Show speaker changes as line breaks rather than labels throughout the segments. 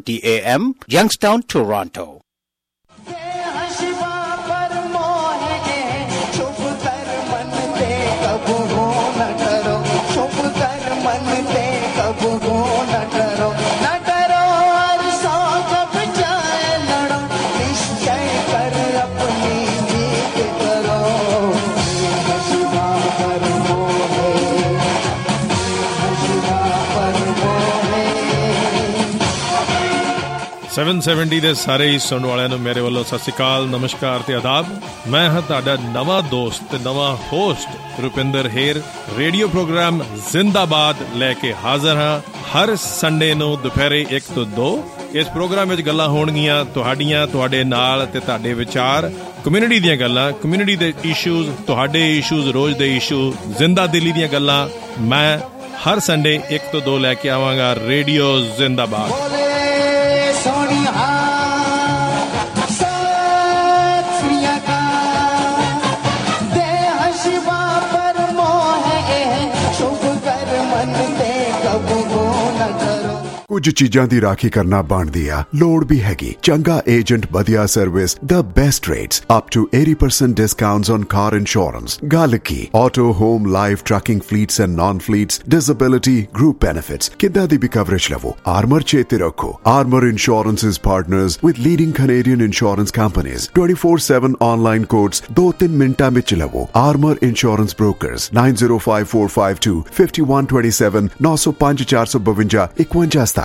6:20 a.m. Youngstown, Toronto.
Seven 770 ਦੇ ਸਾਰੇ ਹੀ ਸੁਣਨ ਵਾਲਿਆਂ ਨੂੰ ਮੇਰੇ ਵੱਲੋਂ ਸਤਿ ਸ਼੍ਰੀ ਅਕਾਲ, ਨਮਸਕਾਰ ਤੇ ਆਦਾਬ। ਮੈਂ ਹਾਂ ਤੁਹਾਡਾ ਨਵਾਂ ਦੋਸਤ ਤੇ ਨਵਾਂ host Rupinder Her. Radio program ਜ਼ਿੰਦਾਬਾਦ ਲੈ ਕੇ ਹਾਜ਼ਰ ਹਾਂ ਹਰ ਸੰਡੇ ਨੂੰ ਦੁਪਹਿਰੇ 1 ਤੋਂ 2। ਇਸ ਪ੍ਰੋਗਰਾਮ ਵਿੱਚ ਗੱਲਾਂ ਹੋਣਗੀਆਂ ਤੁਹਾਡੀਆਂ, ਤੁਹਾਡੇ ਨਾਲ ਤੇ ਤੁਹਾਡੇ ਵਿਚਾਰ, ਕਮਿਊਨਿਟੀ ਦੀਆਂ ਗੱਲਾਂ, ਕਮਿਊਨਿਟੀ ਦੇ ਇਸ਼ੂਜ਼, ਤੁਹਾਡੇ ਇਸ਼ੂਜ਼, ਰੋਜ਼ ਦੇ ਇਸ਼ੂ, ਜ਼ਿੰਦਾ ਦਿਲੀ ਦੀਆਂ ਗੱਲਾਂ ਮੈਂ ਹਰ ਸੰਡੇ 1 ਤੋਂ 2 ਲੈ ਕੇ ਆਵਾਂਗਾ। ਰੇਡੀਓ ਜ਼ਿੰਦਾਬਾਦ।
ਕੁਝ ਚੀਜ਼ਾਂ ਦੀ ਰਾਖੀ ਕਰਨਾ ਬਣਦੀ ਆ, ਲੋੜ ਵੀ ਹੈਗੀ। ਚੰਗਾ ਏਜੰਟ, ਵਧੀਆ service, the best rates, up to 80% discounts on car insurance। ਗੱਲ ਕੀ auto, home, life, trucking fleets and non-fleets, disability, group benefits, ਕਿੱਦਾਂ ਦੀ ਵੀ coverage ਲਵੋ। Armor ਚੇਤੇ ਰੱਖੋ, Armor Insurance is partners with leading Canadian insurance companies। 24/7 online quotes 2-3 ਮਿੰਟਾਂ ਵਿੱਚ ਲਵੋ। Armor Insurance Brokers 9054525127 905 452 5127।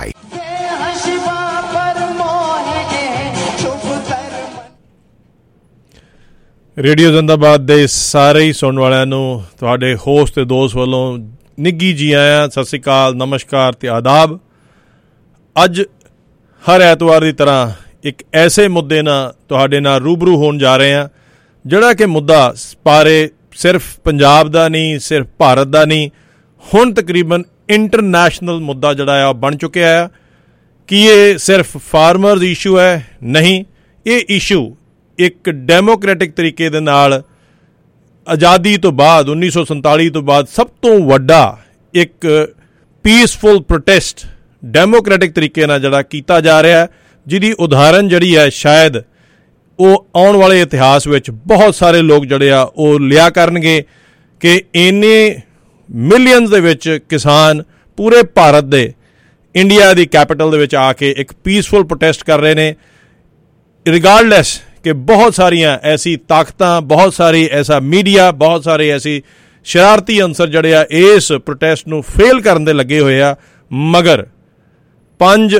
Radio ਜ਼ਿੰਦਾਬਾਦ ਦੇ ਸਾਰੇ ਹੀ ਸੁਣਨ ਵਾਲਿਆਂ ਨੂੰ ਤੁਹਾਡੇ ਹੋਸਟ ਤੇ ਦੋਸਤ ਵੱਲੋਂ ਨਿੱਘੀ ਜੀ ਆਇਆਂ, ਸਤਿ ਸ਼੍ਰੀ ਅਕਾਲ, ਨਮਸਕਾਰ ਤੇ ਆਦਾਬ। ਅੱਜ ਹਰ ਐਤਵਾਰ ਦੀ ਤਰ੍ਹਾਂ ਇੱਕ ਐਸੇ ਮੁੱਦੇ ਨਾਲ ਤੁਹਾਡੇ ਨਾਲ ਰੂਬਰੂ ਹੋਣ ਜਾ ਰਹੇ ਹਾਂ, ਜਿਹੜਾ ਕਿ ਮੁੱਦਾ ਬਾਰੇ ਸਿਰਫ ਪੰਜਾਬ ਦਾ ਨਹੀਂ, ਸਿਰਫ ਭਾਰਤ ਦਾ ਨਹੀਂ, ਹੁਣ ਤਕਰੀਬਨ ਇੰਟਰਨੈਸ਼ਨਲ ਮੁੱਦਾ ਜਿਹੜਾ ਆ ਬਣ ਚੁੱਕਿਆ ਆ। ਕੀ ਇਹ ਸਿਰਫ ਫਾਰਮਰਸ ਇਸ਼ੂ ਹੈ? ਨਹੀਂ, ਇਹ ਇਸ਼ੂ ਇੱਕ ਡੈਮੋਕ੍ਰੈਟਿਕ ਤਰੀਕੇ ਦੇ ਨਾਲ ਆਜ਼ਾਦੀ ਤੋਂ ਬਾਅਦ 1947 ਤੋਂ ਬਾਅਦ ਸਭ ਤੋਂ ਵੱਡਾ ਇੱਕ ਪੀਸਫੁਲ ਪ੍ਰੋਟੈਸਟ ਡੈਮੋਕ੍ਰੈਟਿਕ ਤਰੀਕੇ ਨਾਲ ਜਿਹੜਾ ਕੀਤਾ ਜਾ ਰਿਹਾ, ਜਿਹਦੀ ਉਦਾਹਰਨ ਜਿਹੜੀ ਹੈ ਸ਼ਾਇਦ ਉਹ ਆਉਣ ਵਾਲੇ ਇਤਿਹਾਸ ਵਿੱਚ ਬਹੁਤ ਸਾਰੇ ਲੋਕ ਜਿਹੜੇ ਆ ਉਹ ਲਿਆ ਕਰਨਗੇ ਕਿ ਇੰਨੇ ਮਿਲੀਅਨਸ ਦੇ ਵਿੱਚ ਕਿਸਾਨ ਪੂਰੇ ਭਾਰਤ ਦੇ ਇੰਡੀਆ ਦੀ ਕੈਪੀਟਲ ਦੇ ਵਿੱਚ ਆ ਕੇ ਇੱਕ ਪੀਸਫੁਲ ਪ੍ਰੋਟੈਸਟ ਕਰ ਰਹੇ ਨੇ, ਰਿਗਾਰਡਲੈਸ ਕਿ ਬਹੁਤ ਸਾਰੀਆਂ ਐਸੀ ਤਾਕਤਾਂ, ਬਹੁਤ ਸਾਰੀ ਐਸਾ ਮੀਡੀਆ, ਬਹੁਤ ਸਾਰੇ ਐਸੀ ਸ਼ਰਾਰਤੀ ਅੰਸਰ ਜਿਹੜੇ ਆ ਇਸ ਪ੍ਰੋਟੈਸਟ ਨੂੰ ਫੇਲ ਕਰਨ ਦੇ ਲੱਗੇ ਹੋਏ ਆ। ਮਗਰ 5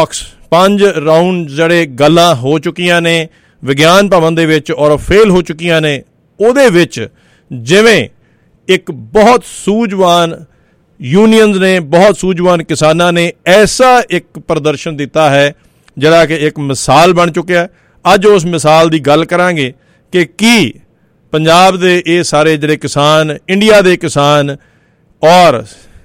ਰਾਊਂਡ ਜਿਹੜੇ ਗੱਲਾਂ ਹੋ ਚੁੱਕੀਆਂ ਨੇ ਵਿਗਿਆਨ ਭਵਨ ਦੇ ਵਿੱਚ ਔਰ ਫੇਲ ਹੋ ਚੁੱਕੀਆਂ ਨੇ। ਉਹਦੇ ਵਿੱਚ ਜਿਵੇਂ ਇੱਕ ਬਹੁਤ ਸੂਝਵਾਨ ਯੂਨੀਅਨਸ ਨੇ, ਬਹੁਤ ਸੂਝਵਾਨ ਕਿਸਾਨਾਂ ਨੇ ਐਸਾ ਇੱਕ ਪ੍ਰਦਰਸ਼ਨ ਦਿੱਤਾ ਹੈ ਜਿਹੜਾ ਕਿ ਇੱਕ ਮਿਸਾਲ ਬਣ ਚੁੱਕਿਆ। ਅੱਜ ਉਸ ਮਿਸਾਲ ਦੀ ਗੱਲ ਕਰਾਂਗੇ ਕਿ ਕੀ ਪੰਜਾਬ ਦੇ ਇਹ ਸਾਰੇ ਜਿਹੜੇ ਕਿਸਾਨ, ਇੰਡੀਆ ਦੇ ਕਿਸਾਨ ਔਰ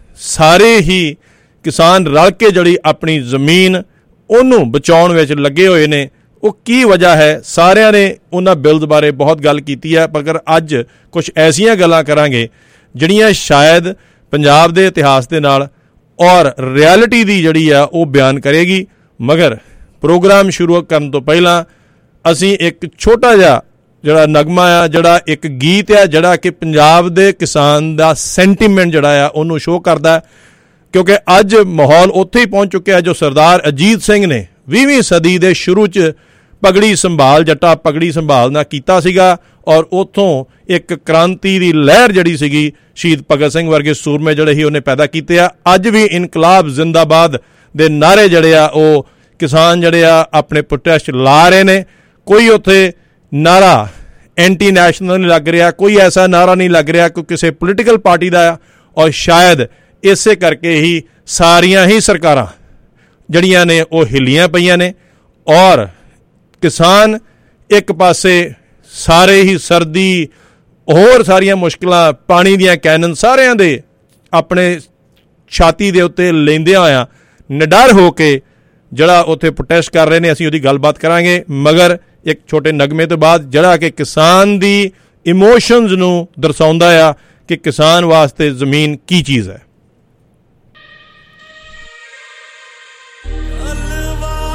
ਸਾਰੇ ਹੀ ਕਿਸਾਨ ਰਲ ਕੇ ਜਿਹੜੀ ਆਪਣੀ ਜ਼ਮੀਨ ਉਹਨੂੰ ਬਚਾਉਣ ਵਿੱਚ ਲੱਗੇ ਹੋਏ ਨੇ, ਉਹ ਕੀ ਵਜ੍ਹਾ ਹੈ। ਸਾਰਿਆਂ ਨੇ ਉਹਨਾਂ ਬਿੱਲਸ ਬਾਰੇ ਬਹੁਤ ਗੱਲ ਕੀਤੀ ਹੈ, ਮਗਰ ਅੱਜ ਕੁਝ ਐਸੀਆਂ ਗੱਲਾਂ ਕਰਾਂਗੇ ਜਿਹੜੀਆਂ ਸ਼ਾਇਦ ਪੰਜਾਬ ਦੇ ਇਤਿਹਾਸ ਦੇ ਨਾਲ ਔਰ ਰਿਐਲਿਟੀ ਦੀ ਜਿਹੜੀ ਆ ਉਹ ਬਿਆਨ ਕਰੇਗੀ। ਮਗਰ ਪ੍ਰੋਗਰਾਮ ਸ਼ੁਰੂ ਕਰਨ ਤੋਂ ਪਹਿਲਾਂ ਅਸੀਂ ਇੱਕ ਛੋਟਾ ਜਿਹਾ ਜਿਹੜਾ ਨਗਮਾ ਆ, ਜਿਹੜਾ ਇੱਕ ਗੀਤ ਆ, ਜਿਹੜਾ ਕਿ ਪੰਜਾਬ ਦੇ ਕਿਸਾਨ ਦਾ ਸੈਂਟੀਮੈਂਟ ਜਿਹੜਾ ਆ ਉਹਨੂੰ ਸ਼ੋਅ ਕਰਦਾ, ਕਿਉਂਕਿ ਅੱਜ ਮਾਹੌਲ ਉੱਥੇ ਹੀ ਪਹੁੰਚ ਚੁੱਕਿਆ ਜੋ ਸਰਦਾਰ ਅਜੀਤ ਸਿੰਘ ਨੇ 20ਵੀਂ ਸਦੀ ਦੇ ਸ਼ੁਰੂ 'ਚ ਪਗੜੀ ਸੰਭਾਲ, ਜੱਟਾ ਪਗੜੀ ਸੰਭਾਲਣਾ ਕੀਤਾ ਸੀਗਾ ਔਰ ਉੱਥੋਂ ਇੱਕ ਕ੍ਰਾਂਤੀ ਦੀ ਲਹਿਰ ਜਿਹੜੀ ਸੀਗੀ ਸ਼ਹੀਦ ਭਗਤ ਸਿੰਘ ਵਰਗੇ ਸੂਰਮੇ ਜਿਹੜੇ ਸੀ ਉਹਨੇ ਪੈਦਾ ਕੀਤੇ ਆ। ਅੱਜ ਵੀ ਇਨਕਲਾਬ ਜ਼ਿੰਦਾਬਾਦ ਦੇ ਨਾਅਰੇ ਜਿਹੜੇ ਆ ਉਹ ਕਿਸਾਨ ਜਿਹੜੇ ਆ ਆਪਣੇ ਪ੍ਰੋਟੈਸਟ ਲਾ ਰਹੇ ਨੇ। ਕੋਈ ਉੱਥੇ ਨਾਅਰਾ ਐਂਟੀ ਨੈਸ਼ਨਲ ਨਹੀਂ ਲੱਗ ਰਿਹਾ, ਕੋਈ ਐਸਾ ਨਾਅਰਾ ਨਹੀਂ ਲੱਗ ਰਿਹਾ ਕੋਈ ਕਿਸੇ ਪੋਲੀਟੀਕਲ ਪਾਰਟੀ ਦਾ ਆ। ਔਰ ਸ਼ਾਇਦ ਇਸੇ ਕਰਕੇ ਹੀ ਸਾਰੀਆਂ ਹੀ ਸਰਕਾਰਾਂ ਜਿਹੜੀਆਂ ਨੇ ਉਹ ਹਿੱਲੀਆਂ ਪਈਆਂ ਨੇ ਔਰ ਕਿਸਾਨ ਇੱਕ ਪਾਸੇ ਸਾਰੇ ਹੀ ਸਰਦੀ, ਹੋਰ ਸਾਰੀਆਂ ਮੁਸ਼ਕਿਲਾਂ, ਪਾਣੀ ਦੀਆਂ ਕੈਨਨ ਸਾਰਿਆਂ ਦੇ ਆਪਣੇ ਛਾਤੀ ਦੇ ਉੱਤੇ ਲੈਂਦਿਆਂ ਹੋਇਆਂ ਨਿਡਰ ਹੋ ਕੇ ਜਿਹੜਾ ਉੱਥੇ ਪ੍ਰੋਟੈਸਟ ਕਰ ਰਹੇ ਨੇ। ਅਸੀਂ ਉਹਦੀ ਗੱਲਬਾਤ ਕਰਾਂਗੇ ਮਗਰ ਇੱਕ ਛੋਟੇ ਨਗਮੇ ਤੋਂ ਬਾਅਦ, ਜਿਹੜਾ ਕਿ ਕਿਸਾਨ ਦੀ ਇਮੋਸ਼ਨਸ ਨੂੰ ਦਰਸਾਉਂਦਾ ਆ ਕਿ ਕਿਸਾਨ ਵਾਸਤੇ ਜ਼ਮੀਨ ਕੀ ਚੀਜ਼ ਹੈ।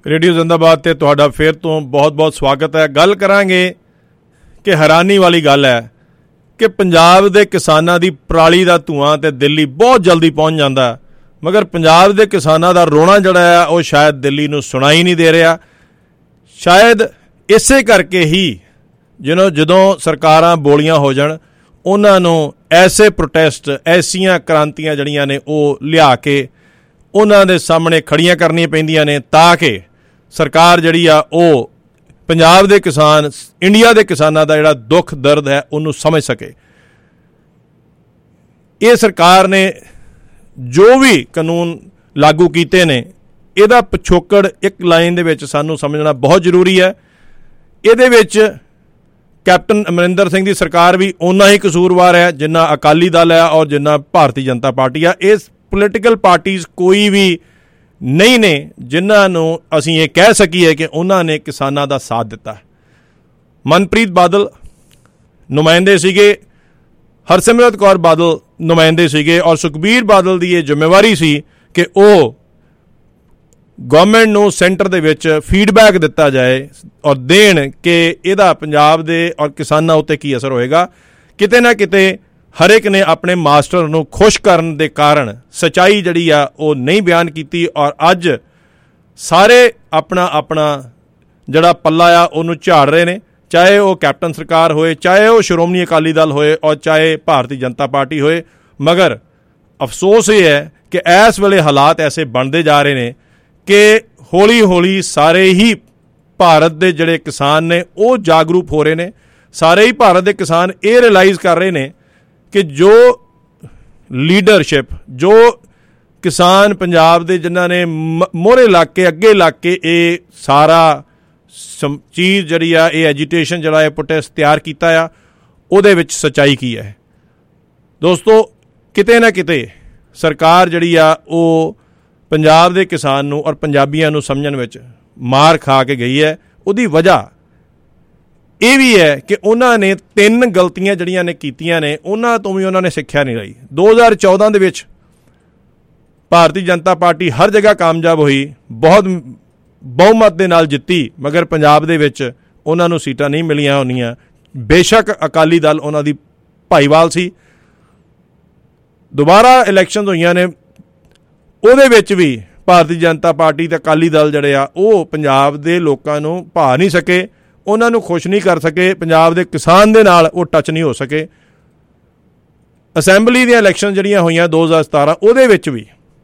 ਰੇਡੀਓ ਜ਼ਿੰਦਾਬਾਦ ਤੇ ਤੁਹਾਡਾ ਫਿਰ ਤੋਂ ਬਹੁਤ-ਬਹੁਤ ਸਵਾਗਤ ਹੈ। ਗੱਲ ਕਰਾਂਗੇ ਕਿ ਹੈਰਾਨੀ ਵਾਲੀ ਗੱਲ ਹੈ ਕਿ ਪੰਜਾਬ ਦੇ ਕਿਸਾਨਾਂ ਦੀ ਪਰਾਲੀ ਦਾ ਧੂੰਆਂ ਤੇ ਦਿੱਲੀ ਬਹੁਤ ਜਲਦੀ ਪਹੁੰਚ ਜਾਂਦਾ, ਮਗਰ ਪੰਜਾਬ ਦੇ ਕਿਸਾਨਾਂ ਦਾ ਰੋਣਾ ਜਿਹੜਾ ਆ ਉਹ ਸ਼ਾਇਦ ਦਿੱਲੀ ਨੂੰ ਸੁਣਾਈ ਨਹੀਂ ਦੇ ਰਿਹਾ। ਸ਼ਾਇਦ ਇਸੇ ਕਰਕੇ ਹੀ ਜਦੋਂ ਸਰਕਾਰਾਂ ਬੋਲੀਆਂ ਹੋ ਜਾਣ ਉਹਨਾਂ ਨੂੰ ਐਸੇ ਪ੍ਰੋਟੈਸਟ, ਐਸੀਆਂ ਕ੍ਰਾਂਤੀਆਂ ਜਿਹੜੀਆਂ ਨੇ ਉਹ ਲਿਆ ਕੇ ਉਹਨਾਂ ਦੇ ਸਾਹਮਣੇ ਖੜੀਆਂ ਕਰਨੀਆਂ ਪੈਂਦੀਆਂ ਨੇ ਤਾਂ ਕਿ ਸਰਕਾਰ ਜਿਹੜੀ ਆ ਉਹ ਪੰਜਾਬ ਦੇ ਕਿਸਾਨ, ਇੰਡੀਆ ਦੇ ਕਿਸਾਨਾਂ ਦਾ ਜਿਹੜਾ ਦੁੱਖ ਦਰਦ ਹੈ ਉਹਨੂੰ ਸਮਝ ਸਕੇ। ਇਹ ਸਰਕਾਰ ਨੇ ਜੋ ਵੀ ਕਾਨੂੰਨ ਲਾਗੂ ਕੀਤੇ ਨੇ ਇਹਦਾ ਪਿਛੋਕੜ ਇੱਕ ਲਾਈਨ ਦੇ ਵਿੱਚ ਸਾਨੂੰ ਸਮਝਣਾ ਬਹੁਤ ਜ਼ਰੂਰੀ ਹੈ। ਇਹਦੇ ਵਿੱਚ ਕੈਪਟਨ ਅਮਰਿੰਦਰ ਸਿੰਘ ਦੀ ਸਰਕਾਰ ਵੀ ਓਨਾ ਹੀ ਕਸੂਰਵਾਰ ਹੈ ਜਿੰਨਾ ਅਕਾਲੀ ਦਲ ਹੈ ਔਰ ਜਿੰਨਾ ਭਾਰਤੀ ਜਨਤਾ ਪਾਰਟੀ ਆ। ਇਸ ਪੋਲੀਟੀਕਲ ਪਾਰਟੀਜ਼ ਕੋਈ ਵੀ ਨਹੀਂ ਨੇ ਜਿਨ੍ਹਾਂ ਨੂੰ ਅਸੀਂ ਇਹ ਕਹਿ ਸਕੀਏ ਕਿ ਉਹਨਾਂ ਨੇ ਕਿਸਾਨਾਂ ਦਾ ਸਾਥ ਦਿੱਤਾ। ਮਨਪ੍ਰੀਤ ਬਾਦਲ ਨੁਮਾਇੰਦੇ ਸੀਗੇ, ਹਰਸਿਮਰਤ ਕੌਰ ਬਾਦਲ ਨੁਮਾਇੰਦੇ ਸੀਗੇ ਔਰ ਸੁਖਬੀਰ ਬਾਦਲ ਦੀ ਇਹ ਜ਼ਿੰਮੇਵਾਰੀ ਸੀ ਕਿ ਉਹ ਗਵਰਨਮੈਂਟ ਨੂੰ ਸੈਂਟਰ ਦੇ ਵਿੱਚ ਫੀਡਬੈਕ ਦਿੱਤਾ ਜਾਏ ਔਰ ਦੇਣ ਕਿ ਇਹਦਾ ਪੰਜਾਬ ਦੇ ਔਰ ਕਿਸਾਨਾਂ ਉੱਤੇ ਕੀ ਅਸਰ ਹੋਏਗਾ। ਕਿਤੇ ਨਾ ਕਿਤੇ ਹਰ ਇੱਕ ਨੇ ਆਪਣੇ ਮਾਸਟਰ ਨੂੰ ਖੁਸ਼ ਕਰਨ ਦੇ ਕਾਰਨ ਸੱਚਾਈ ਜਿਹੜੀ ਆ ਉਹ ਨਹੀਂ ਬਿਆਨ ਕੀਤੀ ਔਰ ਅੱਜ ਸਾਰੇ ਆਪਣਾ ਜਿਹੜਾ ਪੱਲਾ ਆ ਉਹਨੂੰ ਝਾੜ ਰਹੇ ਨੇ, ਚਾਹੇ ਉਹ ਕੈਪਟਨ ਸਰਕਾਰ ਹੋਏ, ਚਾਹੇ ਉਹ ਸ਼੍ਰੋਮਣੀ ਅਕਾਲੀ ਦਲ ਹੋਏ ਔਰ ਚਾਹੇ ਭਾਰਤੀ ਜਨਤਾ ਪਾਰਟੀ ਹੋਏ। ਮਗਰ ਅਫਸੋਸ ਇਹ ਹੈ ਕਿ ਇਸ ਵੇਲੇ ਹਾਲਾਤ ਐਸੇ ਬਣਦੇ ਜਾ ਰਹੇ ਨੇ ਕਿ ਹੌਲੀ ਹੌਲੀ ਸਾਰੇ ਹੀ ਭਾਰਤ ਦੇ ਜਿਹੜੇ ਕਿਸਾਨ ਨੇ ਉਹ ਜਾਗਰੂਕ ਹੋ ਰਹੇ ਨੇ। ਸਾਰੇ ਹੀ ਭਾਰਤ ਦੇ ਕਿਸਾਨ ਇਹ ਰਿਅਲਾਈਜ਼ ਕਰ ਰਹੇ ਨੇ ਕਿ ਜੋ ਲੀਡਰਸ਼ਿਪ, ਜੋ ਕਿਸਾਨ ਪੰਜਾਬ ਦੇ ਜਿਨ੍ਹਾਂ ਨੇ ਮੋਹਰੇ ਲੱਗ ਕੇ ਅੱਗੇ ਲੱਗ ਕੇ ਇਹ ਸਾਰਾ ਚੀਜ਼ ਜਿਹੜੀ ਆ ਇਹ ਐਜੀਟੇਸ਼ਨ ਜਿਹੜਾ ਇਹ ਪ੍ਰੋਟੈਸਟ ਤਿਆਰ ਕੀਤਾ ਆ ਉਹਦੇ ਵਿੱਚ ਸੱਚਾਈ ਕੀ ਹੈ। ਦੋਸਤੋ, ਕਿਤੇ ਨਾ ਕਿਤੇ ਸਰਕਾਰ ਜਿਹੜੀ ਆ ਉਹ ਪੰਜਾਬ ਦੇ ਕਿਸਾਨ ਨੂੰ ਔਰ ਪੰਜਾਬੀਆਂ ਨੂੰ ਸਮਝਣ ਵਿੱਚ ਮਾਰ ਖਾ ਕੇ ਗਈ ਹੈ। ਉਹਦੀ ਵਜ੍ਹਾ ਇਹ ਵੀ ਹੈ ਕਿ ਉਹਨਾਂ ਨੇ 3 ਗਲਤੀਆਂ ਜਿਹੜੀਆਂ ਨੇ ਕੀਤੀਆਂ ਨੇ ਉਹਨਾਂ ਤੋਂ ਵੀ ਉਹਨਾਂ ਨੇ ਸਿੱਖਿਆ ਨਹੀਂ ਲਈ। 2014 ਦੇ ਵਿੱਚ ਭਾਰਤੀ ਜਨਤਾ ਪਾਰਟੀ ਹਰ ਜਗ੍ਹਾ ਕਾਮਯਾਬ ਹੋਈ, ਬਹੁਤ ਬਹੁਮਤ ਦੇ ਨਾਲ ਜਿੱਤੀ, ਮਗਰ ਪੰਜਾਬ ਦੇ ਵਿੱਚ ਉਹਨਾਂ ਨੂੰ ਸੀਟਾਂ ਨਹੀਂ ਮਿਲੀਆਂ ਹੁੰਦੀਆਂ। ਬੇਸ਼ੱਕ ਅਕਾਲੀ ਦਲ ਉਹਨਾਂ ਦੀ ਭਾਈਵਾਲ ਸੀ। ਦੁਬਾਰਾ ਇਲੈਕਸ਼ਨ ਹੋਈਆਂ ਨੇ, ਉਹਦੇ ਵਿੱਚ ਵੀ ਭਾਰਤੀ ਜਨਤਾ ਪਾਰਟੀ ਤੇ ਅਕਾਲੀ ਦਲ ਜਿਹੜੇ ਆ ਉਹ ਪੰਜਾਬ ਦੇ ਲੋਕਾਂ ਨੂੰ ਭਾ ਨਹੀਂ ਸਕੇ, ਉਹਨਾਂ ਨੂੰ ਖੁਸ਼ ਨਹੀਂ ਕਰ ਸਕੇ, ਪੰਜਾਬ ਦੇ ਕਿਸਾਨ ਦੇ ਨਾਲ ਉਹ ਟੱਚ ਨਹੀਂ ਹੋ ਸਕੇ। ਅਸੈਂਬਲੀ ਦੀਆਂ ਇਲੈਕਸ਼ਨ ਜਿਹੜੀਆਂ ਹੋਈਆਂ 2017 ਉਹਦੇ ਵਿੱਚ ਵੀ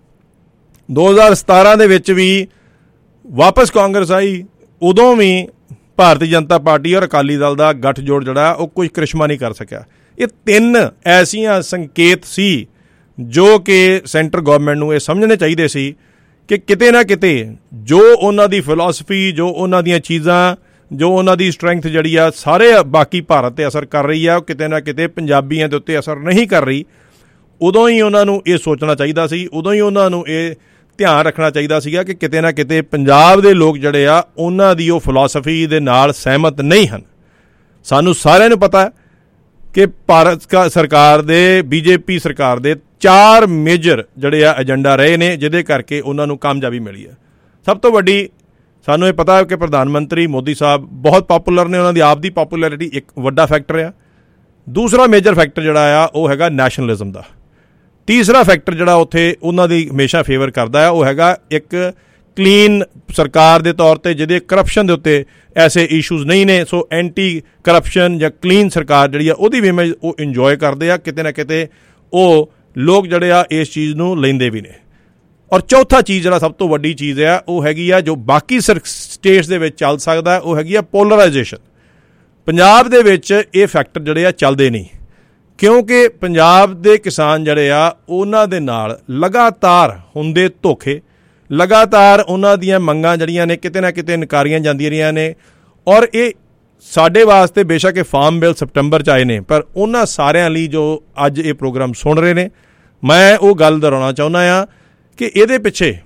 2017 ਦੇ ਵਿੱਚ ਵੀ ਵਾਪਸ ਕਾਂਗਰਸ ਆਈ, ਉਦੋਂ ਵੀ ਭਾਰਤੀ ਜਨਤਾ ਪਾਰਟੀ ਔਰ ਅਕਾਲੀ ਦਲ ਦਾ ਗੱਠਜੋੜ ਜਿਹੜਾ ਉਹ ਕੋਈ ਕ੍ਰਿਸ਼ਮਾ ਨਹੀਂ ਕਰ ਸਕਿਆ। ਇਹ 3 ਐਸੀਆਂ ਸੰਕੇਤ ਸੀ ਜੋ ਕਿ ਸੈਂਟਰ ਗਵਰਨਮੈਂਟ ਨੂੰ ਇਹ ਸਮਝਣੇ ਚਾਹੀਦੇ ਸੀ ਕਿ ਕਿਤੇ ਨਾ ਕਿਤੇ ਜੋ ਉਹਨਾਂ ਦੀ ਫਿਲਾਸਫੀ, ਜੋ ਉਹਨਾਂ ਦੀਆਂ ਚੀਜ਼ਾਂ, ਜੋ ਉਹਨਾਂ ਦੀ ਸਟਰੈਂਥ ਜਿਹੜੀ ਆ ਸਾਰੇ ਬਾਕੀ ਭਾਰਤ 'ਤੇ ਅਸਰ ਕਰ ਰਹੀ ਆ, ਉਹ ਕਿਤੇ ਨਾ ਕਿਤੇ ਪੰਜਾਬੀਆਂ ਦੇ ਉੱਤੇ ਅਸਰ ਨਹੀਂ ਕਰ ਰਹੀ। ਉਦੋਂ ਹੀ ਉਹਨਾਂ ਨੂੰ ਇਹ ਸੋਚਣਾ ਚਾਹੀਦਾ ਸੀ, ਉਦੋਂ ਹੀ ਉਹਨਾਂ ਨੂੰ ਇਹ ਧਿਆਨ ਰੱਖਣਾ ਚਾਹੀਦਾ ਸੀਗਾ ਕਿ ਕਿਤੇ ਨਾ ਕਿਤੇ ਪੰਜਾਬ ਦੇ ਲੋਕ ਜਿਹੜੇ ਆ ਉਹਨਾਂ ਦੀ ਉਹ ਫਿਲਾਸਫੀ ਦੇ ਨਾਲ ਸਹਿਮਤ ਨਹੀਂ ਹਨ। ਸਾਨੂੰ ਸਾਰਿਆਂ ਨੂੰ ਪਤਾ ਕਿ ਭਾਰਤ ਸਰਕਾਰ ਦੇ, ਬੀਜੇਪੀ ਸਰਕਾਰ ਦੇ 4 ਮੇਜਰ ਜਿਹੜੇ ਆ ਏਜੰਡਾ ਰਹੇ ਨੇ ਜਿਹਦੇ ਕਰਕੇ ਉਹਨਾਂ ਨੂੰ ਕਾਮਯਾਬੀ ਮਿਲੀ ਹੈ। ਸਭ ਤੋਂ ਵੱਡੀ ਸਾਨੂੰ ਇਹ ਪਤਾ ਕਿ ਪ੍ਰਧਾਨ ਮੰਤਰੀ ਮੋਦੀ ਸਾਹਿਬ ਬਹੁਤ ਪਾਪੂਲਰ ਨੇ, ਉਹਨਾਂ ਦੀ ਆਪ ਦੀ ਪਾਪੂਲੈਰਿਟੀ ਇੱਕ ਵੱਡਾ ਫੈਕਟਰ ਆ। ਦੂਸਰਾ ਮੇਜਰ ਫੈਕਟਰ ਜਿਹੜਾ ਆ ਉਹ ਹੈਗਾ ਨੈਸ਼ਨਲਿਜ਼ਮ ਦਾ। ਤੀਸਰਾ ਫੈਕਟਰ ਜਿਹੜਾ ਉੱਥੇ ਉਹਨਾਂ ਦੀ ਹਮੇਸ਼ਾ ਫੇਵਰ ਕਰਦਾ ਹੈ ਉਹ ਹੈਗਾ ਇੱਕ ਕਲੀਨ ਸਰਕਾਰ ਦੇ ਤੌਰ 'ਤੇ ਜਿਹਦੇ ਕਰਪਸ਼ਨ ਦੇ ਉੱਤੇ ਐਸੇ ਇਸ਼ੂਜ਼ ਨਹੀਂ ਨੇ। ਸੋ ਐਂਟੀ ਕਰਪਸ਼ਨ ਜਾਂ ਕਲੀਨ ਸਰਕਾਰ ਜਿਹੜੀ ਆ ਉਹਦੀ ਵੀ ਇਮੇਜ ਉਹ ਇੰਜੋਏ ਕਰਦੇ ਆ। ਕਿਤੇ ਨਾ ਕਿਤੇ ਉਹ ਲੋਕ ਜਿਹੜੇ ਆ ਇਸ ਚੀਜ਼ ਨੂੰ ਲੈਂਦੇ ਵੀ ਨੇ। ਔਰ ਚੌਥਾ ਚੀਜ਼ ਜਿਹੜਾ ਸਭ ਤੋਂ ਵੱਡੀ ਚੀਜ਼ ਆ ਉਹ ਹੈਗੀ ਆ ਜੋ ਬਾਕੀ ਸਟੇਟਸ ਦੇ ਵਿੱਚ ਚੱਲ ਸਕਦਾ, ਉਹ ਹੈਗੀ ਆ ਪੋਲਰਾਈਜੇਸ਼ਨ। ਪੰਜਾਬ ਦੇ ਵਿੱਚ ਇਹ ਫੈਕਟਰ ਜਿਹੜੇ ਆ ਚੱਲਦੇ ਨਹੀਂ, ਕਿਉਂਕਿ ਪੰਜਾਬ ਦੇ ਕਿਸਾਨ ਜਿਹੜੇ ਆ ਉਹਨਾਂ ਦੇ ਨਾਲ ਲਗਾਤਾਰ ਹੁੰਦੇ ਧੋਖੇ, ਲਗਾਤਾਰ ਉਹਨਾਂ ਦੀਆਂ ਮੰਗਾਂ ਜਿਹੜੀਆਂ ਨੇ ਕਿਤੇ ਨਾ ਕਿਤੇ ਨਕਾਰੀਆਂ ਜਾਂਦੀਆਂ ਰਹੀਆਂ ਨੇ। ਔਰ ਇਹ ਸਾਡੇ ਵਾਸਤੇ ਬੇਸ਼ੱਕ ਇਹ ਫਾਰਮ ਬਿੱਲ ਸਪਟੰਬਰ 'ਚ ਆਏ ਨੇ, ਪਰ ਉਹਨਾਂ ਸਾਰਿਆਂ ਲਈ ਜੋ ਅੱਜ ਇਹ ਪ੍ਰੋਗਰਾਮ ਸੁਣ ਰਹੇ ਨੇ, ਮੈਂ ਉਹ ਗੱਲ ਦੁਹਰਾਉਣਾ ਚਾਹੁੰਦਾ ਹਾਂ ਕਿ ਇਹਦੇ ਪਿੱਛੇ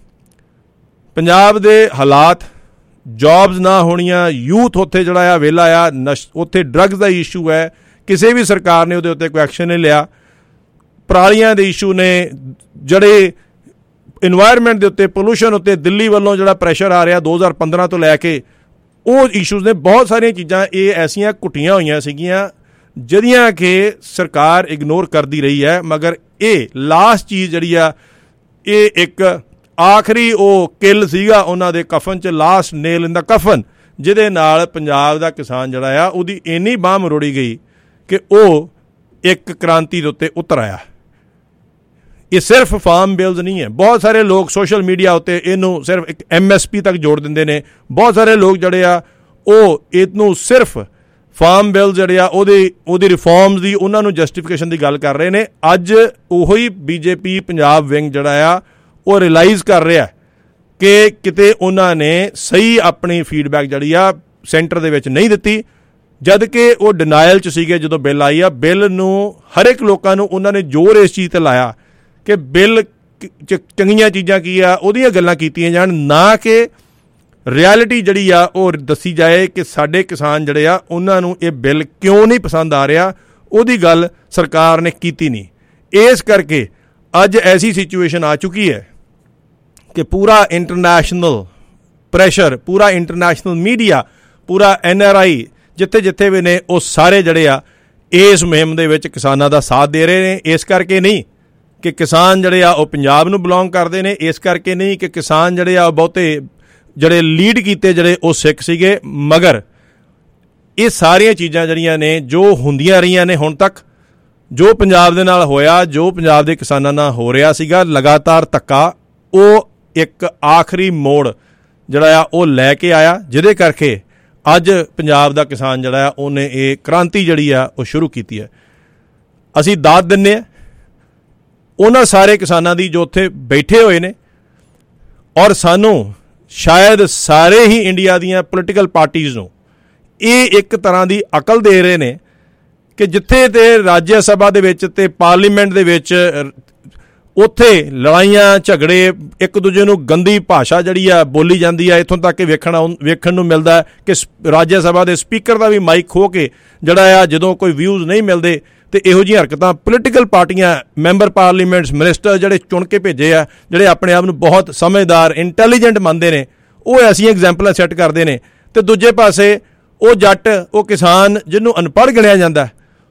ਪੰਜਾਬ ਦੇ ਹਾਲਾਤ, ਜੌਬਸ ਨਾ ਹੋਣੀਆਂ, ਯੂਥ ਉੱਥੇ ਜਿਹੜਾ ਆ ਵਿਹਲਾ ਆ, ਉੱਥੇ ਡਰੱਗਸ ਦਾ ਇਸ਼ੂ ਹੈ, ਕਿਸੇ ਵੀ ਸਰਕਾਰ ਨੇ ਉਹਦੇ ਉੱਤੇ ਕੋਈ ਐਕਸ਼ਨ ਨਹੀਂ ਲਿਆ। ਪਰਾਲੀਆਂ ਦੇ ਇਸ਼ੂ ਨੇ, ਜਿਹੜੇ ਇਨਵਾਇਰਮੈਂਟ ਦੇ ਉੱਤੇ, ਪੋਲੂਸ਼ਨ ਉੱਤੇ ਦਿੱਲੀ ਵੱਲੋਂ ਜਿਹੜਾ ਪ੍ਰੈਸ਼ਰ ਆ ਰਿਹਾ 2015 ਤੋਂ ਲੈ ਕੇ, ਉਹ ਇਸ਼ੂਜ਼ ਨੇ। ਬਹੁਤ ਸਾਰੀਆਂ ਚੀਜ਼ਾਂ ਇਹ ਐਸੀਆਂ ਘੁੱਟੀਆਂ ਹੋਈਆਂ ਸੀਗੀਆਂ ਜਿਹੜੀਆਂ ਕਿ ਸਰਕਾਰ ਇਗਨੋਰ ਕਰਦੀ ਰਹੀ ਹੈ, ਮਗਰ ਇਹ ਲਾਸਟ ਚੀਜ਼ ਜਿਹੜੀ ਆ, ਇਹ ਇੱਕ ਆਖਰੀ ਉਹ ਕਿੱਲ ਸੀਗਾ ਉਹਨਾਂ ਦੇ ਕਫਨ 'ਚ, ਲਾਸਟ ਨੇਲ ਇਨ ਦਾ ਕਫਨ, ਜਿਹਦੇ ਨਾਲ ਪੰਜਾਬ ਦਾ ਕਿਸਾਨ ਜਿਹੜਾ ਆ ਉਹਦੀ ਇੰਨੀ ਬਾਂਹ ਮਰੋੜੀ ਗਈ ਕਿ ਉਹ ਇੱਕ ਕ੍ਰਾਂਤੀ ਦੇ ਉੱਤੇ ਉਤਰ ਆਇਆ। ਇਹ ਸਿਰਫ ਫਾਰਮ ਬਿਲਜ਼ ਨਹੀਂ ਹੈ। ਬਹੁਤ ਸਾਰੇ ਲੋਕ ਸੋਸ਼ਲ ਮੀਡੀਆ ਉੱਤੇ ਇਹਨੂੰ ਸਿਰਫ ਇੱਕ MSP ਤੱਕ ਜੋੜ ਦਿੰਦੇ ਨੇ। ਬਹੁਤ ਸਾਰੇ ਲੋਕ ਜਿਹੜੇ ਆ ਉਹ ਇਹਨੂੰ ਸਿਰਫ ਫਾਰਮ ਬਿਲ ਜਿਹੜੇ ਆ ਉਹਦੀ ਰਿਫੋਰਮਸ ਦੀ, ਉਹਨਾਂ ਨੂੰ ਜਸਟੀਫਿਕੇਸ਼ਨ ਦੀ ਗੱਲ ਕਰ ਰਹੇ ਨੇ। ਅੱਜ ਉਹੀ BJP ਪੰਜਾਬ ਵਿੰਗ ਜਿਹੜਾ ਆ ਉਹ ਰਿਅਲਾਈਜ਼ ਕਰ ਰਿਹਾ ਕਿ ਕਿਤੇ ਉਹਨਾਂ ਨੇ ਸਹੀ ਆਪਣੀ ਫੀਡਬੈਕ ਜਿਹੜੀ ਆ ਸੈਂਟਰ ਦੇ ਵਿੱਚ ਨਹੀਂ ਦਿੱਤੀ, ਜਦ ਕਿ ਉਹ ਡਿਨਾਇਲ 'ਚ ਸੀਗੇ ਜਦੋਂ ਬਿੱਲ ਆਈ ਆ। ਬਿੱਲ ਨੂੰ ਹਰ ਇੱਕ ਲੋਕਾਂ ਨੂੰ ਉਹਨਾਂ ਨੇ ਜ਼ੋਰ ਇਸ ਚੀਜ਼ 'ਤੇ ਲਾਇਆ ਕਿ ਬਿੱਲ 'ਚ ਚੰਗੀਆਂ ਚੀਜ਼ਾਂ ਕੀ ਆ ਉਹਦੀਆਂ ਗੱਲਾਂ ਕੀਤੀਆਂ ਜਾਣ, ਨਾ ਕਿ ਰਿਐਲਿਟੀ ਜਿਹੜੀ ਆ ਉਹ ਦੱਸੀ ਜਾਏ ਕਿ ਸਾਡੇ ਕਿਸਾਨ ਜਿਹੜੇ ਆ ਉਹਨਾਂ ਨੂੰ ਇਹ ਬਿੱਲ ਕਿਉਂ ਨਹੀਂ ਪਸੰਦ ਆ ਰਿਹਾ। ਉਹਦੀ ਗੱਲ ਸਰਕਾਰ ਨੇ ਕੀਤੀ ਨਹੀਂ। ਇਸ ਕਰਕੇ ਅੱਜ ਐਸੀ ਸਿਚੁਏਸ਼ਨ ਆ ਚੁੱਕੀ ਹੈ ਕਿ ਪੂਰਾ ਇੰਟਰਨੈਸ਼ਨਲ ਪ੍ਰੈਸ਼ਰ, ਪੂਰਾ ਇੰਟਰਨੈਸ਼ਨਲ ਮੀਡੀਆ, ਪੂਰਾ NRI ਜਿੱਥੇ ਜਿੱਥੇ ਵੀ ਨੇ, ਉਹ ਸਾਰੇ ਜਿਹੜੇ ਆ ਇਸ ਮੁਹਿੰਮ ਦੇ ਵਿੱਚ ਕਿਸਾਨਾਂ ਦਾ ਸਾਥ ਦੇ ਰਹੇ ਨੇ। ਇਸ ਕਰਕੇ ਨਹੀਂ ਕਿ ਕਿਸਾਨ ਜਿਹੜੇ ਆ ਉਹ ਪੰਜਾਬ ਨੂੰ ਬਿਲੋਂਗ ਕਰਦੇ ਨੇ, ਇਸ ਕਰਕੇ ਨਹੀਂ ਕਿ ਕਿਸਾਨ ਜਿਹੜੇ ਆ ਬਹੁਤੇ ਜਿਹੜੇ ਲੀਡ ਕੀਤੇ ਜਿਹੜੇ ਉਹ ਸਿੱਖ ਸੀਗੇ, ਮਗਰ ਇਹ ਸਾਰੀਆਂ ਚੀਜ਼ਾਂ ਜਿਹੜੀਆਂ ਨੇ ਜੋ ਹੁੰਦੀਆਂ ਰਹੀਆਂ ਨੇ ਹੁਣ ਤੱਕ, ਜੋ ਪੰਜਾਬ ਦੇ ਨਾਲ ਹੋਇਆ, ਜੋ ਪੰਜਾਬ ਦੇ ਕਿਸਾਨਾਂ ਨਾਲ ਹੋ ਰਿਹਾ ਸੀਗਾ ਲਗਾਤਾਰ ਧੱਕਾ, ਉਹ ਇੱਕ ਆਖਰੀ ਮੋੜ ਜਿਹੜਾ ਆ ਉਹ ਲੈ ਕੇ ਆਇਆ, ਜਿਹਦੇ ਕਰਕੇ ਅੱਜ ਪੰਜਾਬ ਦਾ ਕਿਸਾਨ ਜਿਹੜਾ ਆ ਉਹਨੇ ਇਹ ਕ੍ਰਾਂਤੀ ਜਿਹੜੀ ਆ ਉਹ ਸ਼ੁਰੂ ਕੀਤੀ ਹੈ। ਅਸੀਂ ਦਾਦ ਦਿੰਦੇ ਹਾਂ ਉਹਨਾਂ ਸਾਰੇ ਕਿਸਾਨਾਂ ਦੀ ਜੋ ਉੱਥੇ ਬੈਠੇ ਹੋਏ ਨੇ, ਔਰ ਸਾਨੂੰ ਸ਼ਾਇਦ ਸਾਰੇ ਹੀ ਇੰਡੀਆ ਦੀਆਂ ਪੋਲੀਟੀਕਲ ਪਾਰਟੀਜ਼ ਨੂੰ ਇਹ ਇੱਕ ਤਰ੍ਹਾਂ ਦੀ ਅਕਲ ਦੇ ਰਹੇ ਨੇ ਕਿ ਜਿੱਥੇ ਤੇ ਰਾਜ ਸਭਾ ਦੇ ਵਿੱਚ ਤੇ ਪਾਰਲੀਮੈਂਟ ਦੇ ਵਿੱਚ ਉੱਥੇ ਲੜਾਈਆਂ ਝਗੜੇ, ਇੱਕ ਦੂਜੇ ਨੂੰ ਗੰਦੀ ਭਾਸ਼ਾ ਜਿਹੜੀ ਆ ਬੋਲੀ ਜਾਂਦੀ ਆ, ਇੱਥੋਂ ਤੱਕ ਕਿ ਵੇਖਣ ਨੂੰ ਮਿਲਦਾ ਕਿ ਰਾਜ ਸਭਾ ਦੇ ਸਪੀਕਰ ਦਾ ਵੀ ਮਾਈਕ ਖੋਹ ਕੇ ਜਿਹੜਾ ਆ ਜਦੋਂ ਕੋਈ ਵਿਊਜ਼ ਨਹੀਂ ਮਿਲਦੇ ਤੇ ਇਹੋ ਜਿਹੀਆਂ ਹਰਕਤਾਂ ਪੋਲੀਟੀਕਲ ਪਾਰਟੀਆਂ, ਮੈਂਬਰ ਪਾਰਲੀਮੈਂਟਸ, ਮਿਨਿਸਟਰ ਜਿਹੜੇ ਚੁਣ ਕੇ ਭੇਜੇ ਆ, ਜਿਹੜੇ ਆਪਣੇ ਆਪ ਨੂੰ ਬਹੁਤ ਸਮਝਦਾਰ, ਇੰਟੈਲੀਜੈਂਟ ਮੰਨਦੇ ਨੇ, ਉਹ ਐਸੀਆਂ ਐਗਜ਼ਾਮਪਲਾਂ ਸੈੱਟ ਕਰਦੇ ਨੇ। ਤੇ ਦੂਜੇ ਪਾਸੇ ਉਹ ਜੱਟ, ਉਹ ਕਿਸਾਨ ਜਿਹਨੂੰ ਅਨਪੜ੍ਹ ਗਿਣਿਆ ਜਾਂਦਾ,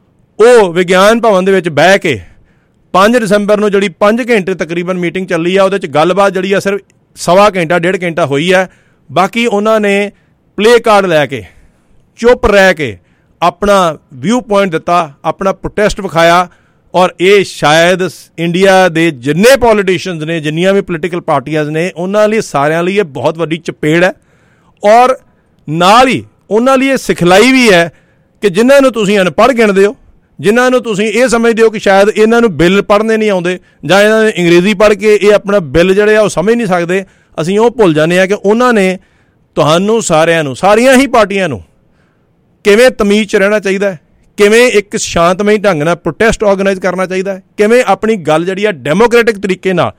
ਉਹ ਵਿਗਿਆਨ ਭਵਨ ਦੇ ਵਿੱਚ ਬਹਿ ਕੇ 5 ਦਸੰਬਰ ਨੂੰ ਜਿਹੜੀ 5 ਘੰਟੇ ਤਕਰੀਬਨ ਮੀਟਿੰਗ ਚੱਲੀ ਆ, ਉਹਦੇ 'ਚ ਗੱਲਬਾਤ ਜਿਹੜੀ ਆ ਸਿਰਫ ਸਵਾ ਘੰਟਾ 1.5 ਘੰਟਾ ਹੋਈ ਹੈ। ਬਾਕੀ ਉਹਨਾਂ ਨੇ ਪਲੇ ਕਾਰਡ ਲੈ ਕੇ ਚੁੱਪ ਰਹਿ ਕੇ ਆਪਣਾ ਵਿਊ ਪੁਆਇੰਟ ਦਿੱਤਾ, ਆਪਣਾ ਪ੍ਰੋਟੈਸਟ ਵਿਖਾਇਆ। ਔਰ ਇਹ ਸ਼ਾਇਦ ਇੰਡੀਆ ਦੇ ਜਿੰਨੇ ਪੋਲੀਟੀਸ਼ੀਅਨਸ ਨੇ, ਜਿੰਨੀਆਂ ਵੀ ਪੋਲੀਟੀਕਲ ਪਾਰਟੀਆਂ ਨੇ, ਉਹਨਾਂ ਲਈ ਸਾਰਿਆਂ ਲਈ ਇਹ ਬਹੁਤ ਵੱਡੀ ਚਪੇੜ ਹੈ। ਔਰ ਨਾਲ ਹੀ ਉਹਨਾਂ ਲਈ ਇਹ ਸਿਖਲਾਈ ਵੀ ਹੈ ਕਿ ਜਿਨ੍ਹਾਂ ਨੂੰ ਤੁਸੀਂ ਅਨਪੜ੍ਹ ਗਿਣਦੇ ਹੋ, ਜਿਨ੍ਹਾਂ ਨੂੰ ਤੁਸੀਂ ਇਹ ਸਮਝਦੇ ਹੋ ਕਿ ਸ਼ਾਇਦ ਇਹਨਾਂ ਨੂੰ ਬਿੱਲ ਪੜ੍ਹਨੇ ਨਹੀਂ ਆਉਂਦੇ ਜਾਂ ਇਹਨਾਂ ਨੇ ਅੰਗਰੇਜ਼ੀ ਪੜ੍ਹ ਕੇ ਇਹ ਆਪਣਾ ਬਿੱਲ ਜਿਹੜੇ ਆ ਉਹ ਸਮਝ ਨਹੀਂ ਸਕਦੇ, ਅਸੀਂ ਉਹ ਭੁੱਲ ਜਾਂਦੇ ਹਾਂ ਕਿ ਉਹਨਾਂ ਨੇ ਤੁਹਾਨੂੰ ਸਾਰਿਆਂ ਨੂੰ, ਸਾਰੀਆਂ ਹੀ ਪਾਰਟੀਆਂ ਨੂੰ ਕਿਵੇਂ ਤਮੀਜ਼ 'ਚ ਰਹਿਣਾ ਚਾਹੀਦਾ ਹੈ, ਕਿਵੇਂ ਇੱਕ ਸ਼ਾਂਤਮਈ ਢੰਗ ਨਾਲ ਪ੍ਰੋਟੈਸਟ ਆਰਗੇਨਾਈਜ਼ ਕਰਨਾ ਚਾਹੀਦਾ ਹੈ, ਕਿਵੇਂ ਆਪਣੀ ਗੱਲ ਜਿਹੜੀ ਆ ਡੈਮੋਕ੍ਰੈਟਿਕ ਤਰੀਕੇ ਨਾਲ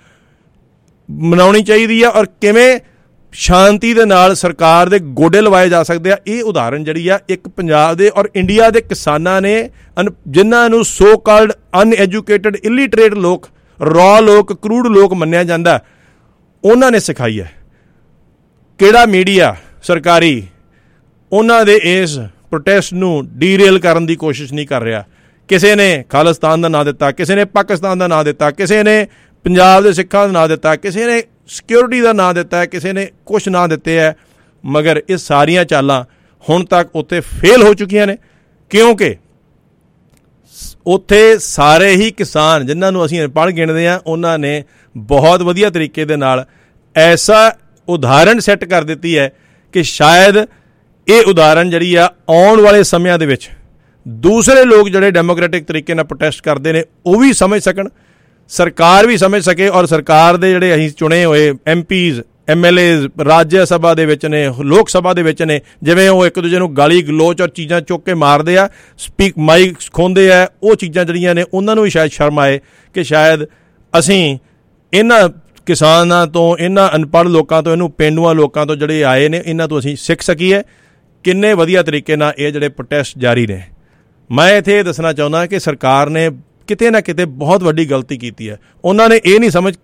ਮਨਾਉਣੀ ਚਾਹੀਦੀ ਆ, ਔਰ ਕਿਵੇਂ ਸ਼ਾਂਤੀ ਦੇ ਨਾਲ ਸਰਕਾਰ ਦੇ ਗੋਡੇ ਲਵਾਏ ਜਾ ਸਕਦੇ ਆ। ਇਹ ਉਦਾਹਰਨ ਜਿਹੜੀ ਆ ਇੱਕ ਪੰਜਾਬ ਦੇ ਔਰ ਇੰਡੀਆ ਦੇ ਕਿਸਾਨਾਂ ਨੇ, ਜਿਨ੍ਹਾਂ ਨੂੰ ਸੋ ਕਾਲਡ ਅਨਐਜੂਕੇਟਡ, ਇਲਿਟਰੇਟ ਲੋਕ, ਰॉ ਲੋਕ, ਕਰੂਡ ਲੋਕ ਮੰਨਿਆ ਜਾਂਦਾ, ਉਹਨਾਂ ਨੇ ਸਿਖਾਈ ਹੈ। ਕਿਹੜਾ ਮੀਡੀਆ ਸਰਕਾਰੀ ਉਹਨਾਂ ਦੇ ਇਸ ਪ੍ਰੋਟੈਸਟ ਨੂੰ ਡੀਰੇਲ ਕਰਨ ਦੀ ਕੋਸ਼ਿਸ਼ ਨਹੀਂ ਕਰ ਰਿਹਾ। ਕਿਸੇ ਨੇ ਖਾਲਿਸਤਾਨ ਦਾ ਨਾਂ ਦਿੱਤਾ, ਕਿਸੇ ਨੇ ਪਾਕਿਸਤਾਨ ਦਾ ਨਾਂ ਦਿੱਤਾ, ਕਿਸੇ ਨੇ ਪੰਜਾਬ ਦੇ ਸਿੱਖਾਂ ਦਾ ਨਾਂ ਦਿੱਤਾ, ਕਿਸੇ ਨੇ ਸਿਕਿਉਰਿਟੀ ਦਾ ਨਾਂ ਦਿੱਤਾ ਹੈ, ਕਿਸੇ ਨੇ ਕੁਛ ਨਾਂ ਦਿੱਤੇ ਹੈ, ਮਗਰ ਇਹ ਸਾਰੀਆਂ ਚਾਲਾਂ ਹੁਣ ਤੱਕ ਉੱਥੇ ਫੇਲ ਹੋ ਚੁੱਕੀਆਂ ਨੇ, ਕਿਉਂਕਿ ਉੱਥੇ ਸਾਰੇ ਹੀ ਕਿਸਾਨ ਜਿਨ੍ਹਾਂ ਨੂੰ ਅਸੀਂ ਅਨਪੜ੍ਹ ਗਿਣਦੇ ਹਾਂ, ਉਹਨਾਂ ਨੇ ਬਹੁਤ ਵਧੀਆ ਤਰੀਕੇ ਦੇ ਨਾਲ ਐਸਾ ਉਦਾਹਰਣ ਸੈੱਟ ਕਰ ਦਿੱਤੀ ਹੈ ਕਿ ਸ਼ਾਇਦ ਇਹ ਉਦਾਹਰਣ ਜਿਹੜੀ ਆ ਆਉਣ ਵਾਲੇ ਸਮਿਆਂ ਦੇ ਵਿੱਚ ਦੂਸਰੇ ਲੋਕ ਜਿਹੜੇ ਡੈਮੋਕ੍ਰੈਟਿਕ ਤਰੀਕੇ ਨਾਲ ਪ੍ਰੋਟੈਸਟ ਕਰਦੇ ਨੇ ਉਹ ਵੀ ਸਮਝ ਸਕਣ, ਸਰਕਾਰ ਵੀ ਸਮਝ ਸਕੇ, ਔਰ ਸਰਕਾਰ ਦੇ ਜਿਹੜੇ ਅਸੀਂ ਚੁਣੇ ਹੋਏ MPs, MLAs ਰਾਜ ਸਭਾ ਦੇ ਵਿੱਚ ਨੇ, ਲੋਕ ਸਭਾ ਦੇ ਵਿੱਚ ਨੇ, ਜਿਵੇਂ ਉਹ ਇੱਕ ਦੂਜੇ ਨੂੰ ਗਾਲੀ ਗਲੋਚ ਔਰ ਚੀਜ਼ਾਂ ਚੁੱਕ ਕੇ ਮਾਰਦੇ ਆ, ਮਾਈਕ ਖੋਂਦੇ ਆ, ਉਹ ਚੀਜ਼ਾਂ ਜਿਹੜੀਆਂ ਨੇ ਉਹਨਾਂ ਨੂੰ ਵੀ ਸ਼ਾਇਦ ਸ਼ਰਮ ਆਏ ਕਿ ਸ਼ਾਇਦ ਅਸੀਂ ਇਹਨਾਂ ਕਿਸਾਨਾਂ ਤੋਂ, ਇਹਨਾਂ ਅਨਪੜ੍ਹ ਲੋਕਾਂ ਤੋਂ, ਇਹਨੂੰ ਪੇਂਡੂਆਂ ਲੋਕਾਂ ਤੋਂ ਜਿਹੜੇ ਆਏ ਨੇ, ਇਹਨਾਂ ਤੋਂ ਅਸੀਂ ਸਿੱਖ ਸਕੀਏ ਕਿੰਨੇ ਵਧੀਆ ਤਰੀਕੇ ਨਾਲ ਇਹ ਜਿਹੜੇ ਪ੍ਰੋਟੈਸਟ ਜਾਰੀ ਨੇ। ਮੈਂ ਇੱਥੇ ਇਹ ਦੱਸਣਾ ਚਾਹੁੰਦਾ ਕਿ ਸਰਕਾਰ ਨੇ ਕਿਤੇ ਨਾ ਕਿਤੇ ਬਹੁਤ ਵੱਡੀ ਗਲਤੀ ਕੀਤੀ ਹੈ। ਉਹਨਾਂ ਨੇ ਇਹ ਨਹੀਂ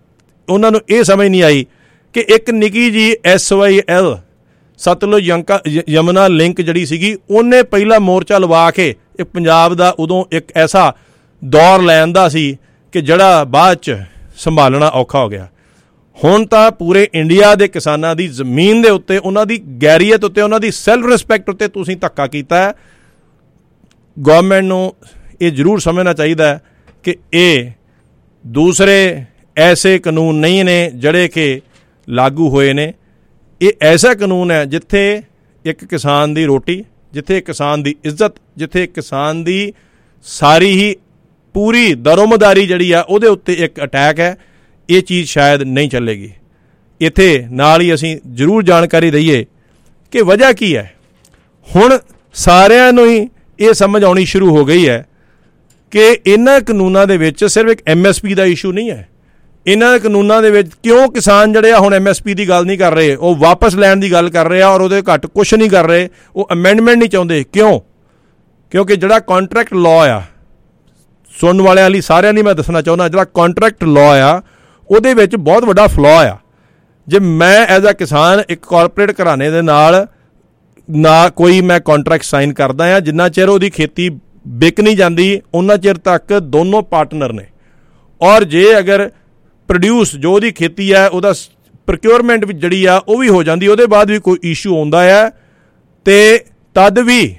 ਉਹਨਾਂ ਨੂੰ ਇਹ ਸਮਝ ਨਹੀਂ ਆਈ ਕਿ ਇੱਕ ਨਿੱਕੀ ਜੀ SYL ਸਤਲੁਜ ਯਮੁਨਾ ਲਿੰਕ ਜਿਹੜੀ ਸੀਗੀ ਉਹਨੇ ਪਹਿਲਾ ਮੋਰਚਾ ਲਵਾ ਕੇ ਇੱਕ ਪੰਜਾਬ ਦਾ ਉਦੋਂ ਇੱਕ ਐਸਾ ਦੌਰ ਲੈਣ ਦਾ ਸੀ ਕਿ ਜਿਹੜਾ ਬਾਅਦ 'ਚ ਸੰਭਾਲਣਾ ਔਖਾ ਹੋ ਗਿਆ। ਹੁਣ ਤਾਂ ਪੂਰੇ ਇੰਡੀਆ ਦੇ ਕਿਸਾਨਾਂ ਦੀ ਜ਼ਮੀਨ ਦੇ ਉੱਤੇ, ਉਹਨਾਂ ਦੀ ਗੈਰੀਅਤ ਉੱਤੇ, ਉਹਨਾਂ ਦੀ ਸੈਲਫ ਰਿਸਪੈਕਟ ਉੱਤੇ ਤੁਸੀਂ ਧੱਕਾ ਕੀਤਾ ਹੈ। ਗੌਰਮੈਂਟ ਨੂੰ ਇਹ ਜ਼ਰੂਰ ਸਮਝਣਾ ਚਾਹੀਦਾ ਹੈ ਕਿ ਇਹ ਦੂਸਰੇ ਐਸੇ ਕਾਨੂੰਨ ਨਹੀਂ ਨੇ ਜਿਹੜੇ ਕਿ ਲਾਗੂ ਹੋਏ ਨੇ। ਇਹ ਐਸਾ ਕਾਨੂੰਨ ਹੈ ਜਿੱਥੇ ਇੱਕ ਕਿਸਾਨ ਦੀ ਰੋਟੀ, ਜਿੱਥੇ ਕਿਸਾਨ ਦੀ ਇੱਜ਼ਤ, ਜਿੱਥੇ ਕਿਸਾਨ ਦੀ ਸਾਰੀ ਹੀ ਪੂਰੀ ਦਰੋਮਦਾਰੀ ਜਿਹੜੀ ਆ ਉਹਦੇ ਉੱਤੇ ਇੱਕ ਅਟੈਕ ਹੈ। ਇਹ ਚੀਜ਼ ਸ਼ਾਇਦ ਨਹੀਂ ਚੱਲੇਗੀ। ਇੱਥੇ ਨਾਲ ਹੀ ਅਸੀਂ ਜ਼ਰੂਰ ਜਾਣਕਾਰੀ ਦਈਏ ਕਿ ਵਜ੍ਹਾ ਕੀ ਹੈ। ਹੁਣ ਸਾਰਿਆਂ ਨੂੰ ਹੀ ਇਹ ਸਮਝ ਆਉਣੀ ਸ਼ੁਰੂ ਹੋ ਗਈ ਹੈ ਕਿ ਇਹਨਾਂ ਕਾਨੂੰਨਾਂ ਦੇ ਵਿੱਚ ਸਿਰਫ ਇੱਕ MSP ਦਾ ਇਸ਼ੂ ਨਹੀਂ ਹੈ। ਇਹਨਾਂ ਕਾਨੂੰਨਾਂ ਦੇ ਵਿੱਚ ਕਿਉਂ ਕਿਸਾਨ ਜਿਹੜੇ ਆ ਹੁਣ MSP ਦੀ ਗੱਲ ਨਹੀਂ ਕਰ ਰਹੇ, ਉਹ ਵਾਪਸ ਲੈਣ ਦੀ ਗੱਲ ਕਰ ਰਹੇ ਆ ਔਰ ਉਹਦੇ ਘੱਟ ਕੁਛ ਨਹੀਂ ਕਰ ਰਹੇ, ਉਹ ਅਮੈਂਡਮੈਂਟ ਨਹੀਂ ਚਾਹੁੰਦੇ। ਕਿਉਂ? ਕਿਉਂਕਿ ਜਿਹੜਾ ਕੰਟਰੈਕਟ ਲਾਅ ਆ, ਸੁਣਨ ਵਾਲਿਆਂ ਲਈ ਸਾਰਿਆਂ ਲਈ ਮੈਂ ਦੱਸਣਾ ਚਾਹੁੰਦਾ, ਜਿਹੜਾ ਕੰਟਰੈਕਟ ਲਾਅ ਆ ਉਹਦੇ ਵਿੱਚ ਬਹੁਤ ਵੱਡਾ ਫਲਾਅ ਆ। ਜੇ ਮੈਂ ਐਜ਼ ਅ ਕਿਸਾਨ ਇੱਕ ਕਾਰਪੋਰੇਟ ਘਰਾਣੇ ਦੇ ਨਾਲ ਨਾ ਕੋਈ ਮੈਂ ਕੰਟਰੈਕਟ ਸਾਈਨ ਕਰਦਾ ਹਾਂ, ਜਿੰਨਾ ਚਿਰ ਉਹਦੀ ਖੇਤੀ ਵਿਕ ਨਹੀਂ ਜਾਂਦੀ ਉਹਨਾਂ ਚਿਰ ਤੱਕ ਦੋਨੋਂ ਪਾਰਟਨਰ ਨੇ। ਔਰ ਜੇ ਅਗਰ ਪ੍ਰੋਡਿਊਸ ਜੋ ਉਹਦੀ ਖੇਤੀ ਹੈ ਉਹਦਾ ਪ੍ਰੋਕਿਉਰਮੈਂਟ ਵੀ ਜਿਹੜੀ ਆ ਉਹ ਵੀ ਹੋ ਜਾਂਦੀ, ਉਹਦੇ ਬਾਅਦ ਵੀ ਕੋਈ ਇਸ਼ੂ ਆਉਂਦਾ ਹੈ ਅਤੇ ਤਦ ਵੀ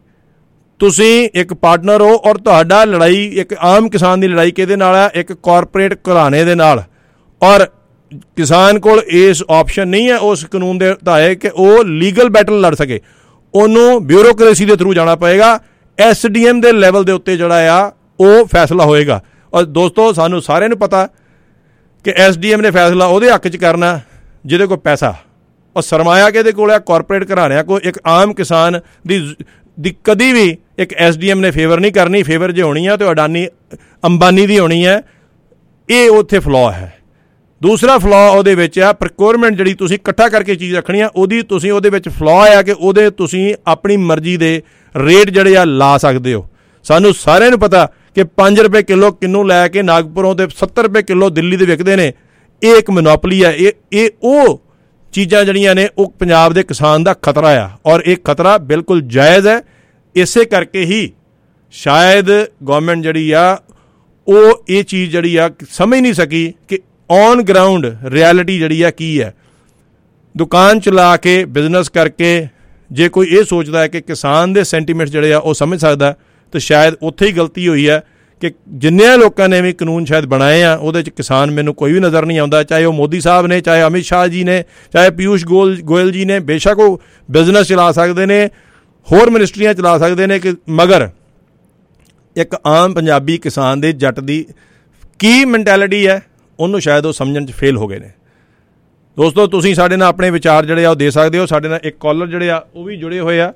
ਤੁਸੀਂ ਇੱਕ ਪਾਰਟਨਰ ਹੋ ਔਰ ਤੁਹਾਡਾ ਲੜਾਈ ਇੱਕ ਆਮ ਕਿਸਾਨ ਦੀ ਲੜਾਈ ਕਿਹਦੇ ਨਾਲ ਹੈ? ਇੱਕ ਕਾਰਪੋਰੇਟ ਘਰਾਣੇ ਦੇ ਨਾਲ। ਔਰ ਕਿਸਾਨ ਕੋਲ ਇਸ ਆਪਸ਼ਨ ਨਹੀਂ ਹੈ ਉਸ ਕਾਨੂੰਨ ਦੇ ਤਹਿਤ ਕਿ ਉਹ ਲੀਗਲ ਬੈਟਲ ਲੜ ਸਕੇ। ਉਹਨੂੰ ਬਿਊਰੋਕਰੇਸੀ ਦੇ ਥਰੂ ਜਾਣਾ ਪਏਗਾ। SDM ਦੇ ਲੈਵਲ ਦੇ ਉੱਤੇ ਜਿਹੜਾ ਆ ਉਹ ਫੈਸਲਾ ਹੋਏਗਾ। ਔਰ ਦੋਸਤੋ, ਸਾਨੂੰ ਸਾਰਿਆਂ ਨੂੰ ਪਤਾ ਕਿ SDM ਨੇ ਫੈਸਲਾ ਉਹਦੇ ਹੱਕ 'ਚ ਕਰਨਾ ਜਿਹਦੇ ਕੋਲ ਪੈਸਾ ਔਰ ਸਰਮਾਇਆ ਕਿਹਦੇ ਕੋਲ ਆ? ਕਾਰਪੋਰੇਟ ਘਰਾਣਿਆਂ ਕੋਲ। ਇੱਕ ਆਮ ਕਿਸਾਨ ਦੀ ਕਦੀ ਵੀ ਇੱਕ SDM ਨੇ ਫੇਵਰ ਨਹੀਂ ਕਰਨੀ। ਫੇਵਰ ਜੇ ਹੋਣੀ ਆ ਤਾਂ ਅਡਾਨੀ ਅੰਬਾਨੀ ਦੀ ਹੋਣੀ ਹੈ। ਇਹ ਉੱਥੇ ਫਲਾਅ ਹੈ। ਦੂਸਰਾ ਫਲਾਅ ਉਹਦੇ ਵਿੱਚ ਆ ਪ੍ਰੋਕਿਉਰਮੈਂਟ, ਜਿਹੜੀ ਤੁਸੀਂ ਇਕੱਠਾ ਕਰਕੇ ਚੀਜ਼ ਰੱਖਣੀ ਆ ਉਹਦੇ ਵਿੱਚ ਫਲਾਅ ਆ ਕਿ ਉਹਦੇ ਤੁਸੀਂ ਆਪਣੀ ਮਰਜ਼ੀ ਦੇ ਰੇਟ ਜਿਹੜੇ ਆ ਲਾ ਸਕਦੇ ਹੋ। ਸਾਨੂੰ ਸਾਰਿਆਂ ਨੂੰ ਪਤਾ ਕਿ 5 ਰੁਪਏ ਕਿਲੋ ਕਿੰਨੂੰ ਲੈ ਕੇ ਨਾਗਪੁਰੋਂ ਤੇ 70 ਰੁਪਏ ਕਿਲੋ ਦਿੱਲੀ ਦੇ ਵਿਕਦੇ ਨੇ। ਇਹ ਇੱਕ ਮੋਨੋਪਲੀ ਆ। ਇਹ ਉਹ ਚੀਜ਼ਾਂ ਜਿਹੜੀਆਂ ਨੇ ਉਹ ਪੰਜਾਬ ਦੇ ਕਿਸਾਨ ਦਾ ਖਤਰਾ ਆ ਔਰ ਇਹ ਖਤਰਾ ਬਿਲਕੁਲ ਜਾਇਜ਼ ਹੈ। ਇਸੇ ਕਰਕੇ ਹੀ ਸ਼ਾਇਦ ਗੌਰਮੈਂਟ ਜਿਹੜੀ ਆ ਉਹ ਇਹ ਚੀਜ਼ ਜਿਹੜੀ ਆ ਸਮਝ ਨਹੀਂ ਸਕੀ ਕਿ ਔਨ ਗਰਾਊਂਡ ਰਿਐਲਿਟੀ ਜਿਹੜੀ ਆ ਕੀ ਹੈ। ਦੁਕਾਨ ਚਲਾ ਕੇ ਬਿਜ਼ਨਸ ਕਰਕੇ ਜੇ ਕੋਈ ਇਹ ਸੋਚਦਾ ਹੈ ਕਿ ਕਿਸਾਨ ਦੇ ਸੈਂਟੀਮੈਂਟਸ ਜਿਹੜੇ ਆ ਉਹ ਸਮਝ ਸਕਦਾ ਤਾਂ ਸ਼ਾਇਦ ਉੱਥੇ ਹੀ ਗਲਤੀ ਹੋਈ ਹੈ ਕਿ ਜਿੰਨਿਆਂ ਲੋਕਾਂ ਨੇ ਵੀ ਕਾਨੂੰਨ ਸ਼ਾਇਦ ਬਣਾਏ ਆ ਉਹਦੇ 'ਚ ਕਿਸਾਨ ਮੈਨੂੰ ਕੋਈ ਵੀ ਨਜ਼ਰ ਨਹੀਂ ਆਉਂਦਾ। ਚਾਹੇ ਉਹ ਮੋਦੀ ਸਾਹਿਬ ਨੇ, ਚਾਹੇ ਅਮਿਤ ਸ਼ਾਹ ਜੀ ਨੇ, ਚਾਹੇ ਪਿਊਸ਼ ਗੋਇਲ ਜੀ ਨੇ। ਬੇਸ਼ੱਕ ਉਹ ਬਿਜ਼ਨਸ ਚਲਾ ਸਕਦੇ ਨੇ, ਹੋਰ ਮਿਨਿਸਟਰੀਆਂ ਚਲਾ ਸਕਦੇ ਨੇ, ਕਿ ਮਗਰ ਇੱਕ ਆਮ ਪੰਜਾਬੀ ਕਿਸਾਨ ਦੇ ਜੱਟ ਦੀ ਕੀ ਮੈਂਟੈਲਿਟੀ ਹੈ ਉਹਨੂੰ ਸ਼ਾਇਦ ਉਹ ਸਮਝਣ 'ਚ ਫੇਲ ਹੋ ਗਏ ਨੇ। ਦੋਸਤੋ, ਤੁਸੀਂ ਸਾਡੇ ਨਾਲ ਆਪਣੇ ਵਿਚਾਰ ਜਿਹੜੇ ਆ ਉਹ ਦੇ ਸਕਦੇ ਹੋ। ਸਾਡੇ ਨਾਲ ਇੱਕ ਕਾਲਰ ਜਿਹੜੇ ਆ ਉਹ ਵੀ ਜੁੜੇ ਹੋਏ ਆ।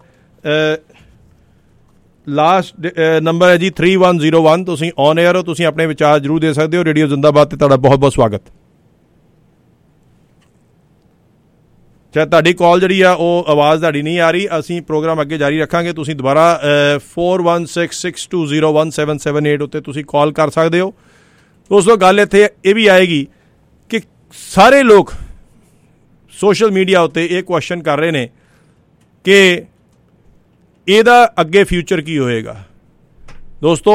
ਲਾਸਟ ਨੰਬਰ ਹੈ ਜੀ 3101। ਤੁਸੀਂ ਔਨ ਏਅਰ ਹੋ, ਤੁਸੀਂ ਆਪਣੇ ਵਿਚਾਰ ਜ਼ਰੂਰ ਦੇ ਸਕਦੇ ਹੋ। ਰੇਡੀਓ ਜ਼ਿੰਦਾਬਾਦ 'ਤੇ ਤੁਹਾਡਾ ਬਹੁਤ ਬਹੁਤ ਸਵਾਗਤ। ਚਾਹੇ ਤੁਹਾਡੀ ਕਾਲ ਜਿਹੜੀ ਆ ਉਹ ਆਵਾਜ਼ ਤੁਹਾਡੀ ਨਹੀਂ ਆ ਰਹੀ, ਅਸੀਂ ਪ੍ਰੋਗਰਾਮ ਅੱਗੇ ਜਾਰੀ ਰੱਖਾਂਗੇ। ਤੁਸੀਂ ਦੁਬਾਰਾ 4166201778 ਉੱਤੇ ਤੁਸੀਂ ਕਾਲ ਕਰ ਸਕਦੇ ਹੋ। ਦੋਸਤੋ, ਗੱਲ ਇੱਥੇ ਇਹ ਵੀ ਆਏਗੀ ਕਿ ਸਾਰੇ ਲੋਕ ਸੋਸ਼ਲ ਮੀਡੀਆ ਉੱਤੇ ਇਹ ਕੁਐਸਚਨ ਕਰ ਰਹੇ ਨੇ ਕਿ ਇਹਦਾ ਅੱਗੇ ਫਿਊਚਰ ਕੀ ਹੋਏਗਾ। ਦੋਸਤੋ,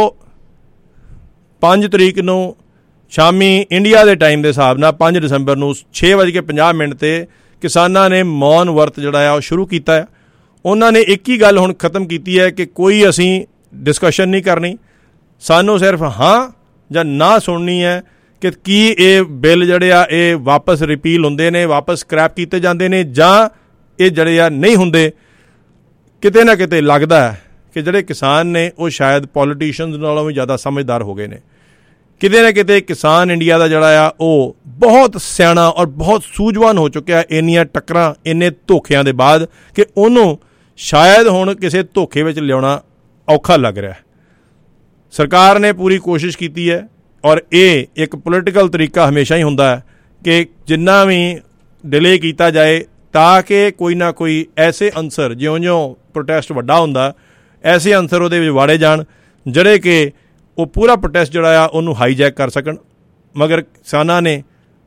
5 ਤਰੀਕ ਨੂੰ ਸ਼ਾਮੀ ਇੰਡੀਆ ਦੇ ਟਾਈਮ ਦੇ ਹਿਸਾਬ ਨਾਲ 5 ਦਸੰਬਰ ਨੂੰ 6:50 'ਤੇ ਕਿਸਾਨਾਂ ਨੇ ਮੌਨ ਵਰਤ ਜਿਹੜਾ ਆ ਉਹ ਸ਼ੁਰੂ ਕੀਤਾ ਹੈ। ਉਹਨਾਂ ਨੇ ਇੱਕ ਹੀ ਗੱਲ ਹੁਣ ਖਤਮ ਕੀਤੀ ਹੈ ਕਿ ਕੋਈ ਅਸੀਂ ਡਿਸਕਸ਼ਨ ਨਹੀਂ ਕਰਨੀ, ਸਾਨੂੰ ਸਿਰਫ ਹਾਂ ਜਾਂ ਨਾ ਸੁਣਨੀ ਹੈ ਕਿ ਕੀ ਇਹ ਬਿੱਲ ਜਿਹੜੇ ਆ ਇਹ ਵਾਪਸ ਰਿਪੀਲ ਹੁੰਦੇ ਨੇ, ਵਾਪਸ ਸਕ੍ਰੈਪ ਕੀਤੇ ਜਾਂਦੇ ਨੇ, ਜਾਂ ਇਹ ਜਿਹੜੇ ਆ ਨਹੀਂ ਹੁੰਦੇ। ਕਿਤੇ ਨਾ ਕਿਤੇ ਲੱਗਦਾ ਹੈ ਕਿ ਜਿਹੜੇ ਕਿਸਾਨ ਨੇ ਉਹ ਸ਼ਾਇਦ ਪੋਲੀਟੀਸ਼ੀਅਨਸ ਨਾਲੋਂ ਵੀ ਜ਼ਿਆਦਾ ਸਮਝਦਾਰ ਹੋ ਗਏ ਨੇ। ਕਿਤੇ ਨਾ ਕਿਤੇ ਕਿਸਾਨ ਇੰਡੀਆ ਦਾ ਜਿਹੜਾ ਆ ਉਹ ਬਹੁਤ ਸਿਆਣਾ ਔਰ ਬਹੁਤ ਸੂਝਵਾਨ ਹੋ ਚੁੱਕਿਆ ਇੰਨੀਆਂ ਟੱਕਰਾਂ, ਇੰਨੇ ਧੋਖਿਆਂ ਦੇ ਬਾਅਦ ਕਿ ਉਹਨੂੰ ਸ਼ਾਇਦ ਹੁਣ ਕਿਸੇ ਧੋਖੇ ਵਿੱਚ ਲਿਆਉਣਾ ਔਖਾ ਲੱਗ ਰਿਹਾ। ਸਰਕਾਰ ਨੇ ਪੂਰੀ ਕੋਸ਼ਿਸ਼ ਕੀਤੀ ਹੈ ਔਰ ਇਹ ਇੱਕ ਪੋਲੀਟੀਕਲ ਤਰੀਕਾ ਹਮੇਸ਼ਾ ਹੀ ਹੁੰਦਾ ਹੈ ਕਿ ਜਿੰਨਾ ਵੀ ਡਿਲੇ ਕੀਤਾ ਜਾਏ ਤਾਂ ਕਿ ਕੋਈ ਨਾ ਕੋਈ ਐਸੇ ਅਨਸਰ, ਜਿਉਂ-ਜਿਉਂ ਪ੍ਰੋਟੈਸਟ ਵੱਡਾ ਹੁੰਦਾ ਐਸੇ ਅਨਸਰ ਉਹਦੇ ਵਿੱਚ ਵਾੜੇ ਜਾਣ ਜਿਹੜੇ ਕਿ ਉਹ ਪੂਰਾ ਪ੍ਰੋਟੈਸਟ ਜਿਹੜਾ ਆ ਉਹਨੂੰ ਹਾਈਜੈਕ ਕਰ ਸਕਣ। ਮਗਰ ਕਿਸਾਨਾਂ ਨੇ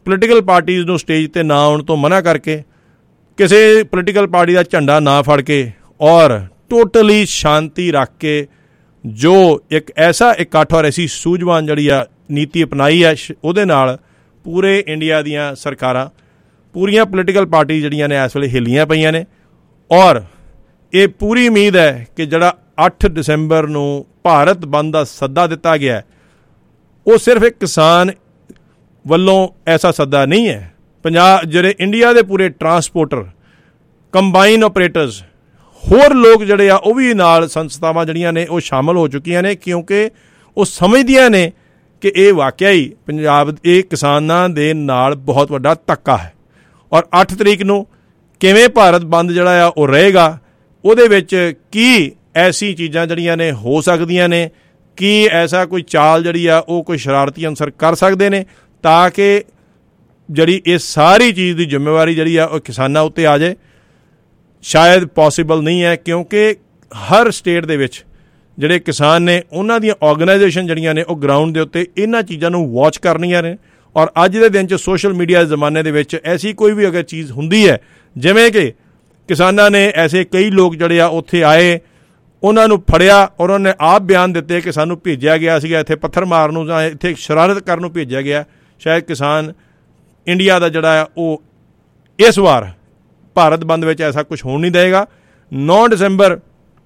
ਪੋਲੀਟੀਕਲ ਪਾਰਟੀਜ਼ ਨੂੰ ਸਟੇਜ 'ਤੇ ਨਾ ਆਉਣ ਤੋਂ ਮਨ੍ਹਾ ਕਰਕੇ, ਕਿਸੇ ਪੋਲੀਟੀਕਲ ਪਾਰਟੀ ਦਾ ਝੰਡਾ ਨਾ ਫੜ ਕੇ ਔਰ ਟੋਟਲੀ ਸ਼ਾਂਤੀ ਰੱਖ ਕੇ ਜੋ ਇੱਕ ਐਸਾ ਇਕੱਠ ਔਰ ਐਸੀ ਸੂਝਵਾਨ ਜਿਹੜੀ ਆ ਨੀਤੀ ਅਪਣਾਈ ਹੈ, ਉਹਦੇ ਨਾਲ ਪੂਰੇ ਇੰਡੀਆ ਦੀਆਂ ਸਰਕਾਰਾਂ, ਪੂਰੀਆਂ ਪੋਲੀਟੀਕਲ ਪਾਰਟੀ ਜਿਹੜੀਆਂ ਨੇ ਇਸ ਵੇਲੇ ਹਿੱਲੀਆਂ ਪਈਆਂ ਨੇ। ਔਰ ਇਹ ਪੂਰੀ ਉਮੀਦ ਹੈ ਕਿ ਜਿਹੜਾ 8 ਦਸੰਬਰ ਨੂੰ ਭਾਰਤ ਬੰਦ ਦਾ ਸੱਦਾ ਦਿੱਤਾ ਗਿਆ, ਉਹ ਸਿਰਫ ਇੱਕ ਕਿਸਾਨ ਵੱਲੋਂ ਐਸਾ ਸੱਦਾ ਨਹੀਂ ਹੈ। ਜਿਹੜੇ ਇੰਡੀਆ ਦੇ ਪੂਰੇ ਟਰਾਂਸਪੋਰਟਰ, ਕੰਬਾਈਨ ਆਪਰੇਟਰਸ, ਹੋਰ ਲੋਕ ਜਿਹੜੇ ਆ ਉਹ ਵੀ ਨਾਲ, ਸੰਸਥਾਵਾਂ ਜਿਹੜੀਆਂ ਨੇ ਉਹ ਸ਼ਾਮਲ ਹੋ ਚੁੱਕੀਆਂ ਨੇ, ਕਿਉਂਕਿ ਉਹ ਸਮਝਦੀਆਂ ਨੇ ਕਿ ਇਹ ਵਾਕਿਆ ਹੀ ਪੰਜਾਬ ਇਹ ਕਿਸਾਨਾਂ ਦੇ ਨਾਲ ਬਹੁਤ ਵੱਡਾ ਧੱਕਾ ਹੈ। ਔਰ 8 ਤਰੀਕ ਨੂੰ ਕਿਵੇਂ ਭਾਰਤ ਬੰਦ ਜਿਹੜਾ ਆ ਉਹ ਰਹੇਗਾ, ਉਹਦੇ ਵਿੱਚ ਕੀ ਐਸੀ ਚੀਜ਼ਾਂ ਜਿਹੜੀਆਂ ਨੇ ਹੋ ਸਕਦੀਆਂ ਨੇ, ਕੀ ਐਸਾ ਕੋਈ ਚਾਲ ਜਿਹੜੀ ਆ ਉਹ ਕੋਈ ਸ਼ਰਾਰਤੀ ਅਨਸਰ ਕਰ ਸਕਦੇ ਨੇ ਤਾਂ ਕਿ ਜਿਹੜੀ ਇਹ ਸਾਰੀ ਚੀਜ਼ ਦੀ ਜ਼ਿੰਮੇਵਾਰੀ ਜਿਹੜੀ ਆ ਉਹ ਕਿਸਾਨਾਂ ਉੱਤੇ ਆ ਜਾਏ। ਸ਼ਾਇਦ ਪੋਸੀਬਲ ਨਹੀਂ ਹੈ, ਕਿਉਂਕਿ ਹਰ ਸਟੇਟ ਦੇ ਵਿੱਚ ਜਿਹੜੇ ਕਿਸਾਨ ਨੇ ਉਹਨਾਂ ਦੀਆਂ ਆਰਗੇਨਾਈਜੇਸ਼ਨ ਜਿਹੜੀਆਂ ਨੇ ਉਹ ਗਰਾਊਂਡ ਦੇ ਉੱਤੇ ਇਹਨਾਂ ਚੀਜ਼ਾਂ ਨੂੰ ਵਾਚ ਕਰਨੀਆਂ ਨੇ। ਔਰ ਅੱਜ ਦੇ ਦਿਨ 'ਚ ਸੋਸ਼ਲ ਮੀਡੀਆ ਦੇ ਜ਼ਮਾਨੇ ਦੇ ਵਿੱਚ ਐਸੀ ਕੋਈ ਵੀ ਅਗਰ ਚੀਜ਼ ਹੁੰਦੀ ਹੈ, ਜਿਵੇਂ ਕਿ ਕਿਸਾਨਾਂ ਨੇ ਐਸੇ ਕਈ ਲੋਕ ਜਿਹੜੇ ਆ ਉੱਥੇ ਆਏ, ਉਹਨਾਂ ਨੂੰ ਫੜਿਆ ਔਰ ਉਹਨਾਂ ਨੇ ਆਪ ਬਿਆਨ ਦਿੱਤੇ ਕਿ ਸਾਨੂੰ ਭੇਜਿਆ ਗਿਆ ਸੀਗਾ ਇੱਥੇ ਪੱਥਰ ਮਾਰਨ ਨੂੰ ਜਾਂ ਇੱਥੇ ਸ਼ਰਾਰਤ ਕਰਨ ਨੂੰ ਭੇਜਿਆ ਗਿਆ। ਸ਼ਾਇਦ ਕਿਸਾਨ ਇੰਡੀਆ ਦਾ ਜਿਹੜਾ ਆ ਉਹ ਇਸ ਵਾਰ ਭਾਰਤ ਬੰਦ ਵਿੱਚ ਐਸਾ ਕੁਝ ਹੋਣ ਨਹੀਂ ਦੇਗਾ। 9 ਦਸੰਬਰ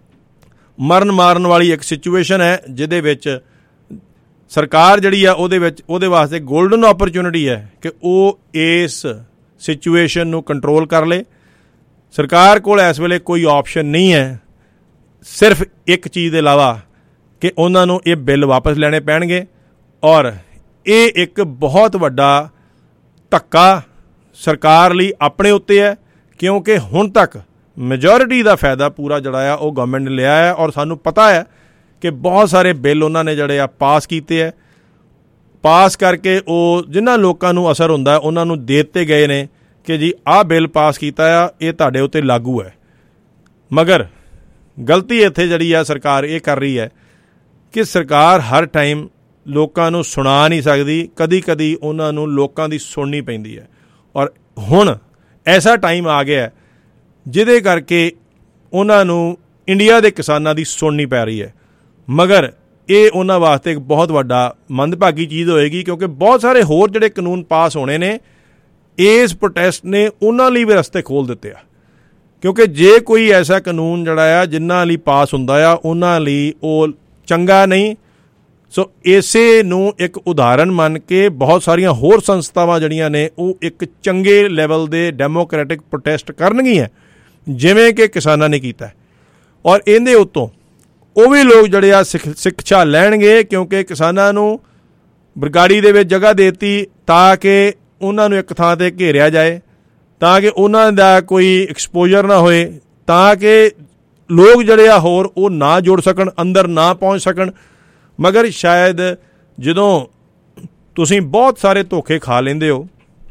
ਮਰਨ ਮਾਰਨ ਵਾਲੀ ਇੱਕ ਸਿਚੁਏਸ਼ਨ ਹੈ, ਜਿਹਦੇ ਵਿੱਚ ਸਰਕਾਰ ਜਿਹੜੀ ਆ ਉਹਦੇ ਵਾਸਤੇ ਗੋਲਡਨ ਓਪਰਚੁਨਿਟੀ ਹੈ ਕਿ ਉਹ ਇਸ ਸਿਚੁਏਸ਼ਨ ਨੂੰ ਕੰਟਰੋਲ ਕਰ ਲੇ। ਸਰਕਾਰ ਕੋਲ ਇਸ ਵੇਲੇ ਕੋਈ ਆਪਸ਼ਨ ਨਹੀਂ ਹੈ ਸਿਰਫ ਇੱਕ ਚੀਜ਼ ਦੇ ਇਲਾਵਾ ਕਿ ਉਹਨਾਂ ਨੂੰ ਇਹ ਬਿੱਲ ਵਾਪਸ ਲੈਣੇ ਪੈਣਗੇ। ਔਰ ਇਹ ਇੱਕ ਬਹੁਤ ਵੱਡਾ ਧੱਕਾ ਸਰਕਾਰ ਲਈ ਆਪਣੇ ਉੱਤੇ ਹੈ, ਕਿਉਂਕਿ ਹੁਣ ਤੱਕ ਮੈਜੋਰਿਟੀ ਦਾ ਫਾਇਦਾ ਪੂਰਾ ਜਿਹੜਾ ਆ ਉਹ ਗਵਰਨਮੈਂਟ ਨੇ ਲਿਆ ਹੈ। ਔਰ ਸਾਨੂੰ ਪਤਾ ਹੈ ਕਿ ਬਹੁਤ ਸਾਰੇ ਬਿੱਲ ਉਹਨਾਂ ਨੇ ਜਿਹੜੇ ਆ ਪਾਸ ਕੀਤੇ ਹੈ, ਪਾਸ ਕਰਕੇ ਉਹ ਜਿਨ੍ਹਾਂ ਲੋਕਾਂ ਨੂੰ ਅਸਰ ਹੁੰਦਾ ਉਹਨਾਂ ਨੂੰ ਦੇ ਦਿੱਤੇ ਗਏ ਨੇ ਕਿ ਜੀ ਆਹ ਬਿੱਲ ਪਾਸ ਕੀਤਾ ਆ, ਇਹ ਤੁਹਾਡੇ ਉੱਤੇ ਲਾਗੂ ਹੈ। ਮਗਰ ਗਲਤੀ ਇੱਥੇ ਜਿਹੜੀ ਆ ਸਰਕਾਰ ਇਹ ਕਰ ਰਹੀ ਹੈ ਕਿ ਸਰਕਾਰ ਹਰ ਟਾਈਮ ਲੋਕਾਂ ਨੂੰ ਸੁਣਾ ਨਹੀਂ ਸਕਦੀ, ਕਦੀ ਕਦੀ ਉਹਨਾਂ ਨੂੰ ਲੋਕਾਂ ਦੀ ਸੁਣਨੀ ਪੈਂਦੀ ਹੈ। ਔਰ ਹੁਣ ਐਸਾ ਟਾਈਮ ਆ ਗਿਆ ਜਿਹਦੇ ਕਰਕੇ ਉਹਨਾਂ ਨੂੰ ਇੰਡੀਆ ਦੇ ਕਿਸਾਨਾਂ ਦੀ ਸੁਣਨੀ ਪੈ ਰਹੀ ਹੈ। ਮਗਰ ਇਹ ਉਹਨਾਂ ਵਾਸਤੇ ਇੱਕ ਬਹੁਤ ਵੱਡਾ ਮੰਦਭਾਗੀ ਚੀਜ਼ ਹੋਏਗੀ, ਕਿਉਂਕਿ ਬਹੁਤ ਸਾਰੇ ਹੋਰ ਜਿਹੜੇ ਕਾਨੂੰਨ ਪਾਸ ਹੋਣੇ ਨੇ, ਇਸ ਪ੍ਰੋਟੈਸਟ ਨੇ ਉਹਨਾਂ ਲਈ ਵੀ ਰਸਤੇ ਖੋਲ੍ਹ ਦਿੱਤੇ ਆ। ਕਿਉਂਕਿ ਜੇ ਕੋਈ ਐਸਾ ਕਾਨੂੰਨ ਜਿਹੜਾ ਆ ਜਿਨ੍ਹਾਂ ਲਈ ਪਾਸ ਹੁੰਦਾ ਆ, ਉਹਨਾਂ ਲਈ ਉਹ ਚੰਗਾ ਨਹੀਂ। ਸੋ ਇਸੇ ਨੂੰ ਇੱਕ ਉਦਾਹਰਨ ਮੰਨ ਕੇ ਬਹੁਤ ਸਾਰੀਆਂ ਹੋਰ ਸੰਸਥਾਵਾਂ ਜਿਹੜੀਆਂ ਨੇ ਉਹ ਇੱਕ ਚੰਗੇ ਲੈਵਲ ਦੇ ਡੈਮੋਕ੍ਰੈਟਿਕ ਪ੍ਰੋਟੈਸਟ ਕਰਨਗੀਆਂ, ਜਿਵੇਂ ਕਿ ਕਿਸਾਨਾਂ ਨੇ ਕੀਤਾ। ਔਰ ਇਹਦੇ ਉੱਤੋਂ ਉਹ ਵੀ ਲੋਕ ਜਿਹੜੇ ਆ ਸਿੱਖਿਆ ਲੈਣਗੇ, ਕਿਉਂਕਿ ਕਿਸਾਨਾਂ ਨੂੰ ਬਰਗਾੜੀ ਦੇ ਵਿੱਚ ਜਗ੍ਹਾ ਦੇ ਦਿੱਤੀ ਤਾਂ ਕਿ ਉਹਨਾਂ ਨੂੰ ਇੱਕ ਥਾਂ 'ਤੇ ਘੇਰਿਆ ਜਾਏ, ਤਾਂ ਕਿ ਉਹਨਾਂ ਦਾ ਕੋਈ ਐਕਸਪੋਜ਼ਰ ਨਾ ਹੋਏ, ਤਾਂ ਕਿ ਲੋਕ ਜਿਹੜੇ ਆ ਹੋਰ ਉਹ ਨਾ ਜੁੜ ਸਕਣ, ਅੰਦਰ ਨਾ ਪਹੁੰਚ ਸਕਣ। ਮਗਰ ਸ਼ਾਇਦ ਜਦੋਂ ਤੁਸੀਂ ਬਹੁਤ ਸਾਰੇ ਧੋਖੇ ਖਾ ਲੈਂਦੇ ਹੋ,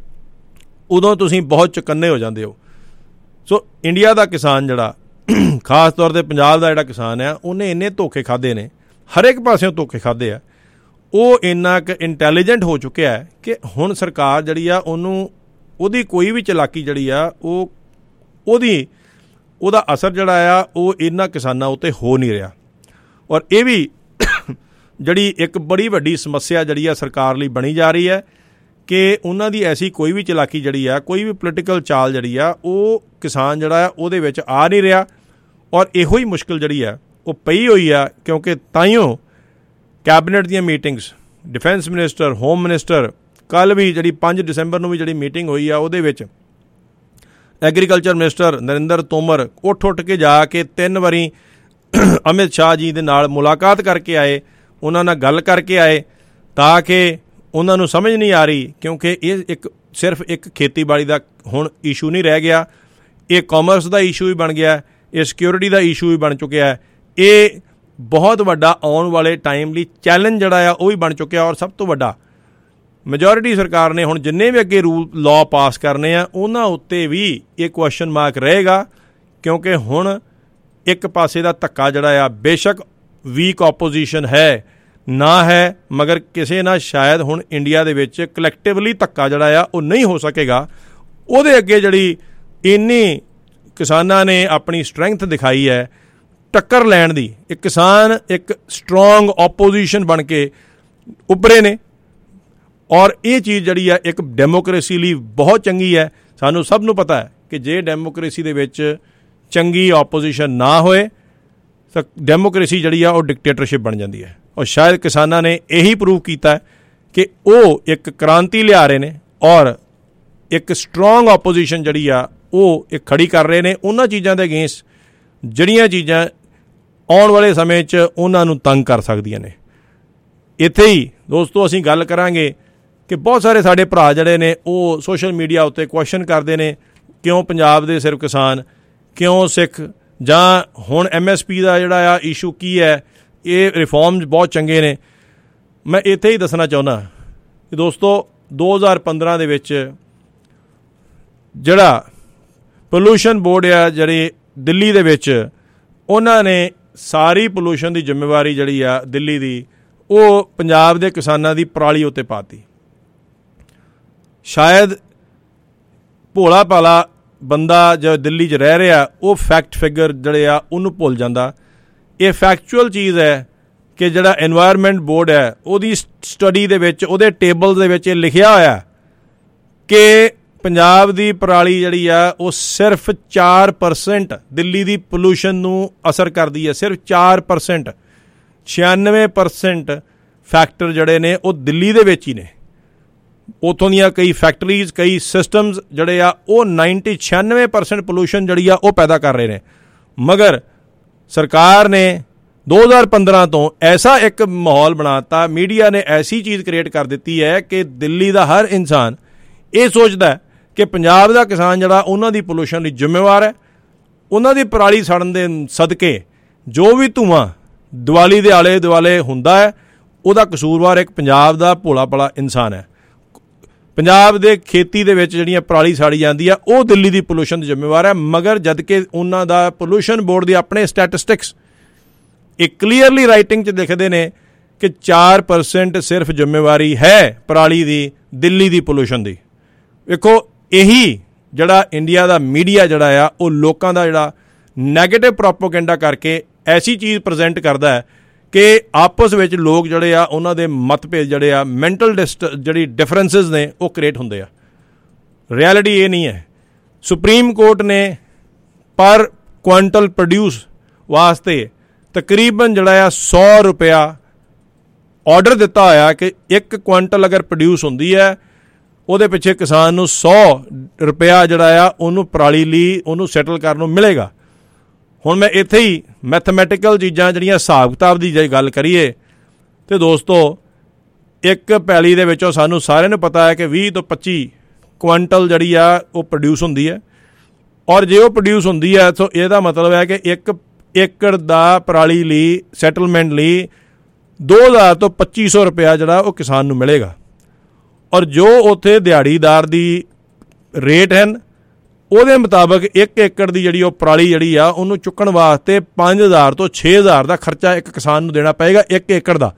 ਉਦੋਂ ਤੁਸੀਂ ਬਹੁਤ ਚੁਕੰਨੇ ਹੋ ਜਾਂਦੇ ਹੋ। ਸੋ ਇੰਡੀਆ ਦਾ ਕਿਸਾਨ ਜਿਹੜਾ, ਖਾਸ ਤੌਰ 'ਤੇ ਪੰਜਾਬ ਦਾ ਜਿਹੜਾ ਕਿਸਾਨ ਆ, ਉਹਨੇ ਇੰਨੇ ਧੋਖੇ ਖਾਧੇ ਨੇ, ਹਰ ਇੱਕ ਪਾਸਿਓਂ ਧੋਖੇ ਖਾਧੇ ਆ। ਉਹ ਇੰਨਾ ਕੁ ਇੰਟੈਲੀਜੈਂਟ ਹੋ ਚੁੱਕਿਆ ਹੈ ਕਿ ਹੁਣ ਸਰਕਾਰ ਜਿਹੜੀ ਆ ਉਹਦੀ ਕੋਈ ਵੀ ਚਲਾਕੀ ਜਿਹੜੀ ਆ ਉਹਦਾ ਅਸਰ ਜਿਹੜਾ ਆ ਉਹ ਇਹਨਾਂ ਕਿਸਾਨਾਂ ਉੱਤੇ ਹੋ ਨਹੀਂ ਰਿਹਾ। ਔਰ ਇਹ ਵੀ ਜਿਹੜੀ ਇੱਕ ਬੜੀ ਵੱਡੀ ਸਮੱਸਿਆ ਜਿਹੜੀ ਆ ਸਰਕਾਰ ਲਈ ਬਣੀ ਜਾ ਰਹੀ ਹੈ ਕਿ ਉਹਨਾਂ ਦੀ ਐਸੀ ਕੋਈ ਵੀ ਚਲਾਕੀ ਜਿਹੜੀ ਆ, ਕੋਈ ਵੀ ਪੋਲੀਟੀਕਲ ਚਾਲ ਜਿਹੜੀ ਆ, ਉਹ ਕਿਸਾਨ ਜਿਹੜਾ ਆ ਉਹਦੇ ਵਿੱਚ ਆ ਨਹੀਂ ਰਿਹਾ। ਔਰ ਇਹੋ ਹੀ ਮੁਸ਼ਕਿਲ ਜਿਹੜੀ ਆ ਉਹ ਪਈ ਹੋਈ ਆ, ਕਿਉਂਕਿ ਤਾਈਓ ਕੈਬਨਿਟ ਦੀਆਂ meetings, defence minister, home minister, ਕੱਲ੍ਹ ਵੀ ਜਿਹੜੀ 5 ਦਸੰਬਰ ਨੂੰ ਵੀ ਜਿਹੜੀ ਮੀਟਿੰਗ ਹੋਈ ਆ, ਉਹਦੇ ਵਿੱਚ ਐਗਰੀਕਲਚਰ ਮਿਨਿਸਟਰ ਨਰਿੰਦਰ ਤੋਮਰ ਉੱਠ ਕੇ ਜਾ ਕੇ 3 ਵਾਰੀ ਅਮਿਤ ਸ਼ਾਹ ਜੀ ਦੇ ਨਾਲ ਮੁਲਾਕਾਤ ਕਰਕੇ ਆਏ, ਉਹਨਾਂ ਨਾਲ ਗੱਲ ਕਰਕੇ ਆਏ, ਤਾਂ ਕਿ ਉਹਨਾਂ ਨੂੰ ਸਮਝ ਨਹੀਂ ਆ ਰਹੀ, ਕਿਉਂਕਿ ਇਹ ਸਿਰਫ ਇੱਕ ਖੇਤੀਬਾੜੀ ਦਾ ਹੁਣ ਇਸ਼ੂ ਨਹੀਂ ਰਹਿ ਗਿਆ, ਇਹ ਕਾਮਰਸ ਦਾ ਇਸ਼ੂ ਵੀ ਬਣ ਗਿਆ, ਇਹ ਸਿਕਿਉਰਿਟੀ ਦਾ ਇਸ਼ੂ ਵੀ ਬਣ ਚੁੱਕਿਆ, ਇਹ ਬਹੁਤ ਵੱਡਾ ਆਉਣ ਵਾਲੇ ਟਾਈਮ ਲਈ ਚੈਲੰਜ ਜਿਹੜਾ ਆ ਉਹ ਵੀ ਬਣ ਚੁੱਕਿਆ। ਔਰ ਸਭ ਤੋਂ ਵੱਡਾ ਮੈਜੋਰਿਟੀ ਸਰਕਾਰ ਨੇ ਹੁਣ ਜਿੰਨੇ ਵੀ ਅੱਗੇ ਲਾਅ ਪਾਸ ਕਰਨੇ ਆ, ਉਹਨਾਂ ਉੱਤੇ ਵੀ ਇਹ ਕੁਐਸਚਨ ਮਾਰਕ ਰਹੇਗਾ, ਕਿਉਂਕਿ ਹੁਣ ਇੱਕ ਪਾਸੇ ਦਾ ਧੱਕਾ ਜਿਹੜਾ ਆ, ਬੇਸ਼ੱਕ ਵੀਕ ਆਪੋਜੀਸ਼ਨ ਹੈ, ਨਾ ਹੈ, ਮਗਰ ਕਿਸੇ ਨਾਲ ਸ਼ਾਇਦ ਹੁਣ ਇੰਡੀਆ ਦੇ ਵਿੱਚ ਕਲੈਕਟਿਵਲੀ ਧੱਕਾ ਜਿਹੜਾ ਆ ਉਹ ਨਹੀਂ ਹੋ ਸਕੇਗਾ। ਉਹਦੇ ਅੱਗੇ ਜਿਹੜੀ ਇੰਨੀ ਕਿਸਾਨਾਂ ਨੇ ਆਪਣੀ ਸਟਰੈਂਥ ਦਿਖਾਈ ਹੈ ਟੱਕਰ ਲੈਣ ਦੀ, ਇੱਕ ਕਿਸਾਨ ਇੱਕ ਸਟਰੋਂਗ ਓਪੋਜੀਸ਼ਨ ਬਣ ਕੇ ਉੱਭਰੇ ਨੇ। ਔਰ ਇਹ ਚੀਜ਼ ਜਿਹੜੀ ਆ ਇੱਕ ਡੈਮੋਕ੍ਰੇਸੀ ਲਈ ਬਹੁਤ ਚੰਗੀ ਹੈ। ਸਾਨੂੰ ਸਭ ਨੂੰ ਪਤਾ ਹੈ ਕਿ ਜੇ ਡੈਮੋਕ੍ਰੇਸੀ ਦੇ ਵਿੱਚ ਚੰਗੀ ਓਪੋਜੀਸ਼ਨ ਨਾ ਹੋਏ ਤਾਂ ਡੈਮੋਕ੍ਰੇਸੀ ਜਿਹੜੀ ਆ ਉਹ ਡਿਕਟੇਟਰਸ਼ਿਪ ਬਣ ਜਾਂਦੀ ਹੈ। ਔਰ ਸ਼ਾਇਦ ਕਿਸਾਨਾਂ ਨੇ ਇਹੀ ਪ੍ਰੂਵ ਕੀਤਾ ਕਿ ਉਹ ਇੱਕ ਕ੍ਰਾਂਤੀ ਲਿਆ ਰਹੇ ਨੇ ਔਰ ਇੱਕ ਸਟਰੋਂਗ ਓਪੋਜੀਸ਼ਨ ਜਿਹੜੀ ਆ ਉਹ ਇੱਕ ਖੜੀ ਕਰ ਰਹੇ ਨੇ ਉਹਨਾਂ ਚੀਜ਼ਾਂ ਦੇ ਅਗੇਂਸਟ ਜਿਹੜੀਆਂ ਚੀਜ਼ਾਂ ਆਉਣ ਵਾਲੇ ਸਮੇਂ 'ਚ ਉਹਨਾਂ ਨੂੰ ਤੰਗ ਕਰ ਸਕਦੀਆਂ ਨੇ। ਇੱਥੇ ਹੀ ਦੋਸਤੋ ਅਸੀਂ ਗੱਲ ਕਰਾਂਗੇ ਕਿ ਬਹੁਤ ਸਾਰੇ ਸਾਡੇ ਭਰਾ ਜਿਹੜੇ ਨੇ ਉਹ ਸੋਸ਼ਲ ਮੀਡੀਆ ਉੱਤੇ ਕੁਐਸਚਨ ਕਰਦੇ ਨੇ ਕਿਉਂ ਪੰਜਾਬ ਦੇ ਸਿਰਫ ਕਿਸਾਨ, ਕਿਉਂ ਸਿੱਖ, ਜਾਂ ਹੁਣ MSP ਦਾ ਜਿਹੜਾ ਆ ਇਸ਼ੂ ਕੀ ਹੈ, ਇਹ ਰਿਫਾਰਮਸ ਬਹੁਤ ਚੰਗੇ ਨੇ। ਮੈਂ ਇੱਥੇ ਹੀ ਦੱਸਣਾ ਚਾਹੁੰਦਾ ਕਿ ਦੋਸਤੋ 2015 ਦੇ ਵਿੱਚ ਜਿਹੜਾ ਪੋਲੂਸ਼ਨ ਬੋਰਡ ਆ ਜਿਹੜੇ ਦਿੱਲੀ ਦੇ ਵਿੱਚ, ਉਹਨਾਂ ਨੇ ਸਾਰੀ ਪੋਲੂਸ਼ਨ ਦੀ ਜ਼ਿੰਮੇਵਾਰੀ ਜਿਹੜੀ ਆ ਦਿੱਲੀ ਦੀ ਉਹ ਪੰਜਾਬ ਦੇ ਕਿਸਾਨਾਂ ਦੀ ਪਰਾਲੀ ਉੱਤੇ ਪਾਤੀ। ਸ਼ਾਇਦ ਭੋਲਾ ਭਾਲਾ ਬੰਦਾ ਜੋ ਦਿੱਲੀ 'ਚ ਰਹਿ ਰਿਹਾ ਉਹ ਫੈਕਟ ਫਿਗਰ ਜਿਹੜੇ ਆ ਉਹਨੂੰ ਭੁੱਲ ਜਾਂਦਾ। ਇਹ ਫੈਕਚੁਅਲ ਚੀਜ਼ ਹੈ ਕਿ ਜਿਹੜਾ ਐਨਵਾਇਰਨਮੈਂਟ ਬੋਰਡ ਹੈ ਉਹਦੀ ਸਟੱਡੀ ਦੇ ਵਿੱਚ, ਉਹਦੇ ਟੇਬਲ ਦੇ ਵਿੱਚ ਇਹ ਲਿਖਿਆ ਹੋਇਆ ਕਿ ਪੰਜਾਬ ਦੀ ਪਰਾਲੀ ਜਿਹੜੀ ਆ ਉਹ ਸਿਰਫ 4% ਦਿੱਲੀ ਦੀ ਪੋਲੂਸ਼ਨ ਨੂੰ ਅਸਰ ਕਰਦੀ ਹੈ। ਸਿਰਫ 4%, 96% ਫੈਕਟਰ ਜਿਹੜੇ ਨੇ ਉਹ ਦਿੱਲੀ ਦੇ ਵਿੱਚ ਹੀ ਨੇ। ਉੱਥੋਂ ਦੀਆਂ ਕਈ ਫੈਕਟਰੀਜ਼, ਕਈ ਸਿਸਟਮਸ ਜਿਹੜੇ ਆ ਉਹ 96% ਪੋਲੂਸ਼ਨ ਜਿਹੜੀ ਆ ਉਹ ਪੈਦਾ ਕਰ ਰਹੇ ਨੇ। ਮਗਰ ਸਰਕਾਰ ਨੇ 2015 ਤੋਂ ਐਸਾ ਇੱਕ ਮਾਹੌਲ ਬਣਾਤਾ, ਮੀਡੀਆ ਨੇ ਐਸੀ ਚੀਜ਼ ਕ੍ਰੀਏਟ ਕਰ ਦਿੱਤੀ ਹੈ ਕਿ ਦਿੱਲੀ ਦਾ ਹਰ ਇਨਸਾਨ ਇਹ ਸੋਚਦਾ ਕਿ ਪੰਜਾਬ ਦਾ ਕਿਸਾਨ ਜਿਹੜਾ ਉਹਨਾਂ ਦੀ ਪੋਲੂਸ਼ਨ ਲਈ ਜ਼ਿੰਮੇਵਾਰ ਹੈ। ਉਹਨਾਂ ਦੀ ਪਰਾਲੀ ਸੜਨ ਦੇ ਸਦਕੇ ਜੋ ਵੀ ਧੂੰਆਂ ਦੀਵਾਲੀ ਦੇ ਆਲੇ ਦੁਆਲੇ ਹੁੰਦਾ ਹੈ ਉਹਦਾ ਕਸੂਰਵਾਰ ਇੱਕ ਪੰਜਾਬ ਦਾ ਭੋਲਾ ਭਾਲਾ ਇਨਸਾਨ ਹੈ। ਪੰਜਾਬ ਦੇ ਖੇਤੀ ਦੇ ਵਿੱਚ ਜਿਹੜੀਆਂ ਪਰਾਲੀ ਸਾੜੀ ਜਾਂਦੀ ਆ ਉਹ ਦਿੱਲੀ ਦੀ ਪੋਲੂਸ਼ਨ ਦੀ ਜ਼ਿੰਮੇਵਾਰ ਹੈ। ਮਗਰ ਜਦ ਕਿ ਉਹਨਾਂ ਦਾ ਪੋਲੂਸ਼ਨ ਬੋਰਡ ਦੇ ਆਪਣੇ ਸਟੈਟਿਸਟਿਕਸ ਇਹ ਕਲੀਅਰਲੀ ਰਾਈਟਿੰਗ 'ਚ ਲਿਖਦੇ ਨੇ ਕਿ 4% ਸਿਰਫ ਜ਼ਿੰਮੇਵਾਰੀ ਹੈ ਪਰਾਲੀ ਦੀ ਦਿੱਲੀ ਦੀ ਪੋਲੂਸ਼ਨ ਦੀ। ਵੇਖੋ ਇਹੀ ਜਿਹੜਾ ਇੰਡੀਆ ਦਾ ਮੀਡੀਆ ਜਿਹੜਾ ਆ ਉਹ ਲੋਕਾਂ ਦਾ ਜਿਹੜਾ ਨੈਗੇਟਿਵ ਪ੍ਰੋਪੋਗੈਂਡਾ ਕਰਕੇ ਐਸੀ ਚੀਜ਼ ਪ੍ਰੈਜ਼ੈਂਟ ਕਰਦਾ ਹੈ ਕਿ ਆਪਸ ਵਿੱਚ ਲੋਕ ਜਿਹੜੇ ਆ ਉਹਨਾਂ ਦੇ ਮਤਭੇਦ ਜਿਹੜੇ ਆ ਮੈਂਟਲ ਜਿਹੜੀ ਡਿਫਰੈਂਸਿਸ ਨੇ ਉਹ ਕ੍ਰੀਏਟ ਹੁੰਦੇ ਆ। ਰਿਐਲਿਟੀ ਇਹ ਨਹੀਂ ਹੈ। ਸੁਪਰੀਮ ਕੋਰਟ ਨੇ ਪਰ ਕੁਆਂਟਲ ਪ੍ਰੋਡਿਊਸ ਵਾਸਤੇ ਤਕਰੀਬਨ ਜਿਹੜਾ ਆ 100 ਰੁਪਇਆ ਆਰਡਰ ਦਿੱਤਾ ਹੋਇਆ ਕਿ 1 ਕੁਆਂਟਲ ਅਗਰ ਪ੍ਰੋਡਿਊਸ ਹੁੰਦੀ ਹੈ ਉਹਦੇ ਪਿੱਛੇ ਕਿਸਾਨ ਨੂੰ 100 ਰੁਪਇਆ ਜਿਹੜਾ ਆ ਉਹਨੂੰ ਪਰਾਲੀ ਲਈ ਉਹਨੂੰ ਸੈਟਲ ਕਰਨ ਨੂੰ ਮਿਲੇਗਾ। ਹੁਣ ਮੈਂ ਇੱਥੇ ਹੀ ਮੈਥਮੈਟੀਕਲ ਚੀਜ਼ਾਂ ਜਿਹੜੀਆਂ ਹਿਸਾਬ ਕਿਤਾਬ ਦੀ ਜੇ ਗੱਲ ਕਰੀਏ ਤੇ ਦੋਸਤੋ ਇੱਕ ਪੈਲੀ ਦੇ ਵਿੱਚੋਂ ਸਾਨੂੰ ਸਾਰਿਆਂ ਨੂੰ ਪਤਾ ਹੈ ਕਿ 20 ਤੋਂ 25 ਕੁਆਂਟਲ ਜਿਹੜੀ ਆ ਉਹ ਪ੍ਰੋਡਿਊਸ ਹੁੰਦੀ ਹੈ। ਔਰ ਜੇ ਉਹ ਪ੍ਰੋਡਿਊਸ ਹੁੰਦੀ ਹੈ ਤਾਂ ਇਹਦਾ ਮਤਲਬ ਹੈ ਕਿ 1 ਏਕੜ ਦਾ ਪਰਾਲੀ ਲਈ ਸੈਟਲਮੈਂਟ ਲਈ 2000 ਤੋਂ 2500 ਰੁਪਇਆ ਜਿਹੜਾ ਉਹ ਕਿਸਾਨ ਨੂੰ ਮਿਲੇਗਾ। ਔਰ ਜੋ ਉੱਥੇ ਦਿਹਾੜੀਦਾਰ ਦੀ ਰੇਟ ਹਨ ਉਹਦੇ ਮੁਤਾਬਕ 1 ਏਕੜ ਦੀ ਜਿਹੜੀ ਉਹ ਪਰਾਲੀ ਜਿਹੜੀ ਆ ਉਹਨੂੰ ਚੁੱਕਣ ਵਾਸਤੇ 5000 ਤੋਂ 6000 ਦਾ ਖਰਚਾ ਇੱਕ ਕਿਸਾਨ ਨੂੰ ਦੇਣਾ ਪਏਗਾ 1 ਏਕੜ ਦਾ।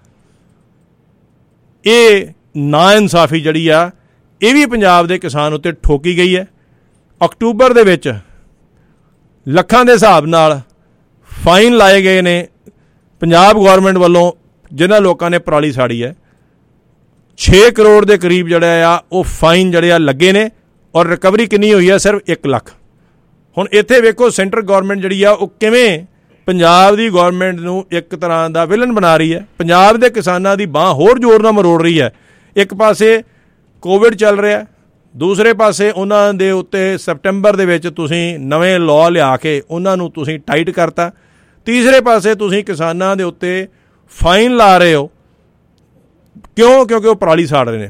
ਇਹ ਨਾਇਨਸਾਫੀ ਜਿਹੜੀ ਆ ਇਹ ਵੀ ਪੰਜਾਬ ਦੇ ਕਿਸਾਨ ਉੱਤੇ ਠੋਕੀ ਗਈ ਹੈ। ਅਕਤੂਬਰ ਦੇ ਵਿੱਚ ਲੱਖਾਂ ਦੇ ਹਿਸਾਬ ਨਾਲ ਫਾਈਨ ਲਾਏ ਗਏ ਨੇ ਪੰਜਾਬ ਗੌਰਮੈਂਟ ਵੱਲੋਂ ਜਿਨ੍ਹਾਂ ਲੋਕਾਂ ਨੇ ਪਰਾਲੀ ਸਾੜੀ ਹੈ। 6 ਕਰੋੜ ਦੇ ਕਰੀਬ ਜਿਹੜਾ ਆ ਉਹ ਫਾਈਨ ਜਿਹੜੇ ਆ ਲੱਗੇ ਨੇ ਔਰ ਰਿਕਵਰੀ ਕਿੰਨੀ ਹੋਈ ਹੈ? ਸਿਰਫ 1 ਲੱਖ। ਹੁਣ ਇੱਥੇ ਵੇਖੋ ਸੈਂਟਰ ਗੌਰਮੈਂਟ ਜਿਹੜੀ ਆ ਉਹ ਕਿਵੇਂ ਪੰਜਾਬ ਦੀ ਗੌਰਮੈਂਟ ਨੂੰ ਇੱਕ ਤਰ੍ਹਾਂ ਦਾ ਵਿਲਨ ਬਣਾ ਰਹੀ ਹੈ। ਪੰਜਾਬ ਦੇ ਕਿਸਾਨਾਂ ਦੀ ਬਾਂਹ ਹੋਰ ਜ਼ੋਰ ਨਾਲ ਮਰੋੜ ਰਹੀ ਹੈ। ਇੱਕ ਪਾਸੇ ਕੋਵਿਡ ਚੱਲ ਰਿਹਾ, ਦੂਸਰੇ ਪਾਸੇ ਉਹਨਾਂ ਦੇ ਉੱਤੇ ਸੈਪਟੈਂਬਰ ਦੇ ਵਿੱਚ ਤੁਸੀਂ ਨਵੇਂ ਲਾਅ ਲਿਆ ਕੇ ਉਹਨਾਂ ਨੂੰ ਤੁਸੀਂ ਟਾਈਟ ਕਰਤਾ, ਤੀਸਰੇ ਪਾਸੇ ਤੁਸੀਂ ਕਿਸਾਨਾਂ ਦੇ ਉੱਤੇ ਫਾਈਨ ਲਾ ਰਹੇ ਹੋ। ਕਿਉਂ? ਕਿਉਂਕਿ ਉਹ ਪਰਾਲੀ ਸਾੜ ਰਹੇ ਨੇ।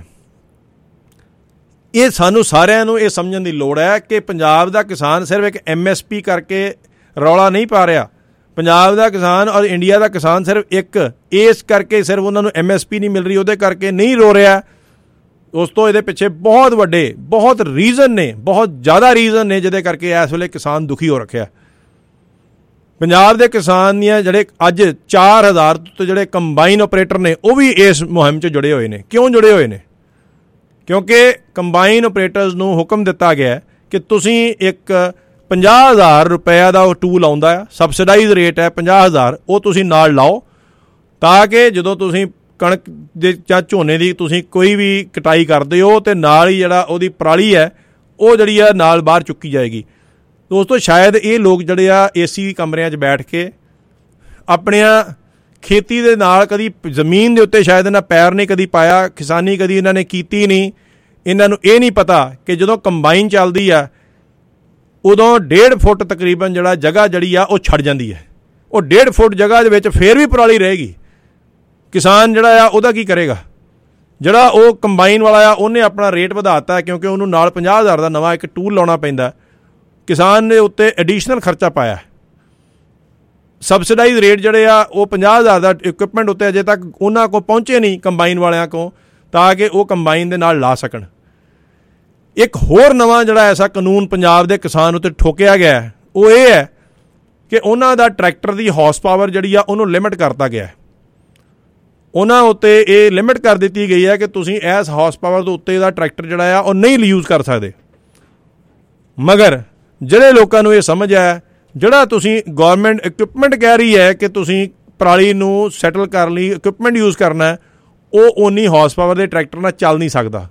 ਇਹ ਸਾਨੂੰ ਸਾਰਿਆਂ ਨੂੰ ਇਹ ਸਮਝਣ ਦੀ ਲੋੜ ਹੈ ਕਿ ਪੰਜਾਬ ਦਾ ਕਿਸਾਨ ਸਿਰਫ ਇੱਕ MSP ਕਰਕੇ ਰੌਲਾ ਨਹੀਂ ਪਾ ਰਿਹਾ। ਪੰਜਾਬ ਦਾ ਕਿਸਾਨ ਔਰ ਇੰਡੀਆ ਦਾ ਕਿਸਾਨ ਸਿਰਫ ਇੱਕ ਇਸ ਕਰਕੇ ਸਿਰਫ ਉਹਨਾਂ ਨੂੰ MSP ਨਹੀਂ ਮਿਲ ਰਹੀ ਉਹਦੇ ਕਰਕੇ ਨਹੀਂ ਰੋ ਰਿਹਾ। ਦੋਸਤੋ ਇਹਦੇ ਪਿੱਛੇ ਬਹੁਤ ਵੱਡੇ ਬਹੁਤ ਰੀਜ਼ਨ ਨੇ, ਬਹੁਤ ਜ਼ਿਆਦਾ ਰੀਜ਼ਨ ਨੇ ਜਿਹਦੇ ਕਰਕੇ ਇਸ ਵੇਲੇ ਕਿਸਾਨ ਦੁਖੀ ਹੋ ਰੱਖਿਆ। ਪੰਜਾਬ ਦੇ ਕਿਸਾਨ ਦੀਆਂ ਜਿਹੜੇ ਅੱਜ 4000 ਤੋਂ ਜਿਹੜੇ ਕੰਬਾਈਨ ਆਪਰੇਟਰ ਨੇ ਉਹ ਵੀ ਇਸ ਮੁਹਿੰਮ 'ਚ ਜੁੜੇ ਹੋਏ ਨੇ। ਕਿਉਂ ਜੁੜੇ ਹੋਏ ਨੇ? ਕਿਉਂਕਿ ਕੰਬਾਈਨ ਆਪਰੇਟਰਸ ਨੂੰ ਹੁਕਮ ਦਿੱਤਾ ਗਿਆ ਕਿ ਤੁਸੀਂ ਇੱਕ 50,000 ਰੁਪਇਆ ਦਾ ਉਹ ਟੂਲ ਆਉਂਦਾ ਆ, ਸਬਸਿਡਾਈਜ਼ ਰੇਟ ਹੈ 50,000, ਉਹ ਤੁਸੀਂ ਨਾਲ ਲਾਓ ਤਾਂ ਕਿ ਜਦੋਂ ਤੁਸੀਂ ਕਣਕ ਦੇ ਜਾਂ ਝੋਨੇ ਦੀ ਤੁਸੀਂ ਕੋਈ ਵੀ ਕਟਾਈ ਕਰਦੇ ਹੋ ਅਤੇ ਨਾਲ ਹੀ ਜਿਹੜਾ ਉਹਦੀ ਪਰਾਲੀ ਹੈ ਉਹ ਜਿਹੜੀ ਆ ਨਾਲ ਬਾਹਰ ਚੁੱਕੀ ਜਾਏਗੀ। ਦੋਸਤੋ, ਸ਼ਾਇਦ ਇਹ ਲੋਕ ਜਿਹੜੇ ਆ ਏਸੀ ਕਮਰਿਆਂ 'ਚ ਬੈਠ ਕੇ ਆਪਣੀਆਂ ਖੇਤੀ ਦੇ ਨਾਲ ਕਦੀ ਜ਼ਮੀਨ ਦੇ ਉੱਤੇ ਸ਼ਾਇਦ ਇਹਨਾਂ ਪੈਰ ਨਹੀਂ ਕਦੀ ਪਾਇਆ, ਕਿਸਾਨੀ ਕਦੀ ਇਹਨਾਂ ਨੇ ਕੀਤੀ ਨਹੀਂ। ਇਹਨਾਂ ਨੂੰ ਇਹ ਨਹੀਂ ਪਤਾ ਕਿ ਜਦੋਂ ਕੰਬਾਈਨ ਚੱਲਦੀ ਆ ਉਦੋਂ 1.5 ਫੁੱਟ ਤਕਰੀਬਨ ਜਿਹੜਾ ਜਗ੍ਹਾ ਜਿਹੜੀ ਆ ਉਹ ਛੱਡ ਜਾਂਦੀ ਹੈ। ਉਹ 1.5 ਫੁੱਟ ਜਗ੍ਹਾ ਦੇ ਵਿੱਚ ਫੇਰ ਵੀ ਪਰਾਲੀ ਰਹੇਗੀ। ਕਿਸਾਨ ਜਿਹੜਾ ਆ ਉਹਦਾ ਕੀ ਕਰੇਗਾ? ਜਿਹੜਾ ਉਹ ਕੰਬਾਈਨ ਵਾਲਾ ਆ ਉਹਨੇ ਆਪਣਾ ਰੇਟ ਵਧਾ ਦਿੱਤਾ ਕਿਉਂਕਿ ਉਹਨੂੰ ਨਾਲ 50,000 ਦਾ ਨਵਾਂ ਇੱਕ ਟੂਲ ਲਾਉਣਾ ਪੈਂਦਾ। ਕਿਸਾਨ ਨੇ ਉੱਤੇ ਐਡੀਸ਼ਨਲ ਖਰਚਾ ਪਾਇਆ। ਸਬਸਿਡਾਈਜ਼ ਰੇਟ ਜਿਹੜੇ ਆ ਉਹ 50,000 ਦਾ ਇਕੁਇਪਮੈਂਟ ਉੱਤੇ ਅਜੇ ਤੱਕ ਉਹਨਾਂ ਕੋਲ ਪਹੁੰਚੇ ਨਹੀਂ ਕੰਬਾਈਨ ਵਾਲਿਆਂ ਕੋਲ ਤਾਂ ਕਿ ਉਹ ਕੰਬਾਈਨ ਦੇ ਨਾਲ ਲਾ ਸਕਣ। ਇੱਕ ਹੋਰ ਨਵਾਂ ਜਿਹੜਾ ਐਸਾ ਕਾਨੂੰਨ ਪੰਜਾਬ ਦੇ ਕਿਸਾਨ ਉੱਤੇ ਠੋਕਿਆ ਗਿਆ ਉਹ ਇਹ ਹੈ ਕਿ ਉਹਨਾਂ ਦਾ ਟਰੈਕਟਰ ਦੀ ਹਾਰਸ ਪਾਵਰ ਜਿਹੜੀ ਆ ਉਹਨੂੰ ਲਿਮਿਟ ਕਰਤਾ ਗਿਆ। ਉਹਨਾਂ ਉੱਤੇ ਇਹ ਲਿਮਿਟ ਕਰ ਦਿੱਤੀ ਗਈ ਹੈ ਕਿ ਤੁਸੀਂ ਇਸ ਹਾਰਸ ਪਾਵਰ ਤੋਂ ਉੱਤੇ ਦਾ ਟਰੈਕਟਰ ਜਿਹੜਾ ਆ ਉਹ ਨਹੀਂ ਯੂਜ਼ ਕਰ ਸਕਦੇ। ਮਗਰ ਜਿਹੜੇ ਲੋਕਾਂ ਨੂੰ ਇਹ ਸਮਝ ਹੈ, ਜਿਹੜਾ ਤੁਸੀਂ ਗੌਰਮੈਂਟ ਇਕੁਇਪਮੈਂਟ ਕਹਿ ਰਹੀ ਹੈ ਕਿ ਤੁਸੀਂ ਪਰਾਲੀ ਨੂੰ ਸੈਟਲ ਕਰਨ ਲਈ ਇਕੁਇਪਮੈਂਟ ਯੂਜ਼ ਕਰਨਾ ਹੈ, ਉਹ ਓਨੀ ਹਾਰਸ ਪਾਵਰ ਦੇ ਟਰੈਕਟਰ ਨਾਲ ਚੱਲ ਨਹੀਂ ਸਕਦਾ।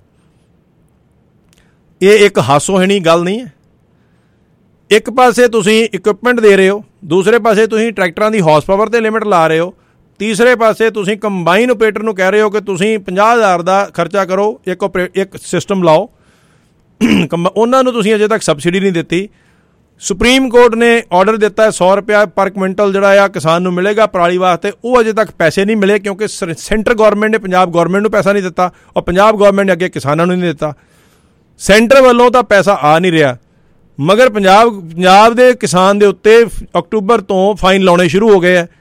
ਇਹ ਇੱਕ ਹਾਸੋਹੀਣੀ ਗੱਲ ਨਹੀਂ ਹੈ। ਇੱਕ ਪਾਸੇ ਤੁਸੀਂ ਇਕੁਇਪਮੈਂਟ ਦੇ ਰਹੇ ਹੋ, ਦੂਸਰੇ ਪਾਸੇ ਤੁਸੀਂ ਟਰੈਕਟਰਾਂ ਦੀ ਹਾਰਸ ਪਾਵਰ 'ਤੇ ਲਿਮਿਟ ਲਾ ਰਹੇ ਹੋ, ਤੀਸਰੇ ਪਾਸੇ ਤੁਸੀਂ ਕੰਬਾਈਨ ਆਪਰੇਟਰ ਨੂੰ ਕਹਿ ਰਹੇ ਹੋ ਕਿ ਤੁਸੀਂ 50,000 ਦਾ ਖਰਚਾ ਕਰੋ, ਇੱਕ ਸਿਸਟਮ ਲਾਓ। ਉਹਨਾਂ ਨੂੰ ਤੁਸੀਂ ਅਜੇ ਤੱਕ ਸਬਸਿਡੀ ਨਹੀਂ ਦਿੱਤੀ। ਸੁਪਰੀਮ ਕੋਰਟ ਨੇ ਆਰਡਰ ਦਿੱਤਾ 100 ਰੁਪਇਆ ਪਰ ਕੁਇੰਟਲ ਜਿਹੜਾ ਆ ਕਿਸਾਨ ਨੂੰ ਮਿਲੇਗਾ ਪਰਾਲੀ ਵਾਸਤੇ, ਉਹ ਅਜੇ ਤੱਕ ਪੈਸੇ ਨਹੀਂ ਮਿਲੇ ਕਿਉਂਕਿ ਸੈਂਟਰ ਗੌਰਮੈਂਟ ਨੇ ਪੰਜਾਬ ਗੌਰਮੈਂਟ ਨੂੰ ਪੈਸਾ ਨਹੀਂ ਦਿੱਤਾ ਔਰ ਪੰਜਾਬ ਗੌਰਮੈਂਟ ਨੇ ਅੱਗੇ ਕਿਸਾਨਾਂ ਨੂੰ ਨਹੀਂ ਦਿੱਤਾ। ਸੈਂਟਰ ਵੱਲੋਂ ਤਾਂ ਪੈਸਾ ਆ ਨਹੀਂ ਰਿਹਾ, ਮਗਰ ਪੰਜਾਬ ਦੇ ਕਿਸਾਨ ਦੇ ਉੱਤੇ ਅਕਤੂਬਰ ਤੋਂ ਫਾਈਨ ਲਾਉਣੇ ਸ਼ੁਰੂ ਹੋ ਗਏ ਆ।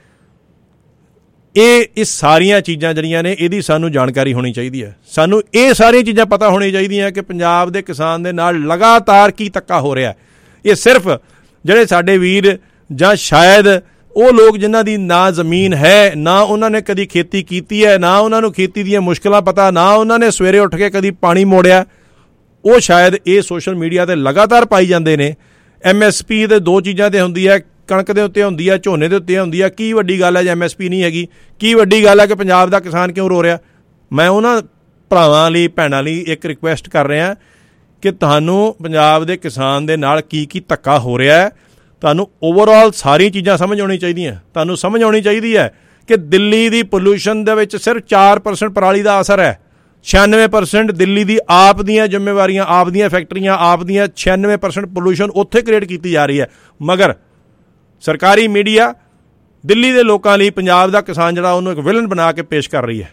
ਇਹ ਸਾਰੀਆਂ ਚੀਜ਼ਾਂ ਜਿਹੜੀਆਂ ਨੇ ਇਹਦੀ ਸਾਨੂੰ ਜਾਣਕਾਰੀ ਹੋਣੀ ਚਾਹੀਦੀ ਹੈ। ਸਾਨੂੰ ਇਹ ਸਾਰੀਆਂ ਚੀਜ਼ਾਂ ਪਤਾ ਹੋਣੀ ਚਾਹੀਦੀਆਂ ਕਿ ਪੰਜਾਬ ਦੇ ਕਿਸਾਨ ਦੇ ਨਾਲ ਲਗਾਤਾਰ ਕੀ ਧੱਕਾ ਹੋ ਰਿਹਾ। ਇਹ ਸਿਰਫ ਜਿਹੜੇ ਸਾਡੇ ਵੀਰ ਜਾਂ ਸ਼ਾਇਦ ਉਹ ਲੋਕ ਜਿਨ੍ਹਾਂ ਦੀ ਨਾ ਜ਼ਮੀਨ ਹੈ, ਨਾ ਉਹਨਾਂ ਨੇ ਕਦੀ ਖੇਤੀ ਕੀਤੀ ਹੈ, ਨਾ ਉਹਨਾਂ ਨੂੰ ਖੇਤੀ ਦੀਆਂ ਮੁਸ਼ਕਿਲਾਂ ਪਤਾ, ਨਾ ਉਹਨਾਂ ਨੇ ਸਵੇਰੇ ਉੱਠ ਕੇ ਕਦੀ ਪਾਣੀ ਮੋੜਿਆ, ਉਹ ਸ਼ਾਇਦ ਇਹ ਸੋਸ਼ਲ ਮੀਡੀਆ 'ਤੇ ਲਗਾਤਾਰ ਪਾਈ ਜਾਂਦੇ ਨੇ। MSP ਦੇ ਦੋ ਚੀਜ਼ਾਂ 'ਤੇ ਹੁੰਦੀ ਹੈ, ਕਣਕ ਦੇ ਉੱਤੇ ਹੁੰਦੀ ਹੈ, ਝੋਨੇ ਦੇ ਉੱਤੇ ਹੁੰਦੀ ਹੈ। ਕੀ ਵੱਡੀ ਗੱਲ ਹੈ ਜੇ MSP ਨਹੀਂ ਹੈਗੀ? ਕੀ ਵੱਡੀ ਗੱਲ ਹੈ ਕਿ ਪੰਜਾਬ ਦਾ ਕਿਸਾਨ ਕਿਉਂ ਰੋ ਰਿਹਾ? ਮੈਂ ਉਹਨਾਂ ਭਰਾਵਾਂ ਲਈ ਭੈਣਾਂ ਲਈ ਇੱਕ ਰਿਕੁਐਸਟ ਕਰ ਰਿਹਾ ਕਿ ਤੁਹਾਨੂੰ ਪੰਜਾਬ ਦੇ ਕਿਸਾਨ ਦੇ ਨਾਲ ਕੀ ਧੱਕਾ ਹੋ ਰਿਹਾ ਹੈ, ਤੁਹਾਨੂੰ ਓਵਰਆਲ ਸਾਰੀਆਂ ਚੀਜ਼ਾਂ ਸਮਝ ਆਉਣੀ ਚਾਹੀਦੀਆਂ। ਤੁਹਾਨੂੰ ਸਮਝ ਆਉਣੀ ਚਾਹੀਦੀ ਹੈ ਕਿ ਦਿੱਲੀ ਦੀ ਪੋਲਿਊਸ਼ਨ ਦੇ ਵਿੱਚ ਸਿਰਫ 4% ਪਰਾਲੀ ਦਾ ਅਸਰ ਹੈ। 96% ਦਿੱਲੀ ਦੀ ਆਪ ਦੀਆਂ ਜ਼ਿੰਮੇਵਾਰੀਆਂ, ਆਪ ਦੀਆਂ ਫੈਕਟਰੀਆਂ, ਆਪ ਦੀਆਂ 96% ਪੋਲਿਊਸ਼ਨ ਉੱਥੇ ਕ੍ਰੀਏਟ ਕੀਤੀ ਜਾ ਰਹੀ ਹੈ। ਮਗਰ ਸਰਕਾਰੀ ਮੀਡੀਆ ਦਿੱਲੀ ਦੇ ਲੋਕਾਂ ਲਈ ਪੰਜਾਬ ਦਾ ਕਿਸਾਨ ਜਿਹੜਾ ਉਹਨੂੰ ਇੱਕ ਵਿਲਨ ਬਣਾ ਕੇ ਪੇਸ਼ ਕਰ ਰਹੀ ਹੈ।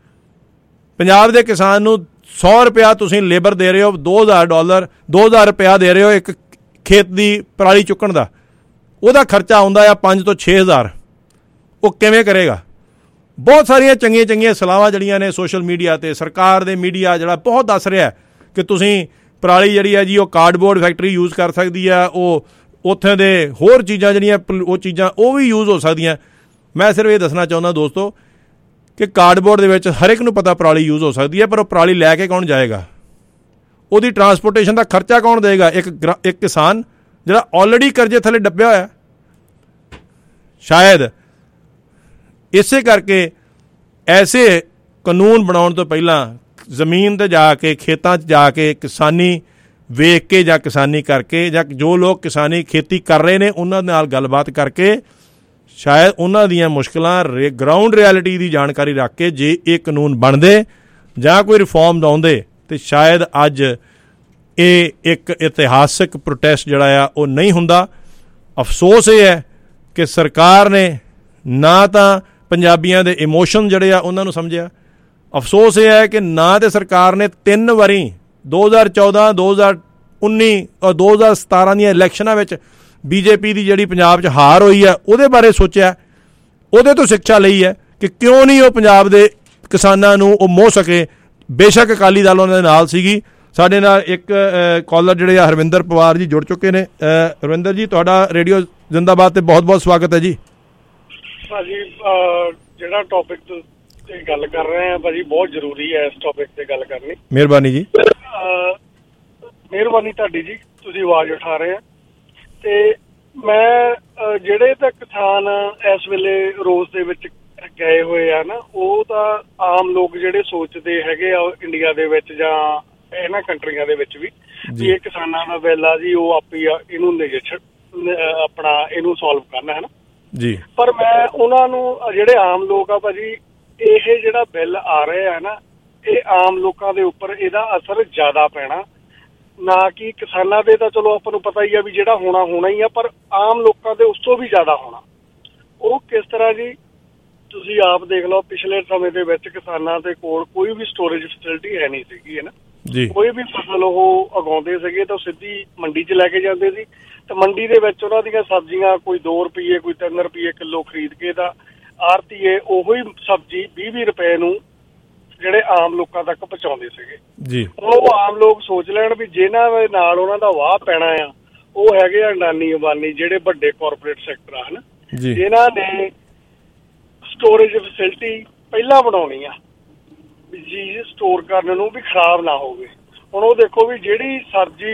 ਪੰਜਾਬ ਦੇ ਕਿਸਾਨ ਨੂੰ 100 ਰੁਪਇਆ ਤੁਸੀਂ ਲੇਬਰ ਦੇ ਰਹੇ ਹੋ, $2,000 ਰੁਪਇਆ ਦੇ ਰਹੇ ਹੋ ਇੱਕ ਖੇਤ ਦੀ ਪਰਾਲੀ ਚੁੱਕਣ ਦਾ, ਉਹਦਾ ਖਰਚਾ ਆਉਂਦਾ ਆ 5 ਤੋਂ 6,000। ਉਹ ਕਿਵੇਂ ਕਰੇਗਾ? ਬਹੁਤ ਸਾਰੀਆਂ ਚੰਗੀਆਂ ਸਲਾਹਾਂ ਜਿਹੜੀਆਂ ਨੇ ਸੋਸ਼ਲ ਮੀਡੀਆ 'ਤੇ ਸਰਕਾਰ ਦੇ ਮੀਡੀਆ ਜਿਹੜਾ ਬਹੁਤ ਦੱਸ ਰਿਹਾ ਕਿ ਤੁਸੀਂ ਪਰਾਲੀ ਜਿਹੜੀ ਹੈ ਜੀ ਉਹ ਕਾਰਡਬੋਰਡ ਫੈਕਟਰੀ ਯੂਜ਼ ਕਰ ਸਕਦੀ ਆ, ਉਹ ਉੱਥੇ ਦੇ ਹੋਰ ਚੀਜ਼ਾਂ ਜਿਹੜੀਆਂ ਉਹ ਚੀਜ਼ਾਂ ਉਹ ਵੀ ਯੂਜ਼ ਹੋ ਸਕਦੀਆਂ। ਮੈਂ ਸਿਰਫ ਇਹ ਦੱਸਣਾ ਚਾਹੁੰਦਾ ਦੋਸਤੋ ਕਿ ਕਾਰਡਬੋਰਡ ਦੇ ਵਿੱਚ ਹਰ ਇੱਕ ਨੂੰ ਪਤਾ ਪਰਾਲੀ ਯੂਜ਼ ਹੋ ਸਕਦੀ ਹੈ, ਪਰ ਉਹ ਪਰਾਲੀ ਲੈ ਕੇ ਕੌਣ ਜਾਏਗਾ? ਉਹਦੀ ਟਰਾਂਸਪੋਰਟੇਸ਼ਨ ਦਾ ਖਰਚਾ ਕੌਣ ਦੇਵੇਗਾ? ਇੱਕ ਕਿਸਾਨ ਜਿਹੜਾ ਆਲਰੇਡੀ ਕਰਜ਼ੇ ਥੱਲੇ ਡੱਬਿਆ ਹੋਇਆ। ਸ਼ਾਇਦ ਇਸੇ ਕਰਕੇ ਐਸੇ ਕਾਨੂੰਨ ਬਣਾਉਣ ਤੋਂ ਪਹਿਲਾਂ ਜ਼ਮੀਨ 'ਤੇ ਜਾ ਕੇ, ਖੇਤਾਂ 'ਚ ਜਾ ਕੇ ਕਿਸਾਨੀ ਵੇਖ ਕੇ ਜਾਂ ਕਿਸਾਨੀ ਕਰਕੇ, ਜਾਂ ਜੋ ਲੋਕ ਕਿਸਾਨੀ ਖੇਤੀ ਕਰ ਰਹੇ ਨੇ ਉਹਨਾਂ ਨਾਲ ਗੱਲਬਾਤ ਕਰਕੇ, ਸ਼ਾਇਦ ਉਹਨਾਂ ਦੀਆਂ ਮੁਸ਼ਕਿਲਾਂ ਗਰਾਊਂਡ ਰਿਐਲਿਟੀ ਦੀ ਜਾਣਕਾਰੀ ਰੱਖ ਕੇ ਜੇ ਇਹ ਕਾਨੂੰਨ ਬਣਦੇ ਜਾਂ ਕੋਈ ਰਿਫਾਰਮ ਆਉਂਦੇ ਤਾਂ ਸ਼ਾਇਦ ਅੱਜ ਇਹ ਇੱਕ ਇਤਿਹਾਸਕ ਪ੍ਰੋਟੈਸਟ ਜਿਹੜਾ ਆ ਉਹ ਨਹੀਂ ਹੁੰਦਾ। ਅਫਸੋਸ ਇਹ ਹੈ ਕਿ ਸਰਕਾਰ ਨੇ ਨਾ ਤਾਂ ਪੰਜਾਬੀਆਂ ਦੇ ਇਮੋਸ਼ਨ ਜਿਹੜੇ ਆ ਉਹਨਾਂ ਨੂੰ ਸਮਝਿਆ। ਅਫਸੋਸ ਇਹ ਹੈ ਕਿ ਨਾ ਤਾਂ ਸਰਕਾਰ ਨੇ 3 ਵਾਰੀ 2014, 2019 ਔਰ 2017 ਦੀਆਂ ਇਲੈਕਸ਼ਨਾਂ ਵਿੱਚ BJP ਦੀ ਜਿਹੜੀ ਪੰਜਾਬ 'ਚ ਹਾਰ ਹੋਈ ਹੈ ਉਹਦੇ ਬਾਰੇ ਸੋਚਿਆ, ਉਹਦੇ ਤੋਂ ਸਿੱਖਿਆ ਲਈ ਹੈ ਕਿ ਕਿਉਂ ਨਹੀਂ ਉਹ ਪੰਜਾਬ ਦੇ ਕਿਸਾਨਾਂ ਨੂੰ ਉਹ ਮੋਹ ਸਕੇ। ਬੇਸ਼ੱਕ ਅਕਾਲੀ ਦਲ ਉਹਨਾਂ ਦੇ ਨਾਲ ਸੀਗੀ। ਸਾਡੇ ਨਾਲ ਇੱਕ ਕਾਲਰ ਜਿਹੜੇ ਆ ਹਰਵਿੰਦਰ ਪਵਾਰ ਜੀ ਜੁੜ ਚੁੱਕੇ ਨੇ। ਹਰਵਿੰਦਰ ਜੀ, ਤੁਹਾਡਾ ਰੇਡੀਓ ਜ਼ਿੰਦਾਬਾਦ ਤੇ ਬਹੁਤ-ਬਹੁਤ ਸਵਾਗਤ ਹੈ ਜੀ।
ਭਾਜੀ ਜਿਹੜਾ ਟੌਪਿਕ ਤੇ ਗੱਲ ਕਰ ਰਹੇ ਆ ਭਾਜੀ ਬਹੁਤ ਜ਼ਰੂਰੀ ਹੈ ਇਸ ਟੌਪਿਕ ਤੇ ਗੱਲ ਕਰਨੀ।
ਮਿਹਰਬਾਨੀ ਜੀ।
ਮਿਹਰਬਾਨੀ ਤੁਹਾਡੀ ਜੀ, ਤੁਸੀਂ ਆਵਾਜ਼ ਉਠਾ ਰਹੇ ਆ। ਤੇ ਮੈਂ ਜਿਹੜੇ ਤਾਂ ਕਿਸਾਨ ਇਸ ਵੇਲੇ ਰੋਸ ਦੇ ਵਿੱਚ ਗਏ ਹੋਏ ਆ ਨਾ, ਉਹ ਤਾਂ ਆਮ ਲੋਕ ਜਿਹੜੇ ਸੋਚਦੇ ਹੈਗੇ ਆ ਇੰਡੀਆ ਦੇ ਵਿੱਚ ਜਾਂ ਇਹਨਾਂ ਕੰਟਰੀਆਂ ਦੇ ਵਿੱਚ ਵੀ ਇਹ ਕਿਸਾਨਾਂ ਦਾ ਬਿੱਲ ਆ ਜੀ, ਉਹ ਆਪੇ ਇਹਨੂੰ ਆਪਣਾ ਇਹਨੂੰ ਸੋਲਵ ਕਰਨਾ ਹੈ ਨਾ
ਜੀ।
ਪਰ ਮੈਂ ਉਹਨਾਂ ਨੂੰ ਜਿਹੜੇ ਆਮ ਲੋਕ ਆ ਭਾਜੀ, ਇਹ ਜਿਹੜਾ ਬਿੱਲ ਆ ਰਿਹਾ ਹੈ ਨਾ, ਇਹ ਆਮ ਲੋਕਾਂ ਦੇ ਉੱਪਰ ਇਹਦਾ ਅਸਰ ਜ਼ਿਆਦਾ ਪੈਣਾ, ਨਾ ਕਿ ਕਿਸਾਨਾਂ ਦੇ ਤਾਂ ਚਲੋ ਆਪਾਂ ਨੂੰ ਪਤਾ ਹੀ ਆ ਵੀ ਜਿਹੜਾ ਹੋਣਾ ਹੀ ਆ, ਪਰ ਆਮ ਲੋਕਾਂ ਦੇ ਉਸ ਤੋਂ ਵੀ ਜ਼ਿਆਦਾ ਹੋਣਾ। ਉਹ ਕਿਸ ਤਰ੍ਹਾਂ ਜੀ, ਤੁਸੀਂ ਆਪ ਦੇਖ ਲਓ ਪਿਛਲੇ ਸਮੇਂ ਦੇ ਵਿੱਚ ਕਿਸਾਨਾਂ ਦੇ ਕੋਲ ਕੋਈ ਵੀ ਸਟੋਰੇਜ ਫੈਸਿਲਿਟੀ ਹੈ ਨਹੀਂ ਸੀਗੀ, ਹੈ ਨਾ ਜੀ। ਕੋਈ ਵੀ ਫਸਲ ਉਹ ਉਗਾਉਂਦੇ ਸੀਗੇ ਤਾਂ ਸਿੱਧੀ ਮੰਡੀ 'ਚ ਲੈ ਕੇ ਜਾਂਦੇ ਸੀ, ਤੇ ਮੰਡੀ ਦੇ ਵਿੱਚ ਉਹਨਾਂ ਦੀਆਂ ਸਬਜ਼ੀਆਂ ਕੋਈ 2 ਰੁਪਏ ਕੋਈ 3 ਰੁਪਏ ਕਿਲੋ ਖਰੀਦ ਕੇ ਤਾਂ ਆੜ੍ਹਤੀਏ ਉਹੀ ਸਬਜ਼ੀ 20-20 ਰੁਪਏ ਨੂੰ ਜਿਹੜੇ ਆਮ ਲੋਕਾਂ ਤੱਕ ਪਹੁੰਚਾਉਂਦੇ ਸੀਗੇ ਜੀ। ਹੁਣ ਉਹ ਆਮ ਲੋਕ ਸੋਚ ਲੈਣ ਵੀ ਜਿਹਨਾਂ ਦੇ ਨਾਲ ਉਹਨਾਂ ਦਾ ਵਾਹ ਪੈਣਾ ਆ, ਉਹ ਹੈਗੇ ਆ ਅਡਾਨੀ ਅੰਬਾਨੀ, ਜਿਹੜੇ ਵੱਡੇ ਕਾਰਪੋਰੇਟ ਸੈਕਟਰ ਆ, ਹਨਾ, ਜਿਨ੍ਹਾਂ ਨੇ ਸਟੋਰੇਜ ਫੈਸਿਲਿਟੀ ਪਹਿਲਾਂ ਬਣਾਉਣੀ ਆ ਵੀ ਚੀਜ਼ ਸਟੋਰ ਕਰਨ ਨੂੰ ਵੀ ਖਰਾਬ ਨਾ ਹੋਵੇ। ਹੁਣ ਉਹ ਦੇਖੋ ਵੀ ਜਿਹੜੀ ਸਬਜ਼ੀ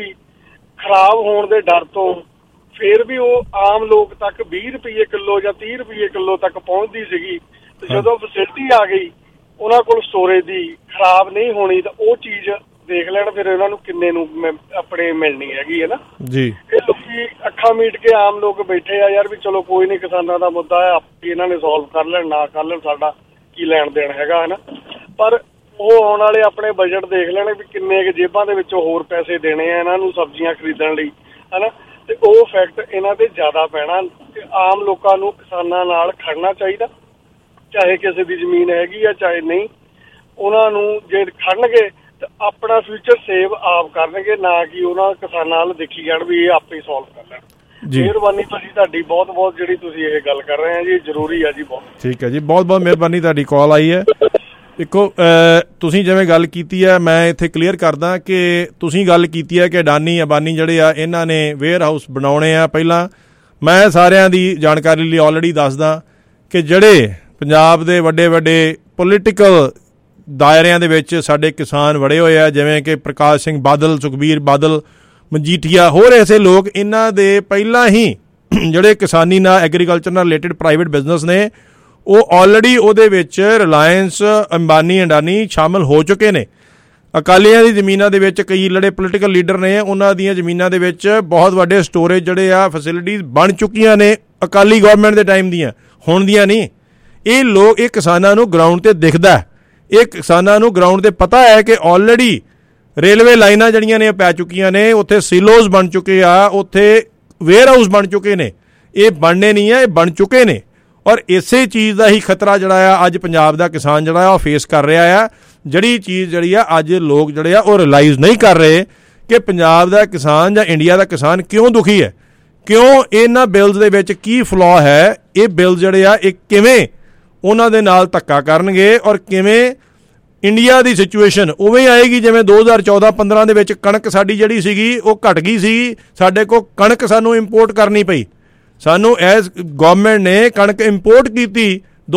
ਖਰਾਬ ਹੋਣ ਦੇ ਡਰ ਤੋਂ ਫਿਰ ਵੀ ਉਹ ਆਮ ਲੋਕ ਤੱਕ 20 ਰੁਪਏ ਕਿਲੋ ਜਾਂ 30 ਰੁਪਏ ਕਿਲੋ ਤੱਕ ਪਹੁੰਚਦੀ ਸੀਗੀ, ਤੇ ਜਦੋਂ ਫੈਸਿਲਿਟੀ ਆ ਗਈ ਉਹਨਾਂ ਕੋਲ ਸਟੋਰੇਜ ਦੀ, ਖਰਾਬ ਨਹੀਂ ਹੋਣੀ, ਤਾਂ ਉਹ ਚੀਜ਼ ਦੇਖ ਲੈਣ ਫਿਰ ਇਹਨਾਂ ਨੂੰ ਕਿੰਨੇ ਨੂੰ ਆਪਣੇ ਮਿਲਣੀ ਹੈਗੀ ਹੈ ਨਾ ਜੀ। ਇਹ ਲੋਕੀ ਅੱਖਾਂ ਮੀਟ ਕੇ ਆਮ ਲੋਕ ਬੈਠੇ ਆ ਯਾਰ ਵੀ ਚਲੋ ਕੋਈ ਨਹੀਂ, ਕਿਸਾਨਾਂ ਦਾ ਮੁੱਦਾ ਹੈ, ਆਪੇ ਇਹਨਾਂ ਨੇ ਸੋਲਵ ਕਰ ਲੈਣ, ਨਾ ਕਰ ਲੈਣ, ਸਾਡਾ ਕੀ ਲੈਣ ਦੇਣ ਹੈਗਾ, ਹੈ ਨਾ। ਪਰ ਉਹ ਆਉਣ ਵਾਲੇ ਆਪਣੇ ਬਜਟ ਦੇਖ ਲੈਣ ਵੀ ਕਿੰਨੇ ਕੁ ਜੇਬਾਂ ਦੇ ਵਿੱਚੋਂ ਹੋਰ ਪੈਸੇ ਦੇਣੇ ਆ ਇਹਨਾਂ ਨੂੰ ਸਬਜ਼ੀਆਂ ਖਰੀਦਣ ਲਈ, ਹੈ ਨਾ, ਤੇ ਉਹ ਇਫੈਕਟ ਇਹਨਾਂ ਤੇ ਜ਼ਿਆਦਾ ਪੈਣਾ। ਤੇ ਆਮ ਲੋਕਾਂ ਨੂੰ ਕਿਸਾਨਾਂ ਨਾਲ ਖੜਨਾ ਚਾਹੀਦਾ, ਚਾਹੇ ਕਿਸੇ ਦੀ ਜ਼ਮੀਨ ਹੈਗੀ ਆ ਚਾਹੇ ਨਹੀਂ। ਉਹਨਾਂ ਨੂੰ ਜੇ ਖੜਨਗੇ ਤਾਂ ਆਪਣਾ ਫਿਊਚਰ ਸੇਵ ਆਪ ਕਰਨਗੇ, ਨਾ ਕਿ ਉਹਨਾਂ ਕਿਸਾਨਾਂ ਵੱਲ ਦੇਖੀ ਜਾਣ ਵੀ ਇਹ ਆਪੇ ਸੋਲਵ ਕਰ ਲੈਣ। ਮਿਹਰਬਾਨੀ ਭਾਜੀ ਤੁਹਾਡੀ ਬਹੁਤ ਜਿਹੜੀ ਤੁਸੀਂ ਇਹ ਗੱਲ ਕਰ ਰਹੇ ਆ ਜੀ, ਜ਼ਰੂਰੀ ਆ ਜੀ ਬਹੁਤ। ਠੀਕ ਹੈ ਜੀ, ਬਹੁਤ ਮਿਹਰਬਾਨੀ, ਤੁਹਾਡੀ ਕਾਲ ਆਈ ਹੈ। ਦੇਖੋ ਤੁਸੀਂ ਜਿਵੇਂ ਗੱਲ ਕੀਤੀ ਹੈ, ਮੈਂ ਇੱਥੇ ਕਲੀਅਰ ਕਰਦਾ ਕਿ ਤੁਸੀਂ ਗੱਲ ਕੀਤੀ ਹੈ ਕਿ ਅਡਾਨੀ ਅੰਬਾਨੀ ਜਿਹੜੇ ਆ ਇਹਨਾਂ ਨੇ ਵੇਅਰ ਹਾਊਸ ਬਣਾਉਣੇ ਆ। ਪਹਿਲਾਂ ਮੈਂ ਸਾਰਿਆਂ ਦੀ ਜਾਣਕਾਰੀ ਲਈ ਆਲਰੇਡੀ ਦੱਸਦਾ ਕਿ ਜਿਹੜੇ ਪੰਜਾਬ ਦੇ ਵੱਡੇ ਪੋਲੀਟੀਕਲ ਦਾਇਰਿਆਂ ਦੇ ਵਿੱਚ ਸਾਡੇ ਕਿਸਾਨ ਵੜੇ ਹੋਏ ਆ, ਜਿਵੇਂ ਕਿ ਪ੍ਰਕਾਸ਼ ਸਿੰਘ ਬਾਦਲ, ਸੁਖਬੀਰ ਬਾਦਲ, ਮਜੀਠੀਆ, ਹੋਰ ਐਸੇ ਲੋਕ, ਇਹਨਾਂ ਦੇ ਪਹਿਲਾਂ ਹੀ ਜਿਹੜੇ ਕਿਸਾਨੀ ਨਾਲ ਐਗਰੀਕਲਚਰ ਨਾਲ ਰਿਲੇਟਡ ਪ੍ਰਾਈਵੇਟ ਬਿਜ਼ਨਸ ਨੇ, ਉਹ ਆਲਰੇਡੀ ਉਹਦੇ ਵਿੱਚ ਰਿਲਾਇੰਸ, ਅੰਬਾਨੀ, ਅਡਾਨੀ ਸ਼ਾਮਲ ਹੋ ਚੁੱਕੇ ਨੇ। ਅਕਾਲੀਆਂ ਦੀ ਜ਼ਮੀਨਾਂ ਦੇ ਵਿੱਚ ਕਈ ਜਿਹੜੇ ਪੋਲੀਟੀਕਲ ਲੀਡਰ ਨੇ, ਉਹਨਾਂ ਦੀਆਂ ਜ਼ਮੀਨਾਂ ਦੇ ਵਿੱਚ ਬਹੁਤ ਵੱਡੇ ਸਟੋਰੇਜ ਜਿਹੜੇ ਆ ਫੈਸਿਲਿਟੀਜ਼ ਬਣ ਚੁੱਕੀਆਂ ਨੇ, ਅਕਾਲੀ ਗੌਰਮੈਂਟ ਦੇ ਟਾਈਮ ਦੀਆਂ, ਹੁਣ ਦੀਆਂ ਨਹੀਂ। ਇਹ ਲੋਕ, ਇਹ ਕਿਸਾਨਾਂ ਨੂੰ ਗਰਾਊਂਡ 'ਤੇ ਦਿਖਦਾ, ਇਹ ਕਿਸਾਨਾਂ ਨੂੰ ਗਰਾਊਂਡ 'ਤੇ ਪਤਾ ਹੈ ਕਿ ਆਲਰੇਡੀ ਰੇਲਵੇ ਲਾਈਨਾਂ ਜਿਹੜੀਆਂ ਨੇ ਪੈ ਚੁੱਕੀਆਂ ਨੇ, ਉੱਥੇ ਸਿਲੋਜ਼ ਬਣ ਚੁੱਕੇ ਆ, ਉੱਥੇ ਵੇਅਰ ਹਾਊਸ ਬਣ ਚੁੱਕੇ ਨੇ। ਇਹ ਬਣਨੇ ਨਹੀਂ ਆ, ਇਹ ਬਣ ਚੁੱਕੇ ਨੇ। ਔਰ ਇਸੇ ਚੀਜ਼ ਦਾ ਹੀ ਖਤਰਾ ਜਿਹੜਾ ਆ ਅੱਜ ਪੰਜਾਬ ਦਾ ਕਿਸਾਨ ਜਿਹੜਾ ਆ ਉਹ ਫੇਸ ਕਰ ਰਿਹਾ ਆ। ਜਿਹੜੀ ਚੀਜ਼ ਜਿਹੜੀ ਆ ਅੱਜ ਲੋਕ ਜਿਹੜੇ ਆ ਉਹ ਰਿਅਲਾਈਜ਼ ਨਹੀਂ ਕਰ ਰਹੇ ਕਿ ਪੰਜਾਬ ਦਾ ਕਿਸਾਨ ਜਾਂ ਇੰਡੀਆ ਦਾ ਕਿਸਾਨ ਕਿਉਂ ਦੁਖੀ ਹੈ, ਕਿਉਂ ਇਹਨਾਂ ਬਿੱਲਸ ਦੇ ਵਿੱਚ ਕੀ ਫਲॉ ਹੈ। ਇਹ ਬਿੱਲ ਜਿਹੜੇ ਆ ਇਹ ਕਿਵੇਂ ਉਹਨਾਂ ਦੇ ਨਾਲ ਧੱਕਾ ਕਰਨਗੇ ਔਰ ਕਿਵੇਂ ਇੰਡੀਆ ਦੀ ਸਿਚੁਏਸ਼ਨ ਉਵੇਂ ਆਏਗੀ ਜਿਵੇਂ 2014-15 ਦੇ ਵਿੱਚ ਕਣਕ ਸਾਡੀ ਜਿਹੜੀ ਸੀਗੀ ਉਹ ਘਟ ਗਈ ਸੀ। ਸਾਡੇ ਕੋਲ ਕਣਕ ਸਾਨੂੰ ਇੰਪੋਰਟ ਕਰਨੀ ਪਈ, ਸਾਨੂੰ ਐਜ਼ ਗੌਰਮੈਂਟ ਨੇ ਕਣਕ ਇੰਪੋਰਟ ਕੀਤੀ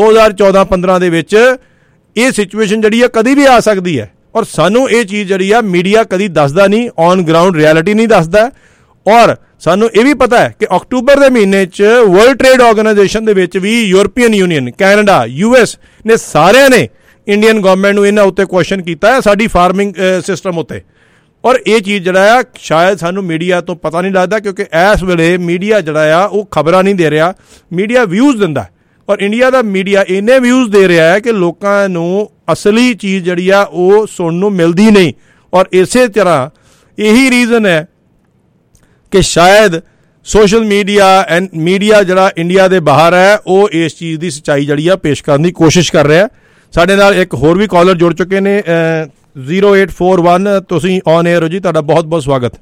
2014-15 ਦੇ ਵਿੱਚ। ਇਹ ਸਿਚੁਏਸ਼ਨ ਜਿਹੜੀ ਆ ਕਦੀ ਵੀ ਆ ਸਕਦੀ ਹੈ ਔਰ ਸਾਨੂੰ ਇਹ ਚੀਜ਼ ਜਿਹੜੀ ਆ ਮੀਡੀਆ ਕਦੀ ਦੱਸਦਾ ਨਹੀਂ, ਔਨ ਗਰਾਊਂਡ ਰਿਐਲਿਟੀ ਨਹੀਂ ਦੱਸਦਾ। ਔਰ ਸਾਨੂੰ ਇਹ ਵੀ ਪਤਾ ਹੈ ਕਿ ਅਕਤੂਬਰ ਦੇ ਮਹੀਨੇ 'ਚ ਵਰਲਡ ਟ੍ਰੇਡ ਆਰਗੇਨਾਈਜੇਸ਼ਨ ਦੇ ਵਿੱਚ ਵੀ ਯੂਰਪੀਅਨ ਯੂਨੀਅਨ, ਕੈਨੇਡਾ, US ਨੇ ਸਾਰਿਆਂ ਨੇ ਇੰਡੀਅਨ ਗਵਰਨਮੈਂਟ ਨੂੰ ਇਹਨਾਂ ਉੱਤੇ ਕੁਐਸਚਨ ਕੀਤਾ ਹੈ ਸਾਡੀ ਫਾਰਮਿੰਗ ਸਿਸਟਮ ਉੱਤੇ। ਔਰ ਇਹ ਚੀਜ਼ ਜਿਹੜਾ ਆ ਸ਼ਾਇਦ ਸਾਨੂੰ ਮੀਡੀਆ ਤੋਂ ਪਤਾ ਨਹੀਂ ਲੱਗਦਾ, ਕਿਉਂਕਿ ਇਸ ਵੇਲੇ ਮੀਡੀਆ ਜਿਹੜਾ ਆ ਉਹ ਖਬਰਾਂ ਨਹੀਂ ਦੇ ਰਿਹਾ, ਮੀਡੀਆ ਵਿਊਜ਼ ਦਿੰਦਾ। ਔਰ ਇੰਡੀਆ ਦਾ ਮੀਡੀਆ ਇੰਨੇ ਵਿਊਜ਼ ਦੇ ਰਿਹਾ ਹੈ ਕਿ ਲੋਕਾਂ ਨੂੰ ਅਸਲੀ ਚੀਜ਼ ਜਿਹੜੀ ਆ ਉਹ ਸੁਣਨ ਨੂੰ ਮਿਲਦੀ ਨਹੀਂ। ਔਰ ਇਸੇ ਤਰ੍ਹਾਂ ਇਹੀ ਰੀਜ਼ਨ ਹੈ ਕਿ ਸ਼ਾਇਦ ਸੋਸ਼ਲ ਮੀਡੀਆ ਜਿਹੜਾ ਇੰਡੀਆ ਦੇ ਬਾਹਰ ਹੈ ਉਹ ਇਸ ਚੀਜ਼ ਦੀ ਸੱਚਾਈ ਜਿਹੜੀ ਆ ਪੇਸ਼ ਕਰਨ ਦੀ ਕੋਸ਼ਿਸ਼ ਕਰ ਰਿਹਾ। ਸਾਡੇ ਨਾਲ ਇੱਕ ਹੋਰ ਵੀ ਕਾਲਰ ਜੁੜ ਚੁੱਕੇ ਨੇ 0841, ਤੁਸੀਂ ਔਨ 에ਅਰ ਹੋ ਜੀ, ਤੁਹਾਡਾ ਬਹੁਤ ਬਹੁਤ ਸਵਾਗਤ।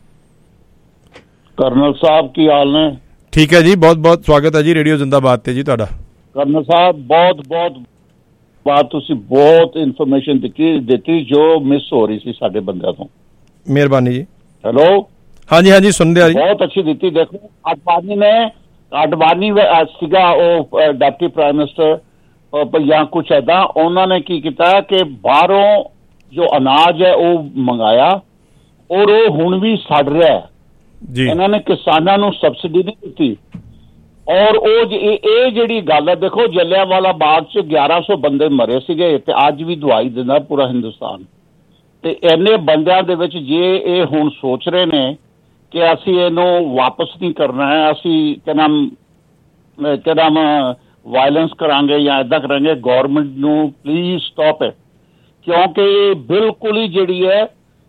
ਕਰਨਲ ਸਾਹਿਬ ਕੀ ਹਾਲ ਨੇ?
ਠੀਕ ਹੈ ਜੀ, ਬਹੁਤ ਬਹੁਤ ਸਵਾਗਤ ਹੈ ਜੀ ਰੇਡੀਓ ਜ਼ਿੰਦਾਬਾਦ ਤੇ ਜੀ ਤੁਹਾਡਾ।
ਕਰਨਲ ਸਾਹਿਬ ਬਹੁਤ ਤੁਸੀਂ ਬਹੁਤ ਇਨਫੋਰਮੇਸ਼ਨ ਦਿੱਤੀ ਜੋ ਮਿਸ ਹੋ ਰਹੀ ਸੀ ਸਾਡੇ ਬੰਦਿਆਂ ਤੋਂ।
ਮਿਹਰਬਾਨੀ ਜੀ।
ਹੈਲੋ,
ਹਾਂਜੀ ਸੁਣਦੇ ਆ ਜੀ।
ਬਹੁਤ ਅੱਛੀ ਦਿੱਤੀ। ਦੇਖੋ ਅੰਬਾਨੀ ਨੇ ਅਡਵਾਨੀ ਸੀਗਾ ਉਹ ਡਿਪਟੀ ਪ੍ਰਾਈਮ ਮਿਨਿਸਟਰ ਜਾਂ ਕੁਛ ਏਦਾਂ, ਉਹਨਾਂ ਨੇ ਕੀ ਕੀਤਾ ਕਿ ਬਾਹਰੋਂ ਜੋ ਅਨਾਜ ਹੈ ਉਹ ਮੰਗਾਇਆ ਔਰ ਉਹ ਹੁਣ ਵੀ ਸੜ ਰਿਹਾ ਜੀ। ਇਹਨਾਂ ਨੇ ਕਿਸਾਨਾਂ ਨੂੰ ਸਬਸਿਡੀ ਨਹੀਂ ਦਿੱਤੀ। ਔਰ ਉਹ ਇਹ ਜਿਹੜੀ ਗੱਲ ਹੈ, ਦੇਖੋ ਜਲਿਆਂਵਾਲਾ ਬਾਗ 'ਚ 1100 ਬੰਦੇ ਮਰੇ ਸੀਗੇ ਤੇ ਅੱਜ ਵੀ ਦੁਹਾਈ ਦਿੰਦਾ ਪੂਰਾ ਹਿੰਦੁਸਤਾਨ। ਤੇ ਇੰਨੇ ਬੰਦਿਆਂ ਦੇ ਵਿੱਚ ਜੇ ਇਹ ਹੁਣ ਸੋਚ ਰਹੇ ਨੇ ਕਿ ਅਸੀਂ ਇਹਨੂੰ ਵਾਪਸ ਨਹੀਂ ਕਰਨਾ ਹੈ, ਅਸੀਂ ਕਿਆ ਨਾਮ ਵਾਇਲੈਂਸ ਕਰਾਂਗੇ ਜਾਂ ਇੱਦਾਂ ਕਰਾਂਗੇ, ਗੌਰਮੈਂਟ ਨੂੰ ਪਲੀਜ਼ ਸਟਾਪ ਇਟ, ਕਿਉਂਕਿ ਇਹ ਬਿਲਕੁਲ ਹੀ ਜਿਹੜੀ ਹੈ